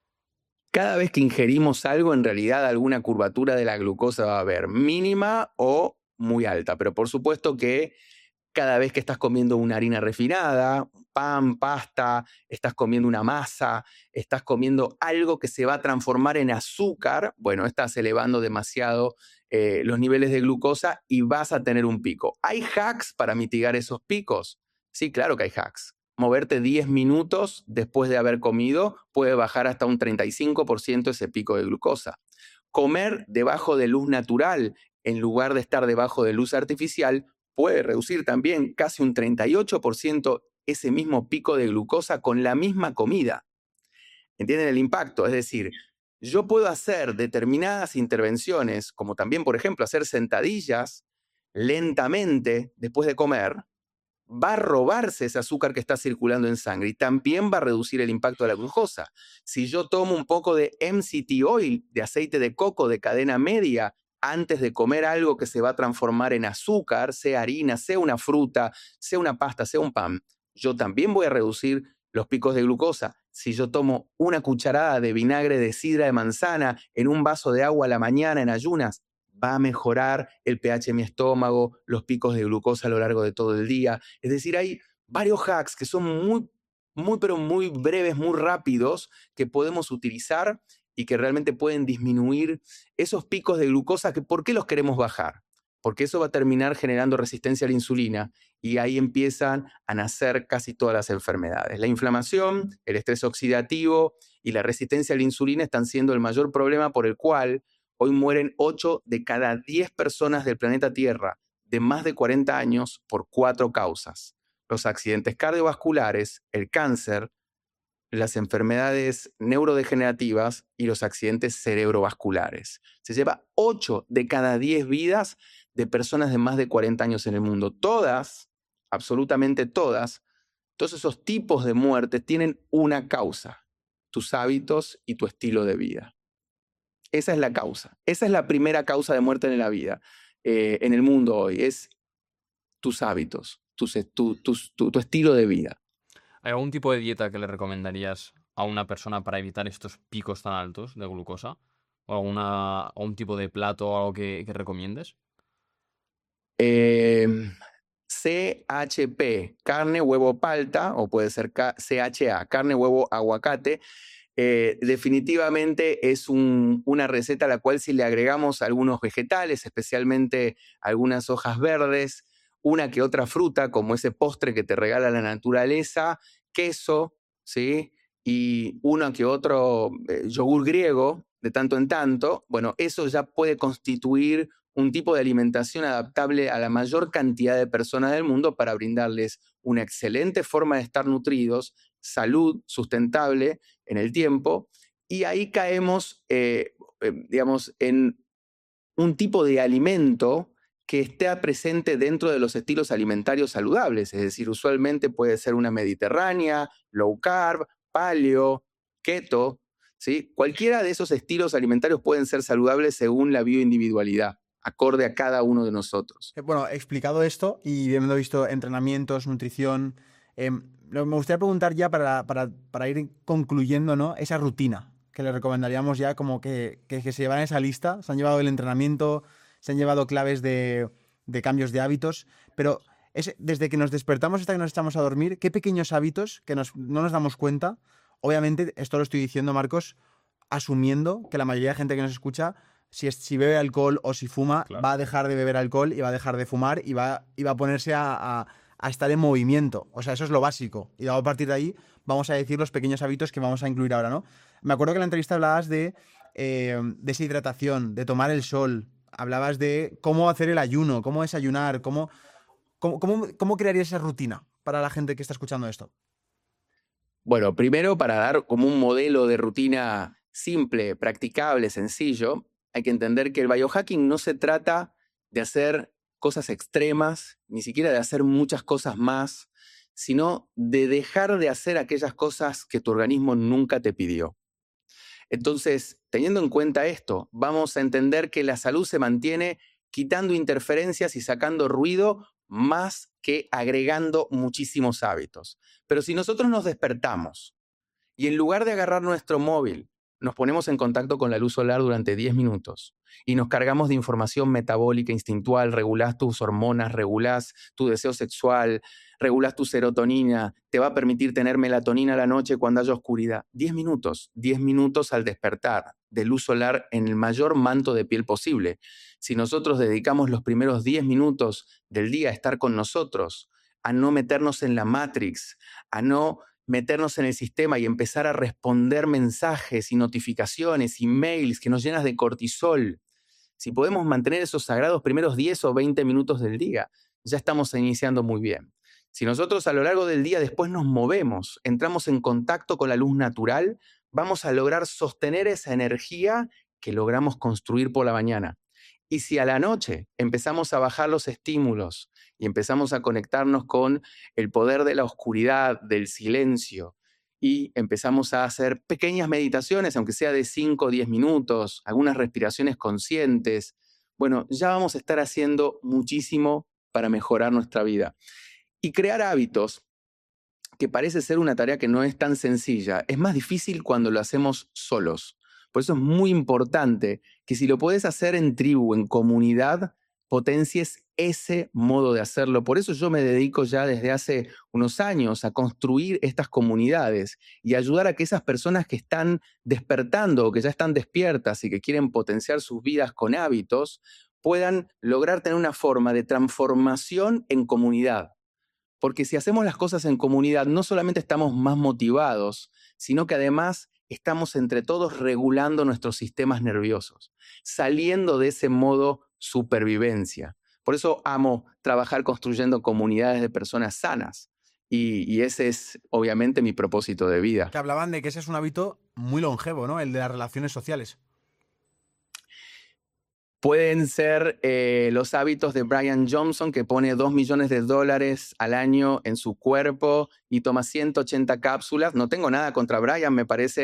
Speaker 3: Cada vez que ingerimos algo, en realidad alguna curvatura de la glucosa va a haber, mínima o muy alta, pero por supuesto que cada vez que estás comiendo una harina refinada, pan, pasta, estás comiendo una masa, estás comiendo algo que se va a transformar en azúcar, bueno, estás elevando demasiado eh, los niveles de glucosa y vas a tener un pico. ¿Hay hacks para mitigar esos picos? Sí, claro que hay hacks. Moverte diez minutos después de haber comido puede bajar hasta un treinta y cinco por ciento ese pico de glucosa. Comer debajo de luz natural en lugar de estar debajo de luz artificial puede reducir también casi un treinta y ocho por ciento ese mismo pico de glucosa con la misma comida. ¿Entienden el impacto? Es decir, yo puedo hacer determinadas intervenciones, como también, por ejemplo, hacer sentadillas lentamente después de comer, va a robarse ese azúcar que está circulando en sangre y también va a reducir el impacto de la glucosa. Si yo tomo un poco de M C T oil, de aceite de coco de cadena media, antes de comer algo que se va a transformar en azúcar, sea harina, sea una fruta, sea una pasta, sea un pan, yo también voy a reducir los picos de glucosa. Si yo tomo una cucharada de vinagre de sidra de manzana en un vaso de agua a la mañana en ayunas, va a mejorar el pH de mi estómago, los picos de glucosa a lo largo de todo el día. Es decir, hay varios hacks que son muy, muy, pero muy breves, muy rápidos, que podemos utilizar y que realmente pueden disminuir esos picos de glucosa. Que, ¿por qué los queremos bajar? Porque eso va a terminar generando resistencia a la insulina y ahí empiezan a nacer casi todas las enfermedades. La inflamación, el estrés oxidativo y la resistencia a la insulina están siendo el mayor problema por el cual hoy mueren ocho de cada diez personas del planeta Tierra de más de cuarenta años por cuatro causas: los accidentes cardiovasculares, el cáncer, las enfermedades neurodegenerativas y los accidentes cerebrovasculares. Se lleva ocho de cada diez vidas de personas de más de cuarenta años en el mundo. Todas, absolutamente todas, todos esos tipos de muertes tienen una causa: tus hábitos y tu estilo de vida. Esa es la causa. Esa es la primera causa de muerte en la vida, eh, en el mundo hoy. Es tus hábitos, tus, tu, tu, tu, tu estilo de vida.
Speaker 1: ¿Hay algún tipo de dieta que le recomendarías a una persona para evitar estos picos tan altos de glucosa? ¿O alguna, algún tipo de plato o algo que, que recomiendes?
Speaker 3: Eh, C H P, carne, huevo, palta, o puede ser C H A, carne, huevo, aguacate. Eh, definitivamente es un, una receta a la cual si le agregamos algunos vegetales, especialmente algunas hojas verdes, una que otra fruta, como ese postre que te regala la naturaleza, queso, ¿sí? Y uno que otro eh, yogur griego, de tanto en tanto, bueno, eso ya puede constituir un tipo de alimentación adaptable a la mayor cantidad de personas del mundo para brindarles una excelente forma de estar nutridos, salud sustentable en el tiempo, y ahí caemos, eh, eh, digamos, en un tipo de alimento que esté presente dentro de los estilos alimentarios saludables, es decir, usualmente puede ser una mediterránea, low carb, paleo, keto, ¿sí? Cualquiera de esos estilos alimentarios pueden ser saludables según la bioindividualidad, acorde a cada uno de nosotros.
Speaker 2: Bueno, explicado esto y habiendo visto entrenamientos, nutrición, eh, me gustaría preguntar ya para, para, para ir concluyendo, ¿no? Esa rutina que le recomendaríamos ya como que, que, que se llevan esa lista. Se han llevado el entrenamiento, se han llevado claves de, de cambios de hábitos, pero es, desde que nos despertamos hasta que nos echamos a dormir, ¿qué pequeños hábitos que nos, no nos damos cuenta? Obviamente, esto lo estoy diciendo, Marcos, asumiendo que la mayoría de gente que nos escucha, si, es, si bebe alcohol o si fuma, claro, va a dejar de beber alcohol y va a dejar de fumar y va, y va a ponerse a, a, a estar en movimiento. O sea, eso es lo básico. Y luego a partir de ahí vamos a decir los pequeños hábitos que vamos a incluir ahora, ¿no? Me acuerdo que en la entrevista hablabas de eh, deshidratación, de tomar el sol. Hablabas de cómo hacer el ayuno, cómo desayunar, cómo, cómo, cómo, cómo crearías esa rutina para la gente que está escuchando esto.
Speaker 3: Bueno, primero para dar como un modelo de rutina simple, practicable, sencillo, hay que entender que el biohacking no se trata de hacer cosas extremas, ni siquiera de hacer muchas cosas más, sino de dejar de hacer aquellas cosas que tu organismo nunca te pidió. Entonces, teniendo en cuenta esto, vamos a entender que la salud se mantiene quitando interferencias y sacando ruido más que agregando muchísimos hábitos. Pero si nosotros nos despertamos y en lugar de agarrar nuestro móvil, nos ponemos en contacto con la luz solar durante diez minutos y nos cargamos de información metabólica instintual, regulás tus hormonas, regulás tu deseo sexual, regulás tu serotonina, te va a permitir tener melatonina a la noche cuando haya oscuridad. diez minutos, diez minutos al despertar de luz solar en el mayor manto de piel posible. Si nosotros dedicamos los primeros diez minutos del día a estar con nosotros, a no meternos en la Matrix, a no meternos en el sistema y empezar a responder mensajes y notificaciones y mails que nos llenas de cortisol. Si podemos mantener esos sagrados primeros diez o veinte minutos del día, ya estamos iniciando muy bien. Si nosotros a lo largo del día después nos movemos, entramos en contacto con la luz natural, vamos a lograr sostener esa energía que logramos construir por la mañana. Y si a la noche empezamos a bajar los estímulos y empezamos a conectarnos con el poder de la oscuridad, del silencio, y empezamos a hacer pequeñas meditaciones, aunque sea de cinco o diez minutos, algunas respiraciones conscientes, bueno, ya vamos a estar haciendo muchísimo para mejorar nuestra vida. Y crear hábitos, que parece ser una tarea que no es tan sencilla, es más difícil cuando lo hacemos solos. Por eso es muy importante que si lo podés hacer en tribu, en comunidad, potencies ese modo de hacerlo. Por eso yo me dedico ya desde hace unos años a construir estas comunidades y ayudar a que esas personas que están despertando o que ya están despiertas y que quieren potenciar sus vidas con hábitos, puedan lograr tener una forma de transformación en comunidad. Porque si hacemos las cosas en comunidad, no solamente estamos más motivados, sino que además estamos entre todos regulando nuestros sistemas nerviosos, saliendo de ese modo supervivencia. Por eso amo trabajar construyendo comunidades de personas sanas. Y, y ese es, obviamente, mi propósito de vida.
Speaker 2: Que hablaban de que ese es un hábito muy longevo, ¿no? El de las relaciones sociales.
Speaker 3: Pueden ser eh, los hábitos de Brian Johnson, que pone dos millones de dólares al año en su cuerpo y toma ciento ochenta cápsulas. No tengo nada contra Brian, me parece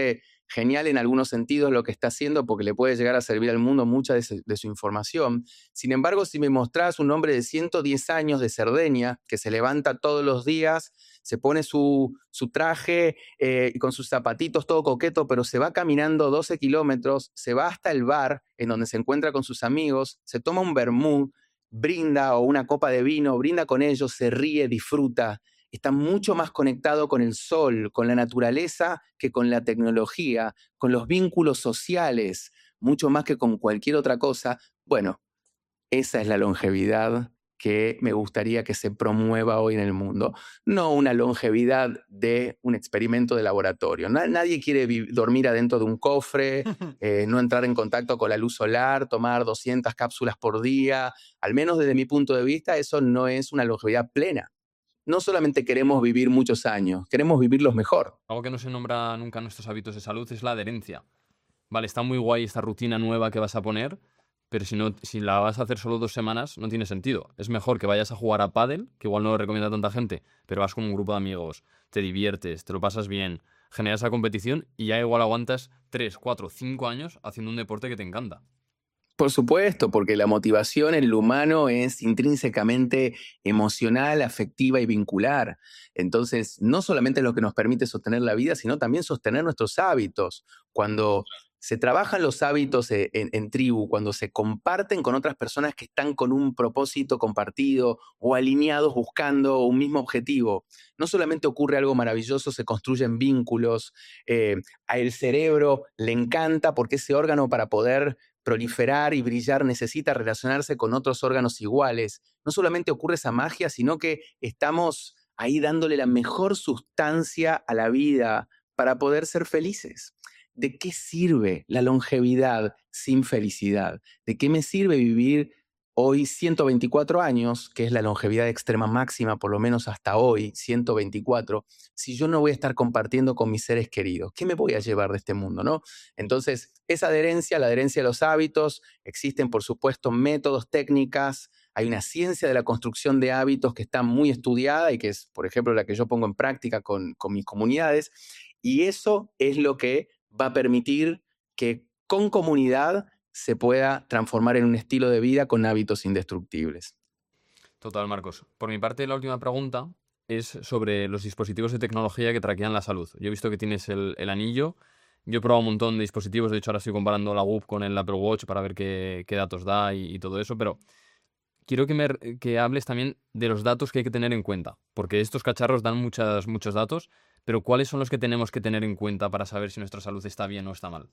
Speaker 3: genial en algunos sentidos lo que está haciendo porque le puede llegar a servir al mundo mucha de su, de su información. Sin embargo, si me mostrás un hombre de ciento diez años de Cerdeña que se levanta todos los días, se pone su, su traje eh, y con sus zapatitos todo coqueto, pero se va caminando doce kilómetros, se va hasta el bar en donde se encuentra con sus amigos, se toma un vermú, brinda o una copa de vino, brinda con ellos, se ríe, disfruta, está mucho más conectado con el sol, con la naturaleza, que con la tecnología, con los vínculos sociales, mucho más que con cualquier otra cosa. Bueno, esa es la longevidad que me gustaría que se promueva hoy en el mundo. No una longevidad de un experimento de laboratorio. Nadie quiere dormir adentro de un cofre, eh, no entrar en contacto con la luz solar, tomar doscientas cápsulas por día. Al menos desde mi punto de vista, eso no es una longevidad plena. No solamente queremos vivir muchos años, queremos vivirlos mejor.
Speaker 1: Algo que no se nombra nunca en nuestros hábitos de salud es la adherencia. Vale, está muy guay esta rutina nueva que vas a poner, pero si, no, si la vas a hacer solo dos semanas, no tiene sentido. Es mejor que vayas a jugar a pádel, que igual no lo recomienda tanta gente, pero vas con un grupo de amigos, te diviertes, te lo pasas bien, generas esa competición y ya igual aguantas tres, cuatro, cinco años haciendo un deporte que te encanta.
Speaker 3: Por supuesto, porque la motivación en el humano es intrínsecamente emocional, afectiva y vincular. Entonces, no solamente es lo que nos permite sostener la vida, sino también sostener nuestros hábitos. Cuando se trabajan los hábitos en, en, en tribu, cuando se comparten con otras personas que están con un propósito compartido o alineados buscando un mismo objetivo, no solamente ocurre algo maravilloso, se construyen vínculos, eh, al cerebro le encanta porque ese órgano para poder proliferar y brillar necesita relacionarse con otros órganos iguales. No solamente ocurre esa magia, sino que estamos ahí dándole la mejor sustancia a la vida para poder ser felices. ¿De qué sirve la longevidad sin felicidad? ¿De qué me sirve vivir hoy ciento veinticuatro años, que es la longevidad extrema máxima, por lo menos hasta hoy, ciento veinticuatro, si yo no voy a estar compartiendo con mis seres queridos? ¿Qué me voy a llevar de este mundo, no? Entonces, esa adherencia, la adherencia a los hábitos, existen, por supuesto, métodos, técnicas, hay una ciencia de la construcción de hábitos que está muy estudiada y que es, por ejemplo, la que yo pongo en práctica con, con mis comunidades, y eso es lo que va a permitir que con comunidad se pueda transformar en un estilo de vida con hábitos indestructibles.
Speaker 1: Total, Marcos. Por mi parte, la última pregunta es sobre los dispositivos de tecnología que traquean la salud. Yo he visto que tienes el, el anillo. Yo he probado un montón de dispositivos. De hecho, ahora estoy comparando la Whoop con el Apple Watch para ver qué, qué datos da y, y todo eso. Pero quiero que, me, que hables también de los datos que hay que tener en cuenta. Porque estos cacharros dan muchas, muchos datos. Pero ¿cuáles son los que tenemos que tener en cuenta para saber si nuestra salud está bien o está mal?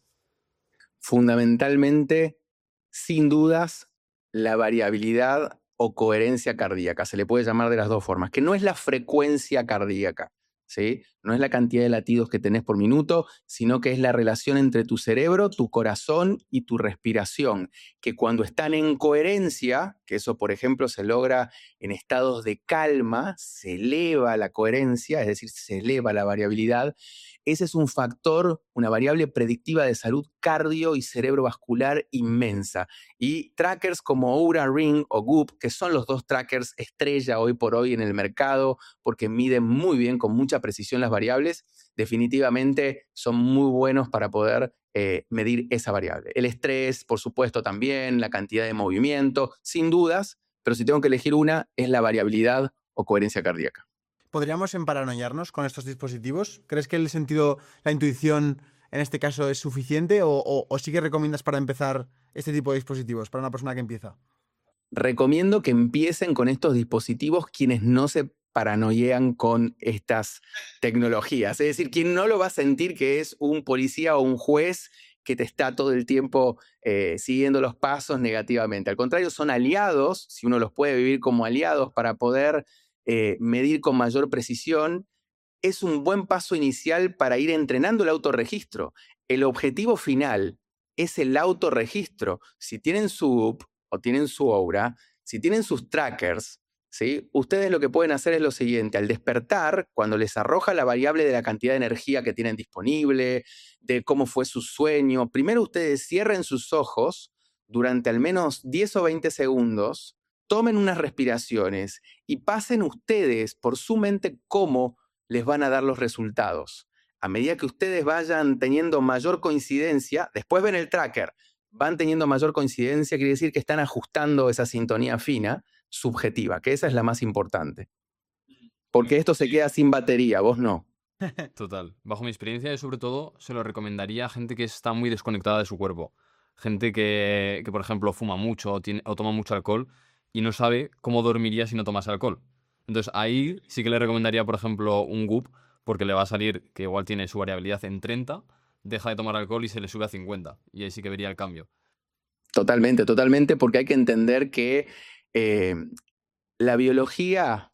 Speaker 3: Fundamentalmente, sin dudas, la variabilidad o coherencia cardíaca. Se le puede llamar de las dos formas, que no es la frecuencia cardíaca, ¿sí? No es la cantidad de latidos que tenés por minuto, sino que es la relación entre tu cerebro, tu corazón y tu respiración, que cuando están en coherencia, que eso, por ejemplo, se logra en estados de calma, se eleva la coherencia, es decir, se eleva la variabilidad. Ese es un factor, una variable predictiva de salud cardio y cerebrovascular inmensa. Y trackers como Oura Ring o Whoop, que son los dos trackers estrella hoy por hoy en el mercado, porque miden muy bien, con mucha precisión las variables, definitivamente son muy buenos para poder eh, medir esa variable. El estrés, por supuesto, también, la cantidad de movimiento, sin dudas, pero si tengo que elegir una, es la variabilidad o coherencia cardíaca.
Speaker 2: ¿Podríamos emparanoiarnos con estos dispositivos? ¿Crees que el sentido, la intuición en este caso es suficiente o, o, o sí que recomiendas para empezar este tipo de dispositivos para una persona que empieza?
Speaker 3: Recomiendo que empiecen con estos dispositivos quienes no se paranoian con estas tecnologías. Es decir, quien no lo va a sentir que es un policía o un juez que te está todo el tiempo eh, siguiendo los pasos negativamente. Al contrario, son aliados, si uno los puede vivir como aliados para poder eh, medir con mayor precisión. Es un buen paso inicial para ir entrenando el autorregistro. El objetivo final es el autorregistro. Si tienen su Whoop o tienen su Oura, si tienen sus trackers, ¿sí? Ustedes lo que pueden hacer es lo siguiente: al despertar, cuando les arroja la variable de la cantidad de energía que tienen disponible, de cómo fue su sueño, primero ustedes cierren sus ojos durante al menos diez o veinte segundos, tomen unas respiraciones y pasen ustedes por su mente cómo les van a dar los resultados. a medida que ustedes vayan teniendo mayor coincidencia, después ven el tracker, van teniendo mayor coincidencia, quiere decir que están ajustando esa sintonía fina, subjetiva, que esa es la más importante. Porque esto se queda sin batería, vos no.
Speaker 1: Total. Bajo mi experiencia, yo sobre todo se lo recomendaría a gente que está muy desconectada de su cuerpo. Gente que, que por ejemplo, fuma mucho o, tiene, o toma mucho alcohol y no sabe cómo dormiría si no tomase alcohol. Entonces ahí sí que le recomendaría, por ejemplo, un Goop, porque le va a salir que igual tiene su variabilidad en treinta, deja de tomar alcohol y se le sube a cincuenta. Y ahí sí que vería el cambio.
Speaker 3: Totalmente, totalmente, porque hay que entender que eh, la biología,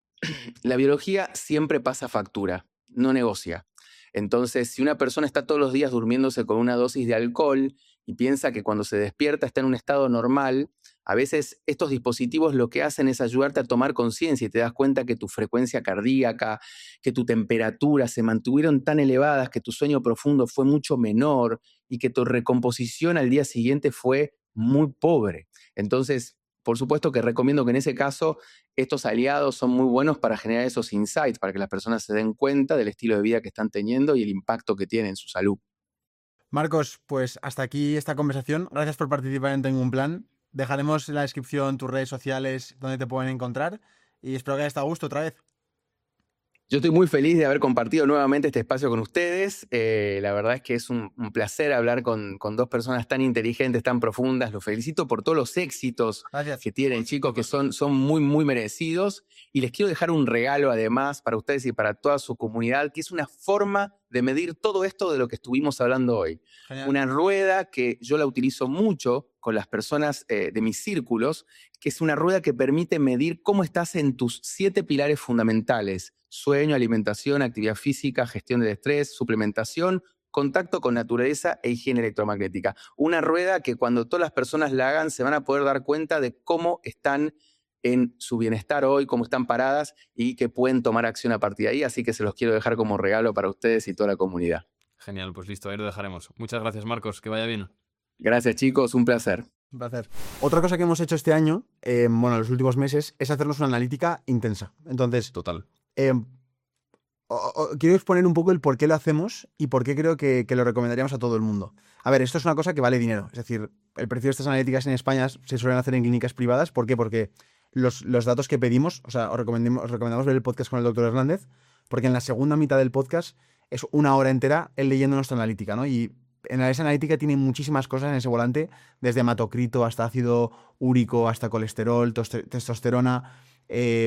Speaker 3: la biología siempre pasa factura, no negocia. Entonces, si una persona está todos los días durmiéndose con una dosis de alcohol y piensa que cuando se despierta está en un estado normal, a veces estos dispositivos lo que hacen es ayudarte a tomar conciencia y te das cuenta que tu frecuencia cardíaca, que tu temperatura se mantuvieron tan elevadas, que tu sueño profundo fue mucho menor y que tu recomposición al día siguiente fue muy pobre. Entonces, por supuesto que recomiendo que en ese caso estos aliados son muy buenos para generar esos insights, para que las personas se den cuenta del estilo de vida que están teniendo y el impacto que tiene en su salud.
Speaker 2: Marcos, pues hasta aquí esta conversación. Gracias por participar en Tengo un Plan. Dejaremos en la descripción tus redes sociales donde te pueden encontrar y espero que haya estado a gusto otra vez.
Speaker 3: Yo estoy muy feliz de haber compartido nuevamente este espacio con ustedes. Eh, la verdad es que es un, un placer hablar con, con dos personas tan inteligentes, tan profundas. Los felicito por todos los éxitos
Speaker 2: Gracias.
Speaker 3: que tienen, chicos, que son, son muy, muy merecidos. Y les quiero dejar un regalo, además, para ustedes y para toda su comunidad, que es una forma de medir todo esto de lo que estuvimos hablando hoy.
Speaker 2: Genial.
Speaker 3: Una rueda que yo la utilizo mucho con las personas eh, de mis círculos, que es una rueda que permite medir cómo estás en tus siete pilares fundamentales: sueño, alimentación, actividad física, gestión del estrés, suplementación, contacto con naturaleza e higiene electromagnética. Una rueda que cuando todas las personas la hagan se van a poder dar cuenta de cómo están en su bienestar hoy, cómo están paradas y que pueden tomar acción a partir de ahí. Así que se los quiero dejar como regalo para ustedes y toda la comunidad.
Speaker 1: Genial, pues listo, ahí lo dejaremos. Muchas gracias, Marcos, que vaya bien.
Speaker 3: Gracias, chicos, un placer.
Speaker 2: Un placer. Otra cosa que hemos hecho este año, eh, bueno, en los últimos meses, es hacernos una analítica intensa. Entonces,
Speaker 1: Total.
Speaker 2: eh, o- o- quiero exponer un poco el por qué lo hacemos y por qué creo que, que lo recomendaríamos a todo el mundo. A ver, esto es una cosa que vale dinero. Es decir, el precio de estas analíticas en España se suelen hacer en clínicas privadas. ¿Por qué? Porque los, los datos que pedimos, o sea, os recomendamos, os recomendamos ver el podcast con el doctor Hernández, porque en la segunda mitad del podcast es una hora entera él leyendo nuestra analítica, ¿no? Y en esa analítica tiene muchísimas cosas en ese volante, desde hematocrito hasta ácido úrico, hasta colesterol, toste- testosterona, eh,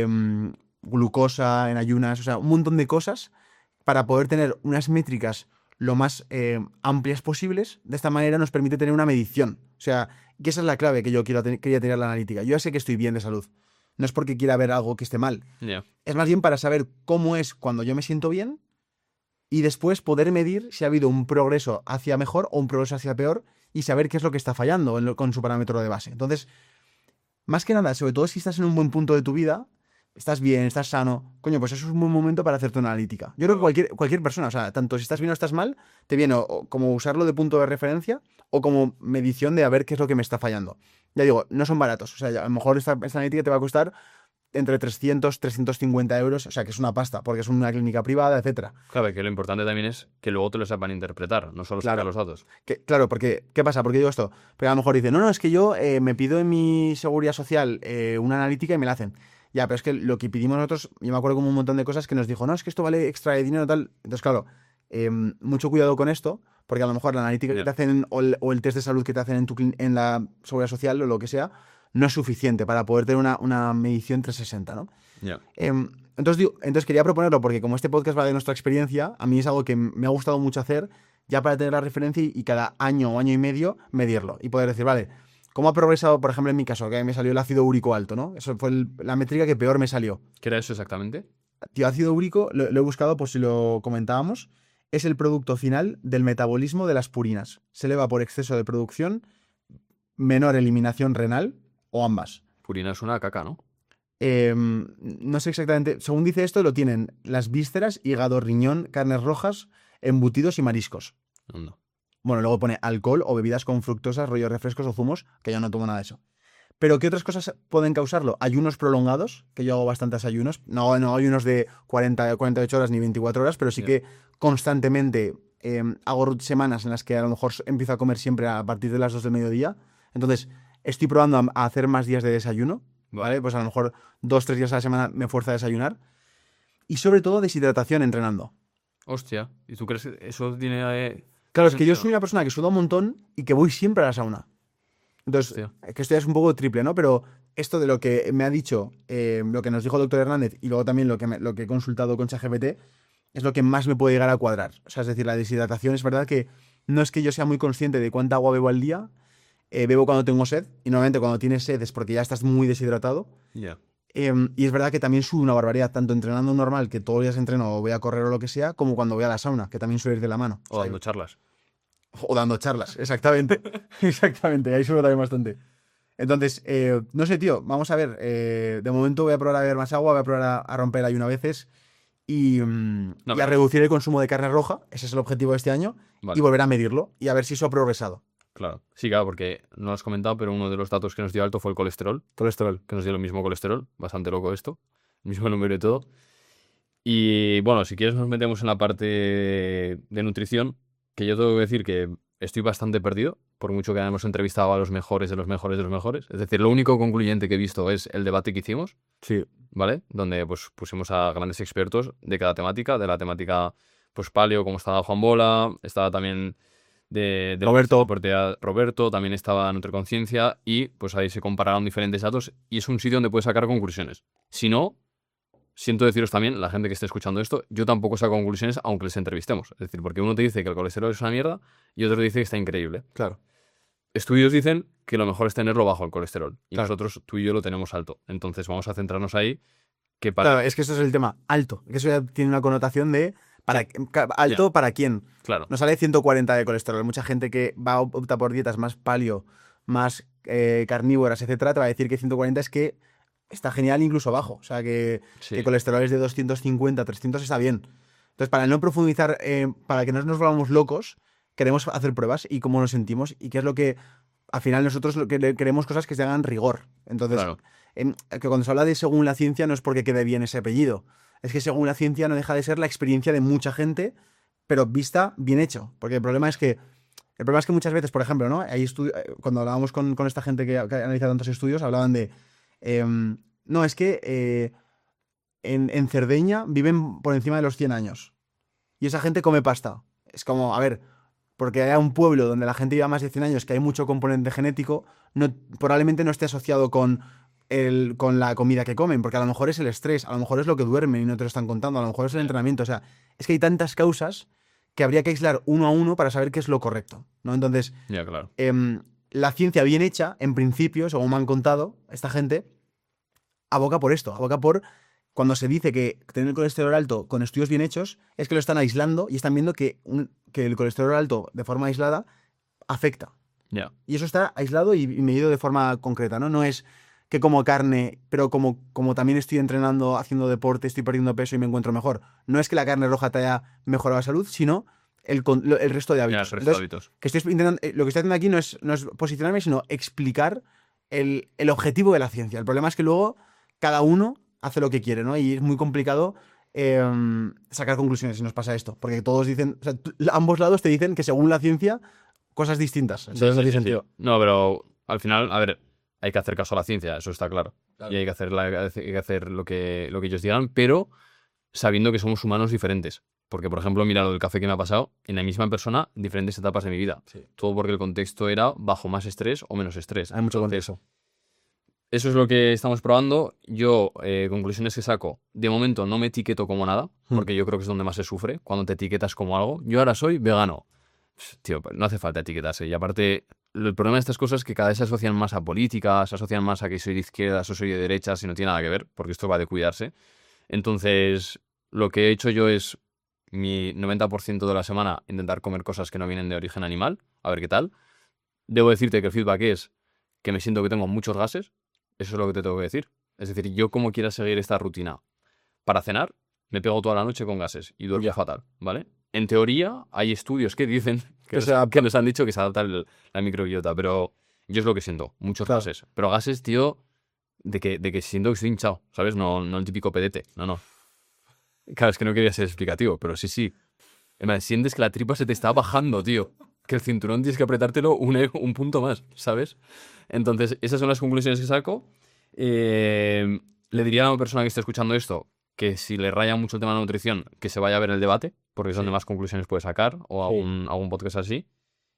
Speaker 2: glucosa en ayunas, o sea, un montón de cosas para poder tener unas métricas lo más eh, amplias posibles. De esta manera nos permite tener una medición. O sea, que esa es la clave que yo quiero ten- quería tener en la analítica. Yo ya sé que estoy bien de salud. No es porque quiera ver algo que esté mal.
Speaker 1: Ya.
Speaker 2: Es más bien para saber cómo es cuando yo me siento bien y después poder medir si ha habido un progreso hacia mejor o un progreso hacia peor y saber qué es lo que está fallando en lo- con su parámetro de base. Entonces, más que nada, sobre todo si estás en un buen punto de tu vida, estás bien, estás sano, coño, pues eso es un buen momento para hacerte una analítica. Yo creo que cualquier, cualquier persona, o sea, tanto si estás bien o estás mal, te viene o- o como usarlo de punto de referencia o como medición de a ver qué es lo que me está fallando. Ya digo, no son baratos, o sea, ya- a lo mejor esta, esta analítica te va a costar entre trescientos, trescientos cincuenta euros, o sea, que es una pasta, porque es una clínica privada, etcétera.
Speaker 1: Claro, que lo importante también es que luego te lo sepan interpretar, no solo
Speaker 2: Claro.
Speaker 1: sacar los datos.
Speaker 2: Que, claro, porque, ¿qué pasa? ¿Por qué digo esto? Porque a lo mejor dicen, no, no, es que yo eh, me pido en mi seguridad social eh, una analítica y me la hacen. Ya, pero es que lo que pedimos nosotros, yo me acuerdo como un montón de cosas que nos dijo, no, es que esto vale extra de dinero tal. Entonces, claro, eh, mucho cuidado con esto, porque a lo mejor la analítica
Speaker 1: Ya.
Speaker 2: que te hacen o el, o el test de salud que te hacen en, tu, clin- en la seguridad social o lo que sea, no es suficiente para poder tener una, una medición trescientos sesenta, ¿no?
Speaker 1: Ya.
Speaker 2: Eh, entonces, digo- entonces quería proponerlo porque como este podcast va de nuestra experiencia, a mí es algo que me ha gustado mucho hacer, ya para tener la referencia y, y cada año o año y medio medirlo y poder decir, vale, ¿cómo ha progresado, por ejemplo, en mi caso, que me salió el ácido úrico alto, ¿no? Eso fue el- la métrica que peor me salió.
Speaker 1: ¿Qué era eso exactamente?
Speaker 2: Tío, ácido úrico, lo, lo he buscado por si lo comentábamos, es el producto final del metabolismo de las purinas. Se eleva por exceso de producción, menor eliminación renal o ambas.
Speaker 1: Purina es una caca, ¿no?
Speaker 2: Eh, no sé exactamente, según dice esto, lo tienen las vísceras, hígado, riñón, carnes rojas, embutidos y mariscos.
Speaker 1: No.
Speaker 2: Bueno, luego pone alcohol o bebidas con fructosa, rollo refrescos o zumos, que yo no tomo nada de eso. Pero ¿qué otras cosas pueden causarlo? Ayunos prolongados, que yo hago bastantes ayunos. No, no ayunos de cuarenta, cuarenta y ocho horas ni veinticuatro horas, pero sí
Speaker 1: Ya.
Speaker 2: que constantemente eh, hago semanas en las que a lo mejor empiezo a comer siempre a partir de las dos del mediodía. Entonces, estoy probando a, a hacer más días de desayuno, ¿vale? Pues a lo mejor dos, tres días a la semana me fuerza a desayunar. Y sobre todo deshidratación entrenando.
Speaker 1: Hostia, ¿y tú crees que eso tiene... eh,
Speaker 2: Claro, es que yo
Speaker 1: sentido?
Speaker 2: soy una persona que suda un montón y que voy siempre a la sauna. Entonces,
Speaker 1: Hostia.
Speaker 2: que esto ya es un poco triple, ¿no? Pero esto de lo que me ha dicho, eh, lo que nos dijo el doctor Hernández y luego también lo que, me- lo que he consultado con ChatGPT, es lo que más me puede llegar a cuadrar. O sea, es decir, la deshidratación es verdad que no es que yo sea muy consciente de cuánta agua bebo al día, eh, bebo cuando tengo sed, y normalmente cuando tienes sed es porque ya estás muy deshidratado.
Speaker 1: Ya.
Speaker 2: Eh, y es verdad que también sudo una barbaridad, tanto entrenando normal, que todos los días entreno o voy a correr o lo que sea, como cuando voy a la sauna, que también suele ir de la mano.
Speaker 1: O
Speaker 2: sea,
Speaker 1: dando charlas.
Speaker 2: o dando charlas, exactamente. Exactamente, ahí suelo también bastante. Entonces, eh, no sé, tío, vamos a ver. eh, de momento voy a probar a beber más agua, voy a probar a, a romper ayuno a veces y, mm,
Speaker 1: No,
Speaker 2: y a
Speaker 1: pero-
Speaker 2: reducir el consumo de carne roja. Ese es el objetivo de este año.
Speaker 1: Vale.
Speaker 2: Y volver a medirlo y a ver si eso ha progresado.
Speaker 1: Claro. Sí, claro, porque no lo has comentado, pero uno de los datos que nos dio alto fue el colesterol. Colesterol, que nos dio el mismo colesterol. Bastante loco esto. El mismo número y todo. Y bueno, si quieres nos metemos en la parte de nutrición, que yo tengo que decir que estoy bastante perdido, por mucho que hayamos entrevistado a los mejores de los mejores de los mejores. Es decir, lo único concluyente que he visto es el debate que hicimos,
Speaker 2: Sí.
Speaker 1: ¿vale? Donde pues pusimos a grandes expertos de cada temática, de la temática pues paleo, como estaba Juan Bola, estaba también de, de
Speaker 2: Roberto.
Speaker 1: deporte a- Roberto, también estaba Nutriconciencia y pues ahí se compararon diferentes datos y es un sitio donde puedes sacar conclusiones. Si no, siento deciros también, la gente que esté escuchando esto, yo tampoco saco conclusiones aunque les entrevistemos. Es decir, porque uno te dice que el colesterol es una mierda y otro te dice que está increíble.
Speaker 2: Claro.
Speaker 1: Estudios dicen que lo mejor es tenerlo bajo el colesterol y
Speaker 2: Claro.
Speaker 1: nosotros, tú y yo, lo tenemos alto. Entonces vamos a centrarnos ahí, que para...
Speaker 2: Claro, es que eso es el tema. Alto. Que eso ya tiene una connotación de. Para, ca- ¿Alto
Speaker 1: Ya.
Speaker 2: para quién?
Speaker 1: Claro,
Speaker 2: Nos sale ciento cuarenta de colesterol. Mucha gente que va a optar por dietas más paleo, más eh, carnívoras, etcétera, te va a decir que ciento cuarenta es que está genial incluso bajo. O sea, que,
Speaker 1: sí.
Speaker 2: que colesterol de doscientos cincuenta, trescientos está bien. Entonces, para no profundizar, eh, para que no nos volvamos locos, queremos hacer pruebas y cómo nos sentimos y qué es lo que, al final, nosotros lo que le- queremos cosas que se hagan rigor. Entonces,
Speaker 1: Claro.
Speaker 2: em, que cuando se habla de según la ciencia no es porque quede bien ese apellido. Es que según la ciencia no deja de ser la experiencia de mucha gente, pero vista bien hecho. Porque el problema es que el problema es que muchas veces, por ejemplo, ¿no? Hay estu- eh, cuando hablábamos con, con esta gente que, que analiza tantos estudios, hablaban de em, no, es que eh, en, en Cerdeña viven por encima de los cien años. Y esa gente come pasta. Es como, a ver, porque haya un pueblo donde la gente lleva más de cien años, que hay mucho componente genético, no, probablemente no esté asociado con, el, con la comida que comen, porque a lo mejor es el estrés, a lo mejor es lo que duermen y no te lo están contando, a lo mejor es el entrenamiento. O sea, es que hay tantas causas que habría que aislar uno a uno para saber qué es lo correcto, ¿no? Entonces,
Speaker 1: Ya, claro.
Speaker 2: em, la ciencia bien hecha, en principio, según me han contado esta gente, aboca por esto, aboca por cuando se dice que tener el colesterol alto con estudios bien hechos, es que lo están aislando y están viendo que, un- que el colesterol alto de forma aislada afecta.
Speaker 1: Ya.
Speaker 2: Y eso está aislado y, y medido de forma concreta, ¿no? No es que como carne, pero como, como también estoy entrenando, haciendo deporte, estoy perdiendo peso y me encuentro mejor. No es que la carne roja te haya mejorado la salud, sino el, con- lo- el resto de
Speaker 1: Ya,
Speaker 2: hábitos.
Speaker 1: el resto de
Speaker 2: Entonces,
Speaker 1: hábitos.
Speaker 2: que estoy intentando- eh, lo que estoy haciendo aquí no es, no es posicionarme, sino explicar el, el objetivo de la ciencia. El problema es que luego cada uno hace lo que quiere, ¿no? Y es muy complicado eh, sacar conclusiones si nos pasa esto. Porque todos dicen, o sea, tú- ambos lados te dicen que según la ciencia, cosas distintas. Entonces no
Speaker 1: Sí,
Speaker 2: tiene
Speaker 1: sí, sí.
Speaker 2: sentido.
Speaker 1: No, pero al final, a ver, hay que hacer caso a la ciencia, eso está claro.
Speaker 2: Claro.
Speaker 1: Y hay que hacer, la- hay que hacer lo, que, lo que ellos digan, pero sabiendo que somos humanos diferentes. Porque, por ejemplo, mira lo del café que me ha pasado, en la misma persona, en diferentes etapas de mi vida.
Speaker 2: Sí.
Speaker 1: Todo porque el contexto era bajo más estrés o menos estrés.
Speaker 2: Hay mucho
Speaker 1: Entonces,
Speaker 2: contexto.
Speaker 1: eso es lo que estamos probando. Yo, eh, conclusiones que saco, de momento no me etiqueto como nada,
Speaker 2: Hmm.
Speaker 1: porque yo creo que es donde más se sufre, cuando te etiquetas como algo. Yo ahora soy vegano. Pff, Tío, no hace falta etiquetarse. Y aparte, el problema de estas cosas es que cada vez se asocian más a política, se asocian más a que soy de izquierdas o soy de derechas y no tiene nada que ver, porque esto va de cuidarse. Entonces, lo que he hecho yo es mi noventa por ciento de la semana intentar comer cosas que no vienen de origen animal, a ver qué tal. Debo decirte que el feedback es que me siento que tengo muchos gases, eso es lo que te tengo que decir. Es decir, yo como quiera seguir esta rutina para cenar, me pego toda la noche con gases y duermo
Speaker 2: Ya.
Speaker 1: fatal, ¿vale? En teoría, hay estudios que dicen que,
Speaker 2: Que
Speaker 1: nos,
Speaker 2: se adapta.
Speaker 1: que nos han dicho que se adapta el- la microbiota, pero Yo es lo que siento, muchos
Speaker 2: Claro.
Speaker 1: gases. Pero gases, tío, de que, de que siento que estoy hinchado, ¿sabes? No, no el típico pedete, no, no. Claro, es que no quería ser explicativo, pero sí, sí. Además, sientes que la tripa se te está bajando, tío. Que el cinturón tienes que apretártelo un, un punto más, ¿sabes? Entonces, esas son las conclusiones que saco. Eh, le diría a una persona que esté escuchando esto que si le raya mucho el tema de la nutrición, que se vaya a ver el debate, porque es
Speaker 2: Sí.
Speaker 1: donde más conclusiones puede sacar, o
Speaker 2: Sí.
Speaker 1: algún, algún podcast así.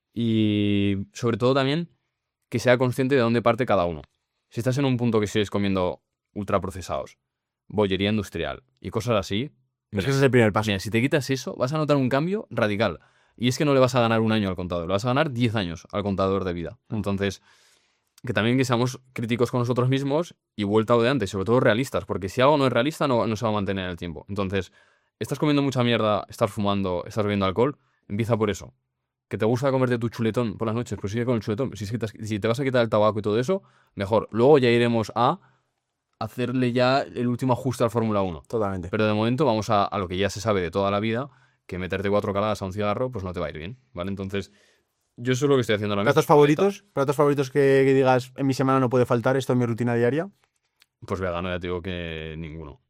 Speaker 1: Y sobre todo también que sea consciente de dónde parte cada uno. Si estás en un punto que sigues comiendo ultraprocesados, bollería industrial y cosas así,
Speaker 2: Es que ese es el primer paso.
Speaker 1: mira, si te quitas eso, vas a notar un cambio radical. Y es que no le vas a ganar un año al contador, le vas a ganar diez años al contador de vida. Entonces, que también que seamos críticos con nosotros mismos y vuelta a lo de antes, sobre todo realistas, porque si algo no es realista no, no se va a mantener en el tiempo. Entonces, estás comiendo mucha mierda, estás fumando, estás bebiendo alcohol, empieza por eso. Que te gusta comerte tu chuletón por las noches, pues sigue con el chuletón. Si, es que te, has- si te vas a quitar el tabaco y todo eso, mejor. Luego ya iremos a hacerle ya el último ajuste al Fórmula uno.
Speaker 2: Totalmente.
Speaker 1: Pero de momento vamos a, a lo que ya se sabe de toda la vida, que meterte cuatro caladas a un cigarro, pues no te va a ir bien, ¿vale? Entonces, yo eso es lo que estoy haciendo ahora mismo.
Speaker 2: ¿Platos favoritos? ¿Platos favoritos que, que digas en mi semana no puede faltar esto en mi rutina diaria?
Speaker 1: Pues vegano, ya te digo que ninguno.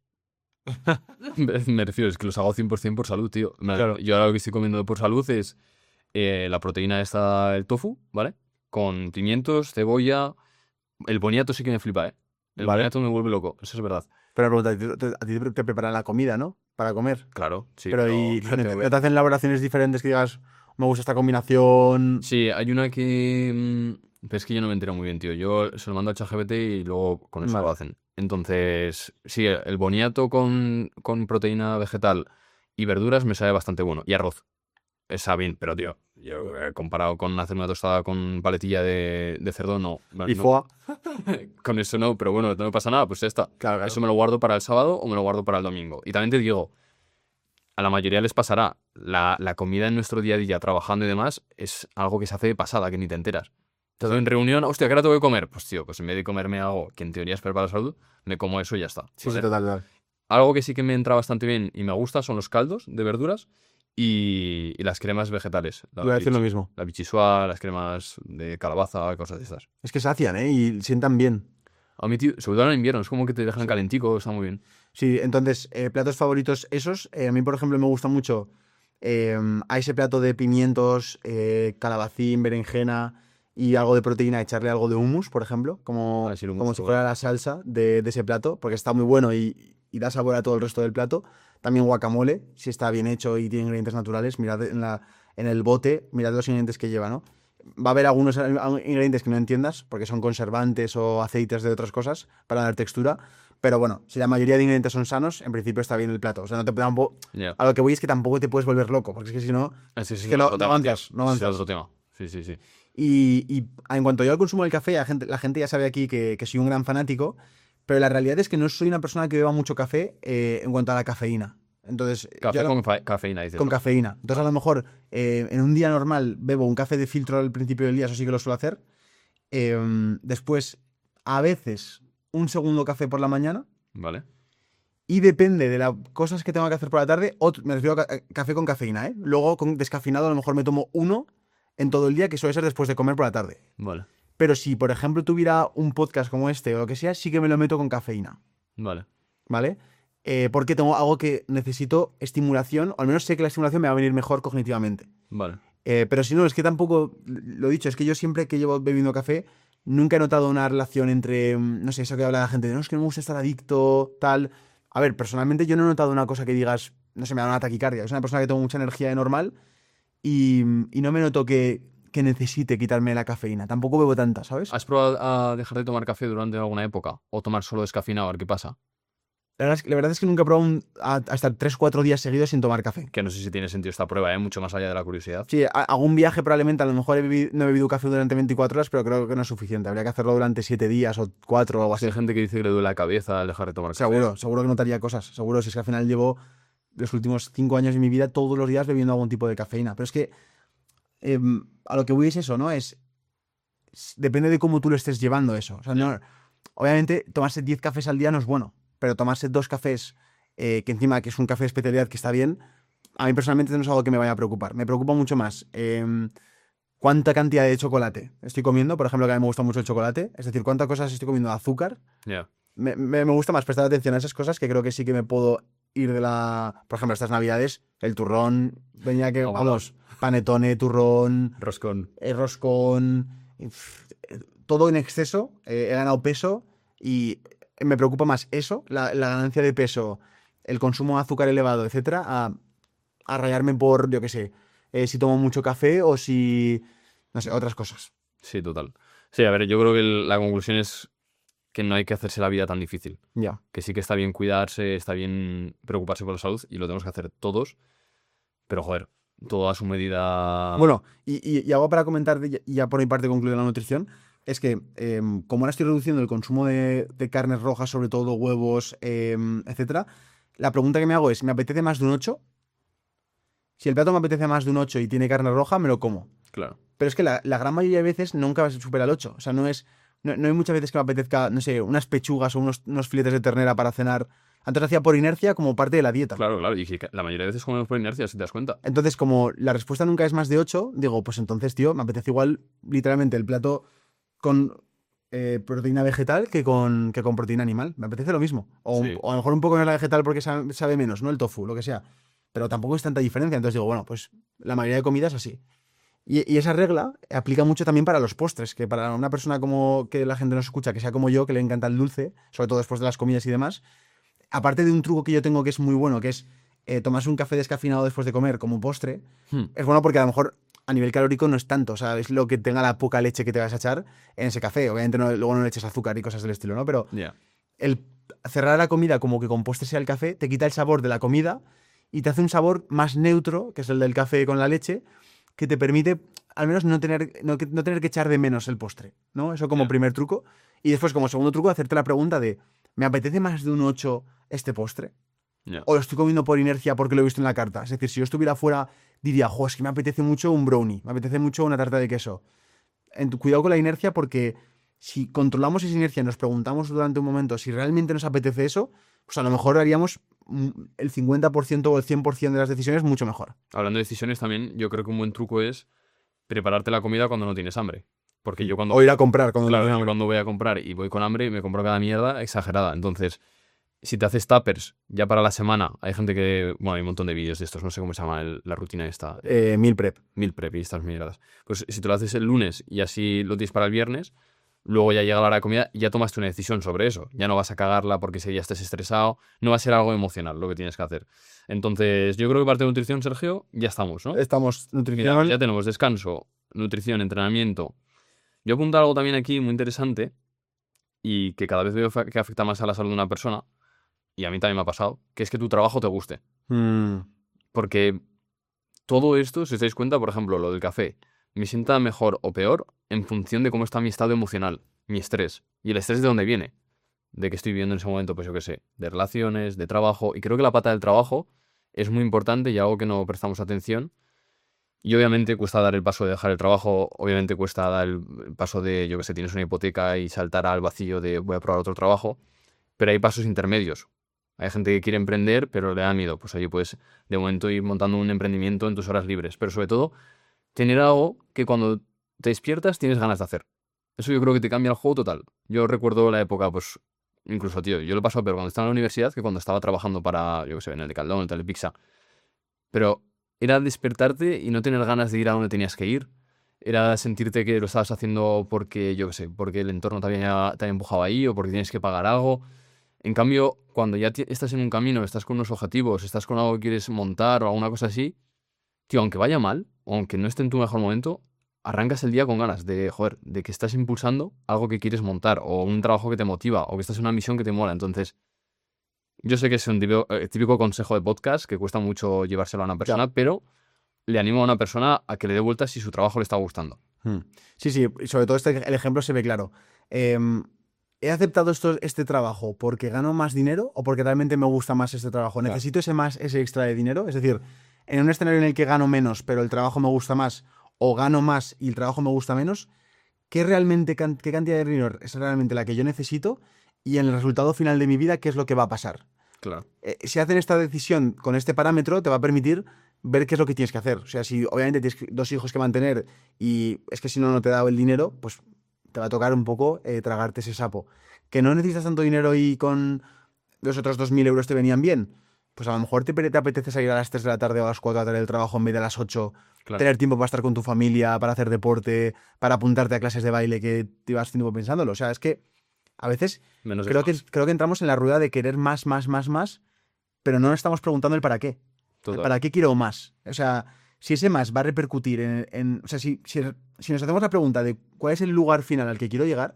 Speaker 1: me, me refiero, es que los hago cien por ciento por salud, tío. Me-
Speaker 2: Claro.
Speaker 1: Yo ahora lo que estoy comiendo por salud es eh, la proteína esta, el tofu, ¿vale? Con pimientos, cebolla. El boniato sí que me flipa, ¿eh? El
Speaker 2: Vale.
Speaker 1: boniato me vuelve loco, eso es verdad.
Speaker 2: Pero me pregunta, ¿a ti- a ti te, te preparan la comida, ¿no? Para comer.
Speaker 1: Claro, sí.
Speaker 2: pero y
Speaker 1: pero
Speaker 2: ¿no
Speaker 1: tengo
Speaker 2: te,
Speaker 1: que-
Speaker 2: no te hacen elaboraciones diferentes que digas, me gusta esta combinación?
Speaker 1: Sí, hay una que... mm, Pero es que yo no me entero muy bien, tío. Yo se lo mando al ChatGPT y luego con eso
Speaker 2: Vale.
Speaker 1: lo hacen. Entonces, sí, el boniato con, con proteína vegetal y verduras me sabe bastante bueno. Y arroz. Está bien, pero tío, yo eh, comparado con hacer una tostada con paletilla de, de cerdo, no.
Speaker 2: Y
Speaker 1: No,
Speaker 2: foie.
Speaker 1: con eso no, pero bueno, no pasa nada, pues ya está.
Speaker 2: Claro, claro.
Speaker 1: Eso me lo guardo para el sábado o me lo guardo para el domingo. Y también te digo, a la mayoría les pasará, la, la comida en nuestro día a día, trabajando y demás, es algo que se hace de pasada, que ni te enteras. Todo en reunión, hostia, ¿qué hora tengo que comer? Pues tío, pues en vez de comerme algo que en teoría es para la salud, me como eso y ya está.
Speaker 2: Sí,
Speaker 1: ¿vale?
Speaker 2: sí, total, total.
Speaker 1: Algo que sí que me entra bastante bien y me gusta son los caldos de verduras y, y las cremas vegetales. La,
Speaker 2: Voy a decir lo
Speaker 1: bichi-
Speaker 2: mismo.
Speaker 1: la bichisua, las cremas de calabaza, cosas de estas.
Speaker 2: Es que sacian, ¿eh? Y sientan bien.
Speaker 1: A mí, tío, sobre todo en invierno, es como que te dejan calentico, está muy bien.
Speaker 2: Sí, entonces, eh, platos favoritos esos. Eh, a mí, por ejemplo, me gusta mucho eh, a ese plato de pimientos, eh, calabacín, berenjena y algo de proteína, echarle algo de hummus, por ejemplo, como,
Speaker 1: Ah, sí, el hummus
Speaker 2: como
Speaker 1: está
Speaker 2: si fuera la salsa de, de ese plato, porque está muy bueno y, y da sabor a todo el resto del plato. También guacamole, si está bien hecho y tiene ingredientes naturales, mirad en, la, en el bote, mirad los ingredientes que lleva, ¿no? Va a haber algunos ingredientes que no entiendas, porque son conservantes o aceites de otras cosas para dar textura. Pero bueno, si la mayoría de ingredientes son sanos, en principio está bien el plato. O sea, no te tampoco,
Speaker 1: Ya.
Speaker 2: a lo que voy es que tampoco te puedes volver loco, porque es que si no...
Speaker 1: Ese sí
Speaker 2: que no-
Speaker 1: otro
Speaker 2: no
Speaker 1: tema,
Speaker 2: avanzas,
Speaker 1: tío.
Speaker 2: no
Speaker 1: Ese
Speaker 2: avanzas.
Speaker 1: es otro tema. Sí, sí, sí.
Speaker 2: Y, y en cuanto yo al consumo del café, la gente, la gente ya sabe aquí que, que soy un gran fanático, pero la realidad es que no soy una persona que beba mucho café eh, en cuanto a la cafeína. Entonces,
Speaker 1: Café
Speaker 2: yo a lo-
Speaker 1: con fa- cafeína, dices.
Speaker 2: con
Speaker 1: ¿no?
Speaker 2: cafeína. Entonces, a lo mejor eh, en un día normal bebo un café de filtro al principio del día, eso sí que lo suelo hacer. Eh, después, a veces, un segundo café por la mañana.
Speaker 1: Vale.
Speaker 2: Y depende de las cosas que tengo que hacer por la tarde, otro- me refiero a ca- café con cafeína, ¿eh? Luego, con descafeinado, a lo mejor me tomo uno en todo el día, que suele ser después de comer por la tarde.
Speaker 1: Vale.
Speaker 2: Pero si, por ejemplo, tuviera un podcast como este o lo que sea, sí que me lo meto con cafeína,
Speaker 1: Vale.
Speaker 2: ¿vale? Eh, porque tengo algo que necesito estimulación, o al menos sé que la estimulación me va a venir mejor cognitivamente.
Speaker 1: Vale.
Speaker 2: Eh, pero si no, es que tampoco, lo dicho, es que yo siempre que llevo bebiendo café, nunca he notado una relación entre, mm, no sé, eso que habla la gente, de no, es que no me gusta estar adicto, tal. A ver, personalmente yo no he notado una cosa que digas, no sé, me da una taquicardia. Es una persona que tengo mucha energía de normal y, y no me noto que, que necesite quitarme la cafeína. Tampoco bebo tanta, ¿sabes?
Speaker 1: ¿Has probado a dejar de tomar café durante alguna época? ¿O tomar solo descafeinado a ver qué pasa?
Speaker 2: La verdad es que, la verdad es que nunca he probado un- a, a estar tres cuatro días seguidos sin tomar café.
Speaker 1: Que no sé si tiene sentido esta prueba, ¿eh? Mucho más allá de la curiosidad.
Speaker 2: Sí, a- hago un viaje probablemente, a lo mejor he bebido- no he bebido café durante veinticuatro horas, pero creo que no es suficiente. Habría que hacerlo durante siete días o cuatro o algo así.
Speaker 1: Hay gente que dice que le duele la cabeza al dejar de tomar café.
Speaker 2: Seguro, seguro que notaría cosas. Seguro, si es que al final llevo los últimos cinco años de mi vida todos los días bebiendo algún tipo de cafeína. Pero es que em, a lo que voy es eso, ¿no? Es, es- depende de cómo tú lo estés llevando eso. O sea, no, obviamente, tomarse diez cafés al día no es bueno, pero tomarse dos cafés, eh, que encima que es un café de especialidad que está bien, a mí personalmente no es algo que me vaya a preocupar. Me preocupa mucho más em, cuánta cantidad de chocolate estoy comiendo. Por ejemplo, que a mí me gusta mucho el chocolate. Es decir, cuántas cosas estoy comiendo de azúcar.
Speaker 1: Yeah.
Speaker 2: Me, me, me gusta más prestar atención a esas cosas, que creo que sí que me puedo ir de la... Por ejemplo, estas navidades, el turrón, venía que,
Speaker 1: Oh,
Speaker 2: vamos, panetone, turrón,
Speaker 1: Roscón.
Speaker 2: eh, roscón, pf, eh, todo en exceso, eh, he ganado peso y me preocupa más eso, la, la ganancia de peso, el consumo de azúcar elevado, etcétera, a, a rayarme por, yo qué sé, eh, si tomo mucho café o si, no sé, otras cosas.
Speaker 1: Sí, total. Sí, a ver, yo creo que el- la conclusión es que no hay que hacerse la vida tan difícil.
Speaker 2: Ya.
Speaker 1: Que sí que está bien cuidarse, está bien preocuparse por la salud y lo tenemos que hacer todos. Pero, joder, todo a su medida.
Speaker 2: Bueno, y, y, y algo para comentar, de- y ya por mi parte concluir la nutrición, es que eh, como ahora estoy reduciendo el consumo de, de carnes rojas, sobre todo huevos, eh, etcétera, la pregunta que me hago es, ¿me apetece más de un ocho? Si el plato me apetece más de un ocho y tiene carne roja, me lo como.
Speaker 1: Claro.
Speaker 2: Pero es que la, la gran mayoría de veces nunca supera el ocho. O sea, no es no, no hay muchas veces que me apetezca, no sé, unas pechugas o unos, unos filetes de ternera para cenar. Antes lo hacía por inercia como parte de la dieta.
Speaker 1: Claro, claro. Y que la mayoría de veces comemos por inercia, si te das cuenta.
Speaker 2: Entonces, como la respuesta nunca es más de ocho, digo, pues entonces, tío, me apetece igual literalmente el plato con eh, proteína vegetal que con, que con proteína animal. Me apetece lo mismo. O,
Speaker 1: Sí.
Speaker 2: o a lo mejor un poco menos la vegetal porque sabe, sabe menos, ¿no? El tofu, lo que sea. Pero tampoco es tanta diferencia. Entonces digo, bueno, pues la mayoría de comidas así. Y, y esa regla aplica mucho también para los postres, que para una persona como que la gente nos escucha, que sea como yo, que le encanta el dulce, sobre todo después de las comidas y demás, aparte de un truco que yo tengo que es muy bueno, que es eh, tomarse un café descafeinado después de comer como postre,
Speaker 1: Hmm.
Speaker 2: es bueno porque a lo mejor a nivel calórico no es tanto, o sea, es lo que tenga la poca leche que te vas a echar en ese café. Obviamente no- luego no le eches azúcar y cosas del estilo, ¿no? Pero
Speaker 1: Ya.
Speaker 2: el cerrar la comida como que con postre sea el café, te quita el sabor de la comida y te hace un sabor más neutro, que es el del café con la leche, que te permite al menos no tener, no, que- no tener que echar de menos el postre, ¿no? Eso como
Speaker 1: Ya.
Speaker 2: primer truco. Y después, como segundo truco, hacerte la pregunta de, ¿me apetece más de un ocho este postre?
Speaker 1: Ya.
Speaker 2: ¿O lo estoy comiendo por inercia porque lo he visto en la carta? Es decir, si yo estuviera fuera, diría, jo, es que me apetece mucho un brownie, me apetece mucho una tarta de queso. En tu- cuidado con la inercia, porque si controlamos esa inercia y nos preguntamos durante un momento si realmente nos apetece eso, pues a lo mejor haríamos mm, el cincuenta por ciento o el cien por ciento de las decisiones mucho mejor.
Speaker 1: Hablando de decisiones también, yo creo que un buen truco es prepararte la comida cuando no tienes hambre. Porque yo cuando,
Speaker 2: O ir a comprar cuando
Speaker 1: claro,
Speaker 2: no
Speaker 1: yo
Speaker 2: tenga hambre.
Speaker 1: cuando voy a comprar y voy con hambre, me compro cada mierda exagerada. Entonces, si te haces tuppers ya para la semana, hay gente que, bueno, hay un montón de vídeos de estos, no sé cómo se llama el- la rutina esta,
Speaker 2: Eh, meal prep.
Speaker 1: meal prep y estas mierdas. Pues si te lo haces el lunes y así lo tienes para el viernes, luego ya llega la hora de comida y ya tomaste una decisión sobre eso. Ya no vas a cagarla porque ese día estés estresado, no va a ser algo emocional lo que tienes que hacer. Entonces, yo creo que parte de nutrición, Sergio, ya estamos, ¿no?
Speaker 2: Estamos
Speaker 1: Mira,
Speaker 2: nutricional.
Speaker 1: ya tenemos descanso, nutrición, entrenamiento. Yo apunto algo también aquí muy interesante y que cada vez veo fa- que afecta más a la salud de una persona, y a mí también me ha pasado, que es que tu trabajo te guste.
Speaker 2: Mm,
Speaker 1: Porque todo esto, si os dais cuenta, por ejemplo, lo del café, me sienta mejor o peor en función de cómo está mi estado emocional, mi estrés. ¿Y el estrés de dónde viene? De que estoy viviendo en ese momento, pues yo qué sé, de relaciones, de trabajo. Y creo que la pata del trabajo es muy importante y algo que no prestamos atención. Y obviamente cuesta dar el paso de dejar el trabajo, obviamente cuesta dar el el paso de, yo qué sé, tienes una hipoteca y saltar al vacío de voy a probar otro trabajo. Pero hay pasos intermedios. Hay gente que quiere emprender, pero le da miedo. Pues oye, puedes de momento ir montando un emprendimiento en tus horas libres. Pero sobre todo, tener algo que cuando te despiertas tienes ganas de hacer. Eso yo creo que te cambia el juego total. Yo recuerdo la época, pues, incluso, tío, yo lo he pasado peor cuando estaba en la universidad que cuando estaba trabajando para, yo qué sé, en el Decathlon, en el Telepizza. Pero era despertarte y no tener ganas de ir a donde tenías que ir. Era sentirte que lo estabas haciendo porque, yo qué sé, porque el entorno te había, te había empujado ahí o porque tienes que pagar algo. En cambio, cuando ya ti- estás en un camino, estás con unos objetivos, estás con algo que quieres montar o alguna cosa así, tío, aunque vaya mal, o aunque no esté en tu mejor momento, arrancas el día con ganas de, joder, de que estás impulsando algo que quieres montar, o un trabajo que te motiva, o que estás en una misión que te mola. Entonces, yo sé que es un típico, eh, típico consejo de podcast que cuesta mucho llevárselo a una persona, pero le animo a una persona a que le dé vueltas si su trabajo le está gustando.
Speaker 2: mm. Sí, sí, y sobre todo este, el ejemplo se ve claro. Em, ¿He aceptado esto, este trabajo porque gano más dinero o porque realmente me gusta más este trabajo?
Speaker 1: Claro.
Speaker 2: ¿Necesito ese más, ese extra de dinero? Es decir, en un escenario en el que gano menos, pero el trabajo me gusta más, o gano más y el trabajo me gusta menos, ¿qué realmente can- qué cantidad de dinero es realmente la que yo necesito? Y en el resultado final de mi vida, ¿qué es lo que va a pasar?
Speaker 1: Claro.
Speaker 2: Eh, si hacen esta decisión con este parámetro, te va a permitir ver qué es lo que tienes que hacer. O sea, si obviamente tienes dos hijos que mantener y es que si no, no te da el dinero, pues te va a tocar un poco eh, tragarte ese sapo. Que no necesitas tanto dinero y con los otros dos mil euros te venían bien. Pues a lo mejor te, te apetece salir a las tres de la tarde o a las cuatro de la tarde del trabajo en vez de a las ocho.
Speaker 1: Claro.
Speaker 2: Tener tiempo para estar con tu familia, para hacer deporte, para apuntarte a clases de baile que te ibas tiempo pensándolo. O sea, es que a veces
Speaker 1: Menos
Speaker 2: creo
Speaker 1: es
Speaker 2: que,
Speaker 1: más.
Speaker 2: creo que entramos en la rueda de querer más, más, más, más, pero no nos estamos preguntando el para qué. El
Speaker 1: Total.
Speaker 2: ¿Para qué quiero más? O sea, si ese más va a repercutir en... en- o sea, si, si, si nos hacemos la pregunta de cuál es el lugar final al que quiero llegar,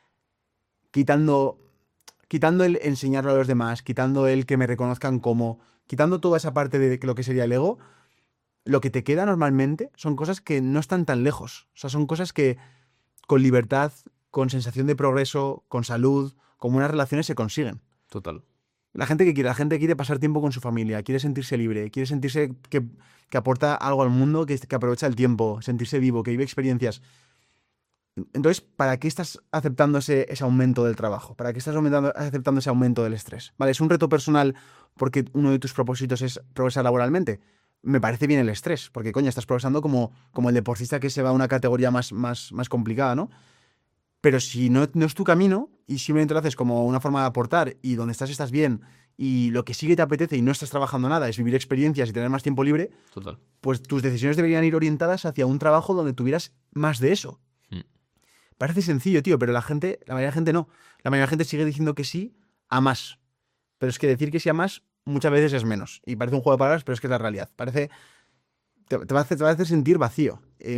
Speaker 2: quitando, quitando el enseñarlo a los demás, quitando el que me reconozcan como, quitando toda esa parte de lo que sería el ego, lo que te queda normalmente son cosas que no están tan lejos. O sea, son cosas que con libertad, con sensación de progreso, con salud, con buenas relaciones se consiguen.
Speaker 1: Total.
Speaker 2: La gente que quiere, la gente quiere pasar tiempo con su familia, quiere sentirse libre, quiere sentirse que, que aporta algo al mundo, que, que aprovecha el tiempo, sentirse vivo, que vive experiencias. Entonces, ¿para qué estás aceptando ese, ese aumento del trabajo? ¿Para qué estás aumentando, aceptando ese aumento del estrés? ¿Vale? ¿Es un reto personal porque uno de tus propósitos es progresar laboralmente? Me parece bien el estrés, porque coño, estás progresando como, como el deportista que se va a una categoría más, más, más complicada, ¿no? Pero si no, no es tu camino y simplemente lo haces como una forma de aportar y donde estás estás bien y lo que sigue te apetece y no estás trabajando nada es vivir experiencias y tener más tiempo libre,
Speaker 1: Total.
Speaker 2: pues tus decisiones deberían ir orientadas hacia un trabajo donde tuvieras más de eso.
Speaker 1: Mm.
Speaker 2: Parece sencillo, tío, pero la gente, la mayoría de la gente no. La mayoría de la gente sigue diciendo que sí a más. Pero es que decir que sí a más muchas veces es menos. Y parece un juego de palabras, pero es que es la realidad. Parece... Te, te va, a hacer, te va a hacer sentir vacío. Eh,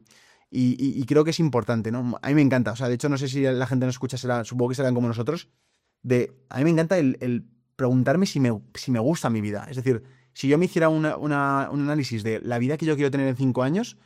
Speaker 2: y, y, y creo que es importante, ¿no? A mí me encanta. O sea, de hecho, no sé si la gente nos escucha, será, supongo que serán como nosotros. De, a mí me encanta el, el preguntarme si me, si me gusta mi vida. Es decir, si yo me hiciera una, una, un análisis de la vida que yo quiero tener en cinco años,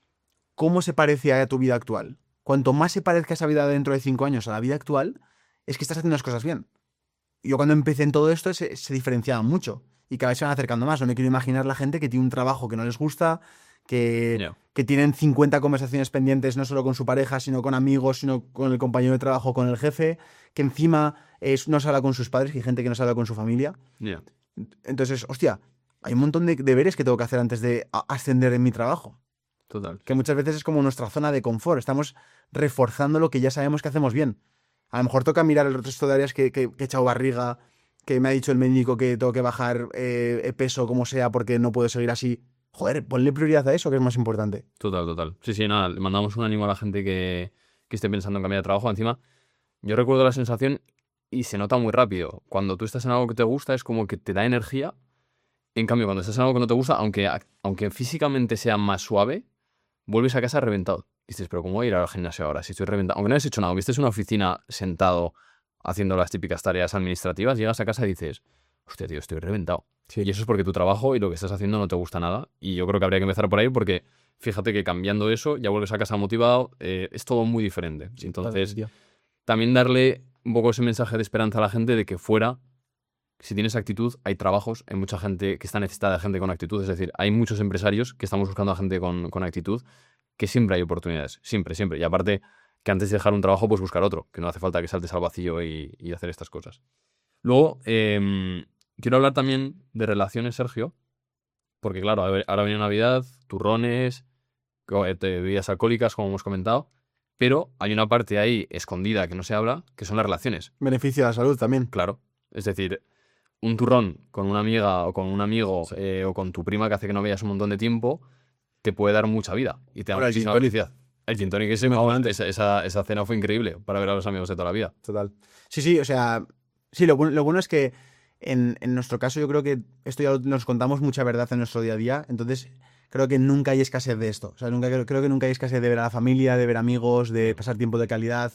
Speaker 2: ¿cómo se parece a tu vida actual? Cuanto más se parezca esa vida dentro de cinco años a la vida actual, es que estás haciendo las cosas bien. Yo cuando empecé en todo esto se, se diferenciaban mucho y cada vez se van acercando más. No me quiero imaginar la gente que tiene un trabajo que no les gusta, que,
Speaker 1: Yeah.
Speaker 2: que tienen cincuenta conversaciones pendientes no solo con su pareja, sino con amigos, sino con el compañero de trabajo, con el jefe, que encima es, no se habla con sus padres, que hay gente que no se habla con su familia.
Speaker 1: Yeah.
Speaker 2: Entonces, hostia, hay un montón de deberes que tengo que hacer antes de a- ascender en mi trabajo.
Speaker 1: Total.
Speaker 2: Que muchas veces es como nuestra zona de confort. Estamos reforzando lo que ya sabemos que hacemos bien. A lo mejor toca mirar el resto de áreas que, que, que he echado barriga, que me ha dicho el médico que tengo que bajar eh, peso como sea porque no puedo seguir así. Joder, ponle prioridad a eso, que es más importante.
Speaker 1: Total, total. Sí, sí, nada, le mandamos un ánimo a la gente que, que esté pensando en cambiar de trabajo. Encima, yo recuerdo la sensación y se nota muy rápido. Cuando tú estás en algo que te gusta es como que te da energía. En cambio, cuando estás en algo que no te gusta, aunque, aunque físicamente sea más suave, vuelves a casa reventado. Dices, pero ¿cómo voy a ir al gimnasio ahora si estoy reventado? Aunque no hayas hecho nada, aunque estés en una oficina sentado haciendo las típicas tareas administrativas, llegas a casa y dices, hostia, tío, estoy reventado.
Speaker 2: Sí.
Speaker 1: Y eso es porque tu trabajo y lo que estás haciendo no te gusta nada. Y yo creo que habría que empezar por ahí porque fíjate que cambiando eso ya vuelves a casa motivado. Eh, es todo muy diferente. Entonces,
Speaker 2: tío.
Speaker 1: también darle un poco ese mensaje de esperanza a la gente de que fuera, si tienes actitud, hay trabajos, hay mucha gente que está necesitada de gente con actitud. Es decir, hay muchos empresarios que estamos buscando a gente con, con actitud, que siempre hay oportunidades. Siempre, siempre. Y aparte, que antes de dejar un trabajo, pues buscar otro. Que no hace falta que saltes al vacío y, y hacer estas cosas. Luego, eh, quiero hablar también de relaciones, Sergio. Porque claro, a ver, ahora viene Navidad, turrones, co- eh, te- bebidas alcohólicas, como hemos comentado. Pero hay una parte ahí escondida que no se habla, que son las relaciones.
Speaker 2: Beneficio a la salud también.
Speaker 1: Claro. Es decir, un turrón con una amiga o con un amigo
Speaker 2: Sí.
Speaker 1: eh, o con tu prima que hace que no veas un montón de tiempo, te puede dar mucha vida y te da
Speaker 2: Ahora, el gin
Speaker 1: muchísima
Speaker 2: tonic.
Speaker 1: felicidad. El gin tonic ese, esa, esa, esa cena fue increíble para ver a los amigos de toda la vida.
Speaker 2: Total. Sí, sí, o sea, sí, lo, bueno- lo bueno es que en, en nuestro caso yo creo que esto ya lo- nos contamos mucha verdad en nuestro día a día, entonces creo que nunca hay escasez de esto. O sea, nunca, creo, creo que nunca hay escasez de ver a la familia, de ver amigos, de pasar tiempo de calidad.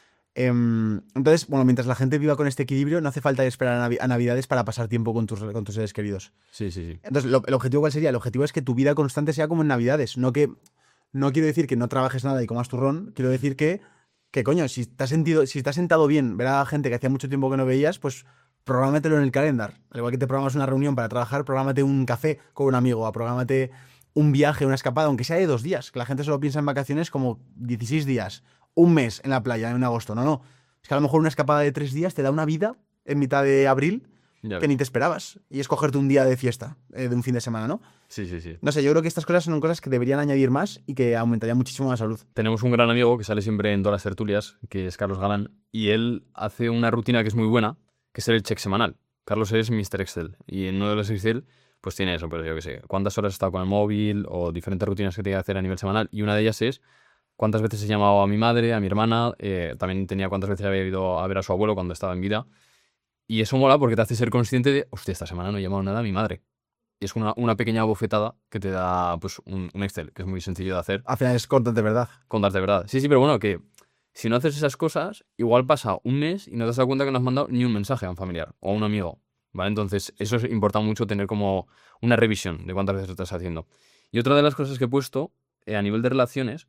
Speaker 2: Em, entonces, bueno, mientras la gente viva con este equilibrio, no hace falta esperar a, Navi- a Navidades para pasar tiempo con tus, con tus seres queridos.
Speaker 1: Sí, sí, sí.
Speaker 2: Entonces, lo- el objetivo cuál sería? El objetivo es que tu vida constante sea como en Navidades. No que no quiero decir que no trabajes nada y comas turrón, quiero decir que, que coño, si te has sentido, si te has sentado bien ver a gente que hacía mucho tiempo que no veías, pues prográmatelo en el calendar. Al igual que te programas una reunión para trabajar, prográmate un café con un amigo, prográmate un viaje, una escapada, aunque sea de dos días, que la gente solo piensa en vacaciones como dieciséis días, un mes en la playa en agosto. No, no. Es que a lo mejor una escapada de tres días te da una vida en mitad de abril
Speaker 1: Ya
Speaker 2: que
Speaker 1: ves.
Speaker 2: ni te esperabas. Y es cogerte un día de fiesta, eh, de un fin de semana, ¿no?
Speaker 1: Sí, sí, sí.
Speaker 2: No sé, yo creo que estas cosas son cosas que deberían añadir más y que aumentarían muchísimo la salud.
Speaker 1: Tenemos un gran amigo que sale siempre en todas las tertulias, que es Carlos Galán, y él hace una rutina que es muy buena, que es el check semanal. Carlos es míster Excel, y en uno de los Excel pues tiene eso, pero yo qué sé, cuántas horas he estado con el móvil o diferentes rutinas que tiene que hacer a nivel semanal, y una de ellas es cuántas veces he llamado a mi madre, a mi hermana, eh, también tenía cuántas veces había ido a ver a su abuelo cuando estaba en vida, y eso mola porque te hace ser consciente de, hostia, esta semana no he llamado nada a mi madre. Y es una, una pequeña bofetada que te da pues un, un Excel, que es muy sencillo de hacer.
Speaker 2: Al final es content de verdad.
Speaker 1: Contarte verdad. Sí, sí, pero bueno, que si no haces esas cosas, igual pasa un mes y no te has dado cuenta que no has mandado ni un mensaje a un familiar o a un amigo, ¿vale? Entonces, eso es importa mucho tener como una revisión de cuántas veces lo estás haciendo. Y otra de las cosas que he puesto eh, a nivel de relaciones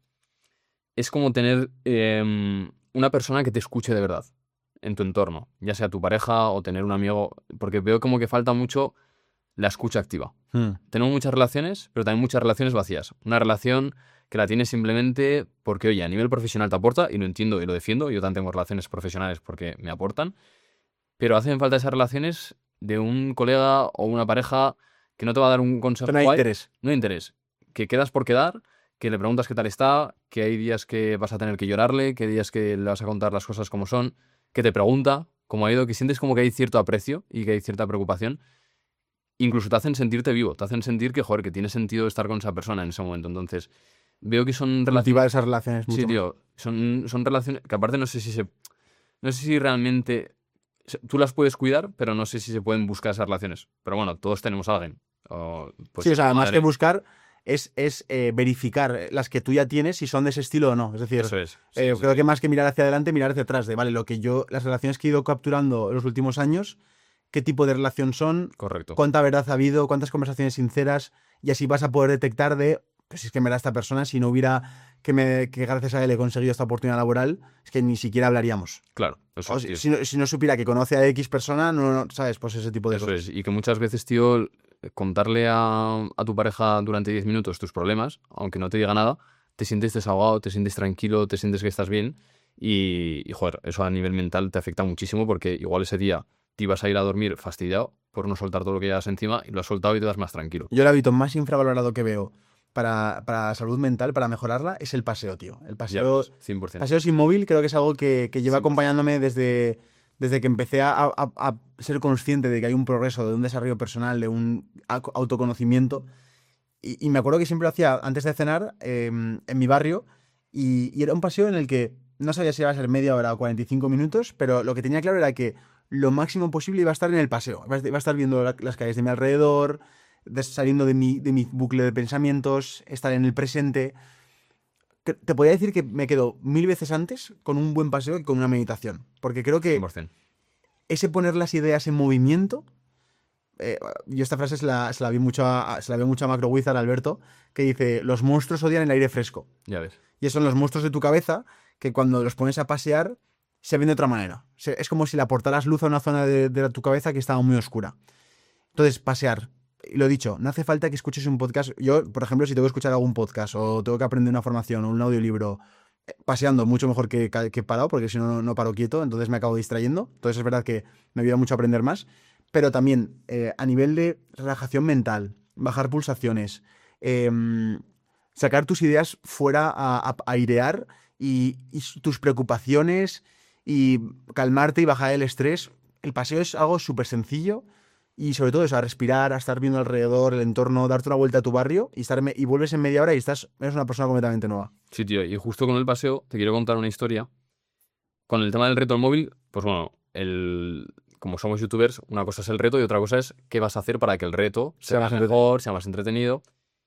Speaker 1: es como tener eh, una persona que te escuche de verdad en tu entorno, ya sea tu pareja o tener un amigo, porque veo como que falta mucho la escucha activa.
Speaker 2: Hmm.
Speaker 1: Tenemos muchas relaciones, pero también muchas relaciones vacías. Una relación que la tienes simplemente porque, oye, a nivel profesional te aporta, y lo entiendo y lo defiendo. Yo también tengo relaciones profesionales porque me aportan, pero hacen falta esas relaciones de un colega o una pareja que no te va a dar un consejo
Speaker 2: No hay
Speaker 1: guay.
Speaker 2: interés.
Speaker 1: No hay interés. Que quedas por quedar, que le preguntas qué tal está, que hay días que vas a tener que llorarle, que hay días que le vas a contar las cosas como son, que te pregunta cómo ha ido, que sientes como que hay cierto aprecio y que hay cierta preocupación. Incluso te hacen sentirte vivo, te hacen sentir que, joder, que tiene sentido estar con esa persona en ese momento. Entonces, veo que son
Speaker 2: Cultivar
Speaker 1: relaciones...
Speaker 2: esas relaciones mucho
Speaker 1: Sí,
Speaker 2: más.
Speaker 1: tío, son, son relaciones que aparte no sé si se... No sé si realmente... se- Tú las puedes cuidar, pero no sé si se pueden buscar esas relaciones. Pero bueno, todos tenemos a alguien. O, pues,
Speaker 2: Sí, o sea,
Speaker 1: tu
Speaker 2: más
Speaker 1: madre.
Speaker 2: que buscar es, es eh, verificar las que tú ya tienes si son de ese estilo o no. Es decir,
Speaker 1: Eso es. Sí,
Speaker 2: eh,
Speaker 1: sí,
Speaker 2: creo
Speaker 1: sí.
Speaker 2: que más que mirar hacia adelante, mirar hacia atrás. De, vale, lo que yo, las relaciones que he ido capturando en los últimos años, qué tipo de relación son,
Speaker 1: Correcto.
Speaker 2: cuánta verdad ha habido, cuántas conversaciones sinceras, y así vas a poder detectar de, pues si es que me da esta persona, si no hubiera que, me, que gracias a él he conseguido esta oportunidad laboral, es que ni siquiera hablaríamos.
Speaker 1: Claro. Eso
Speaker 2: O
Speaker 1: es,
Speaker 2: si,
Speaker 1: tío.
Speaker 2: si no, si no supiera que conoce a X persona, no, no, ¿sabes? Pues ese tipo de
Speaker 1: Eso
Speaker 2: cosas.
Speaker 1: es. Y que muchas veces, tío, contarle a, a tu pareja durante diez minutos tus problemas, aunque no te diga nada, te sientes desahogado, te sientes tranquilo, te sientes que estás bien. Y, y, joder, eso a nivel mental te afecta muchísimo porque igual ese día te ibas a ir a dormir fastidiado por no soltar todo lo que llevas encima y lo has soltado y te das más tranquilo.
Speaker 2: Yo el hábito más infravalorado que veo para, para la salud mental, para mejorarla, es el paseo, tío. El
Speaker 1: Ya
Speaker 2: paseo,
Speaker 1: ves, cien por ciento.
Speaker 2: paseo sin móvil creo que es algo que, que lleva
Speaker 1: cien por ciento.
Speaker 2: acompañándome desde, desde que empecé a, a- a ser consciente de que hay un progreso, de un desarrollo personal, de un au- autoconocimiento. Y, y me acuerdo que siempre lo hacía antes de cenar eh, en mi barrio y, y era un paseo en el que no sabía si iba a ser media hora o cuarenta y cinco minutos, pero lo que tenía claro era que lo máximo posible iba a estar en el paseo. Iba a iba a estar viendo la- las calles de mi alrededor, des- saliendo de mi, de mi bucle de pensamientos, estar en el presente. Que- Te podría decir que me quedo mil veces antes con un buen paseo que con una meditación. Porque creo que
Speaker 1: cien por ciento.
Speaker 2: ese poner las ideas en movimiento. eh, yo esta frase se la, se la vi mucho a, se la veo mucho a Macro Wizard, Alberto, que dice: los monstruos odian el aire fresco.
Speaker 1: Ya ves.
Speaker 2: Y esos son los monstruos de tu cabeza que cuando los pones a pasear se ven de otra manera. Se- Es como si le aportaras luz a una zona de, de tu cabeza que estaba muy oscura. Entonces, pasear. Y lo dicho, no hace falta que escuches un podcast. Yo, por ejemplo, si tengo que escuchar algún podcast o tengo que aprender una formación o un audiolibro, eh, paseando mucho mejor que, que parado, porque si no, no- no paro quieto, entonces me acabo distrayendo. Entonces es verdad que me ayuda mucho a aprender más. Pero también eh, a nivel de relajación mental, bajar pulsaciones, em, sacar tus ideas fuera a, a- a airear y, y s- tus preocupaciones y calmarte y bajar el estrés. El paseo es algo súper sencillo y sobre todo eso, a respirar, a estar viendo alrededor, el entorno, darte una vuelta a tu barrio y, estar me- y vuelves en media hora y estás, eres una persona completamente nueva.
Speaker 1: Sí, tío. Y justo con el paseo te quiero contar una historia. Con el tema del reto del móvil, pues bueno, el... como somos youtubers, una cosa es el reto y otra cosa es qué vas a hacer para que el reto
Speaker 2: Sea
Speaker 1: sea
Speaker 2: más
Speaker 1: mejor, sea más entretenido.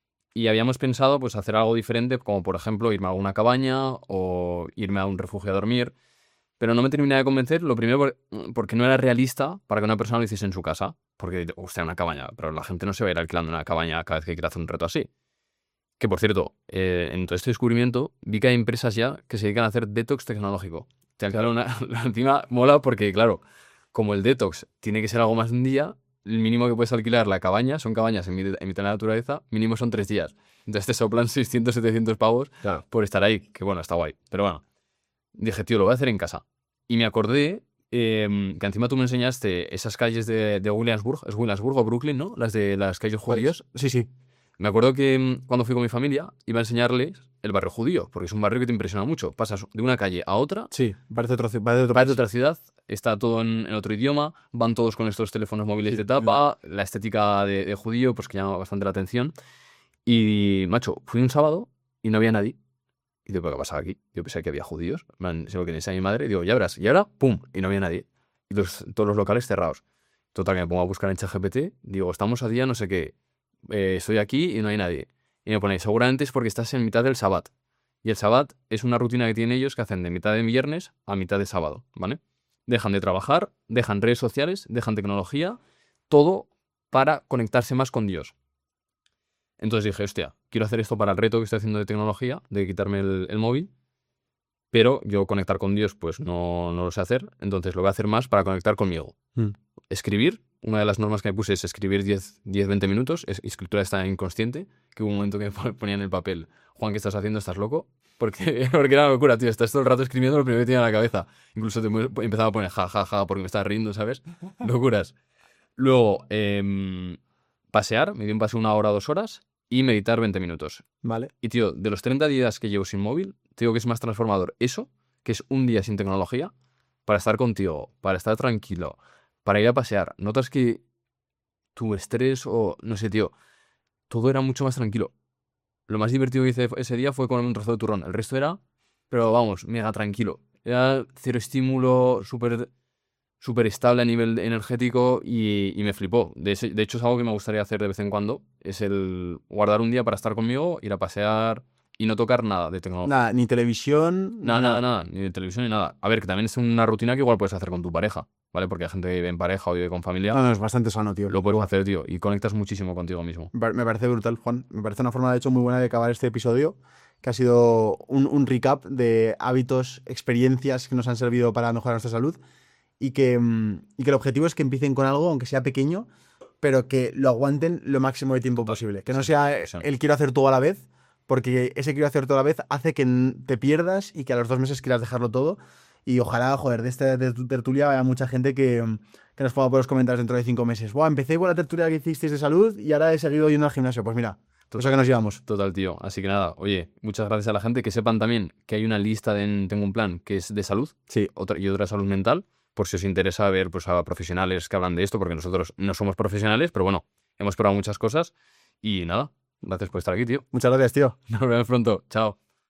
Speaker 1: Y habíamos pensado pues hacer algo diferente, como por ejemplo irme a alguna cabaña o irme a un refugio a dormir. Pero no me terminé de convencer, lo primero por- porque no era realista para que una persona lo hiciese en su casa. Porque, hostia, una cabaña, pero la gente no se va a ir alquilando una cabaña cada vez que quiera hacer un reto así. Que por cierto, eh, en todo este descubrimiento vi que hay empresas ya que se dedican a hacer detox tecnológico. Te alquilan una... Encima mola porque, claro, como el detox tiene que ser algo más de un día, el mínimo que puedes alquilar la cabaña, son cabañas en mitad en mitad de la naturaleza, mínimo son tres días. Entonces te soplan seiscientos, setecientos pavos
Speaker 3: Claro.
Speaker 1: por estar ahí, que bueno, está guay. Pero bueno, dije, tío, lo voy a hacer en casa. Y me acordé Eh, que encima tú me enseñaste esas calles de, de Williamsburg, es Williamsburg o Brooklyn, ¿no? Las de las calles judías.
Speaker 2: Sí, sí.
Speaker 1: Me acuerdo que mm, cuando fui con mi familia iba a enseñarles el barrio judío, porque es un barrio que te impresiona mucho. Pasas de una calle a otra,
Speaker 2: Sí, parece otro, parece otro
Speaker 1: vas de
Speaker 2: país.
Speaker 1: otra ciudad, está todo en, en otro idioma, van todos con estos teléfonos móviles
Speaker 2: Sí,
Speaker 1: de tapa, la estética de, de judío, pues que llama bastante la atención. Y, macho, fui un sábado y no había nadie. Y digo, ¿qué pasaba aquí? Yo pensaba que había judíos. En plan, se lo que decía mi madre. Digo, ya verás. Y ahora, ¡pum! Y no había nadie. Y los- todos los locales cerrados. Total, que me pongo a buscar en ChatGPT. Digo, estamos a día no sé qué. Eh, estoy aquí y no hay nadie. Y me pone, seguramente es porque estás en mitad del Sabbat. Y el Sabbat es una rutina que tienen ellos que hacen de mitad de viernes a mitad de sábado, ¿vale? Dejan de trabajar, dejan redes sociales, dejan tecnología, todo para conectarse más con Dios. Entonces dije, hostia, quiero hacer esto para el reto que estoy haciendo de tecnología, de quitarme el, el móvil, pero yo conectar con Dios, pues no, no lo sé hacer, entonces lo voy a hacer más para conectar conmigo.
Speaker 2: Mm.
Speaker 1: Escribir, una de las normas que me puse es escribir diez, veinte minutos, es, escritura está inconsciente, que hubo un momento que me ponía en el papel, Juan, ¿qué estás haciendo? ¿Estás loco? Porque, porque era una locura, tío, estás todo el rato escribiendo lo primero que tiene en la cabeza. Incluso te mu- empezaba a poner ja, ja, ja, porque me estaba riendo, ¿sabes? Locuras. Luego, em, pasear, me dio un paseo una hora, dos horas, y meditar veinte minutos.
Speaker 2: Vale.
Speaker 1: Y, tío, de los treinta días que llevo sin móvil, te digo que es más transformador eso, que es un día sin tecnología, para estar contigo, para estar tranquilo, para ir a pasear. Notas que tu estrés o, no sé, tío, todo era mucho más tranquilo. Lo más divertido que hice ese día fue comerme un trozo de turrón. El resto era, pero vamos, mega tranquilo. Era cero estímulo, súper súper estable a nivel energético y, y me flipó. De, ese- de hecho, es algo que me gustaría hacer de vez en cuando. Es el guardar un día para estar conmigo, ir a pasear y no tocar nada de tecnología.
Speaker 2: Nada, ni televisión,
Speaker 1: Nada,
Speaker 2: nada.
Speaker 1: nada, nada, ni de televisión ni nada. A ver, que también es una rutina que igual puedes hacer con tu pareja, ¿vale? Porque hay gente que vive en pareja o vive con familia.
Speaker 2: No, no, es bastante sano, tío.
Speaker 1: Lo puedes hacer, tío, y conectas muchísimo contigo mismo.
Speaker 2: Me par- me parece brutal, Juan. Me parece una forma, de hecho, muy buena de acabar este episodio, que ha sido un, un recap de hábitos, experiencias que nos han servido para mejorar nuestra salud y que, mm, y que el objetivo es que empiecen con algo, aunque sea pequeño, pero que lo aguanten lo máximo de tiempo posible. Que no sea
Speaker 1: sí.
Speaker 2: el quiero hacer todo a la vez, porque ese quiero hacer todo a la vez hace que n- te pierdas y que a los dos meses quieras dejarlo todo. Y ojalá, joder, de esta de tu tertulia haya mucha gente que, mm, que nos ponga por los comentarios dentro de cinco meses. Buah, empecé con la tertulia que hicisteis de salud y ahora he seguido yendo al gimnasio. Pues mira, eso que nos llevamos.
Speaker 1: Total, tío. Así que nada, oye, muchas gracias a la gente. Que sepan también que hay una lista de en Tengo un Plan que es de salud
Speaker 2: Sí,
Speaker 1: otra, y otra salud mental, por si os interesa ver pues, a profesionales que hablan de esto, porque nosotros no somos profesionales, pero bueno, hemos probado muchas cosas. Y nada, gracias por estar aquí, tío.
Speaker 2: muchas gracias, tío.
Speaker 1: Nos vemos pronto. Chao.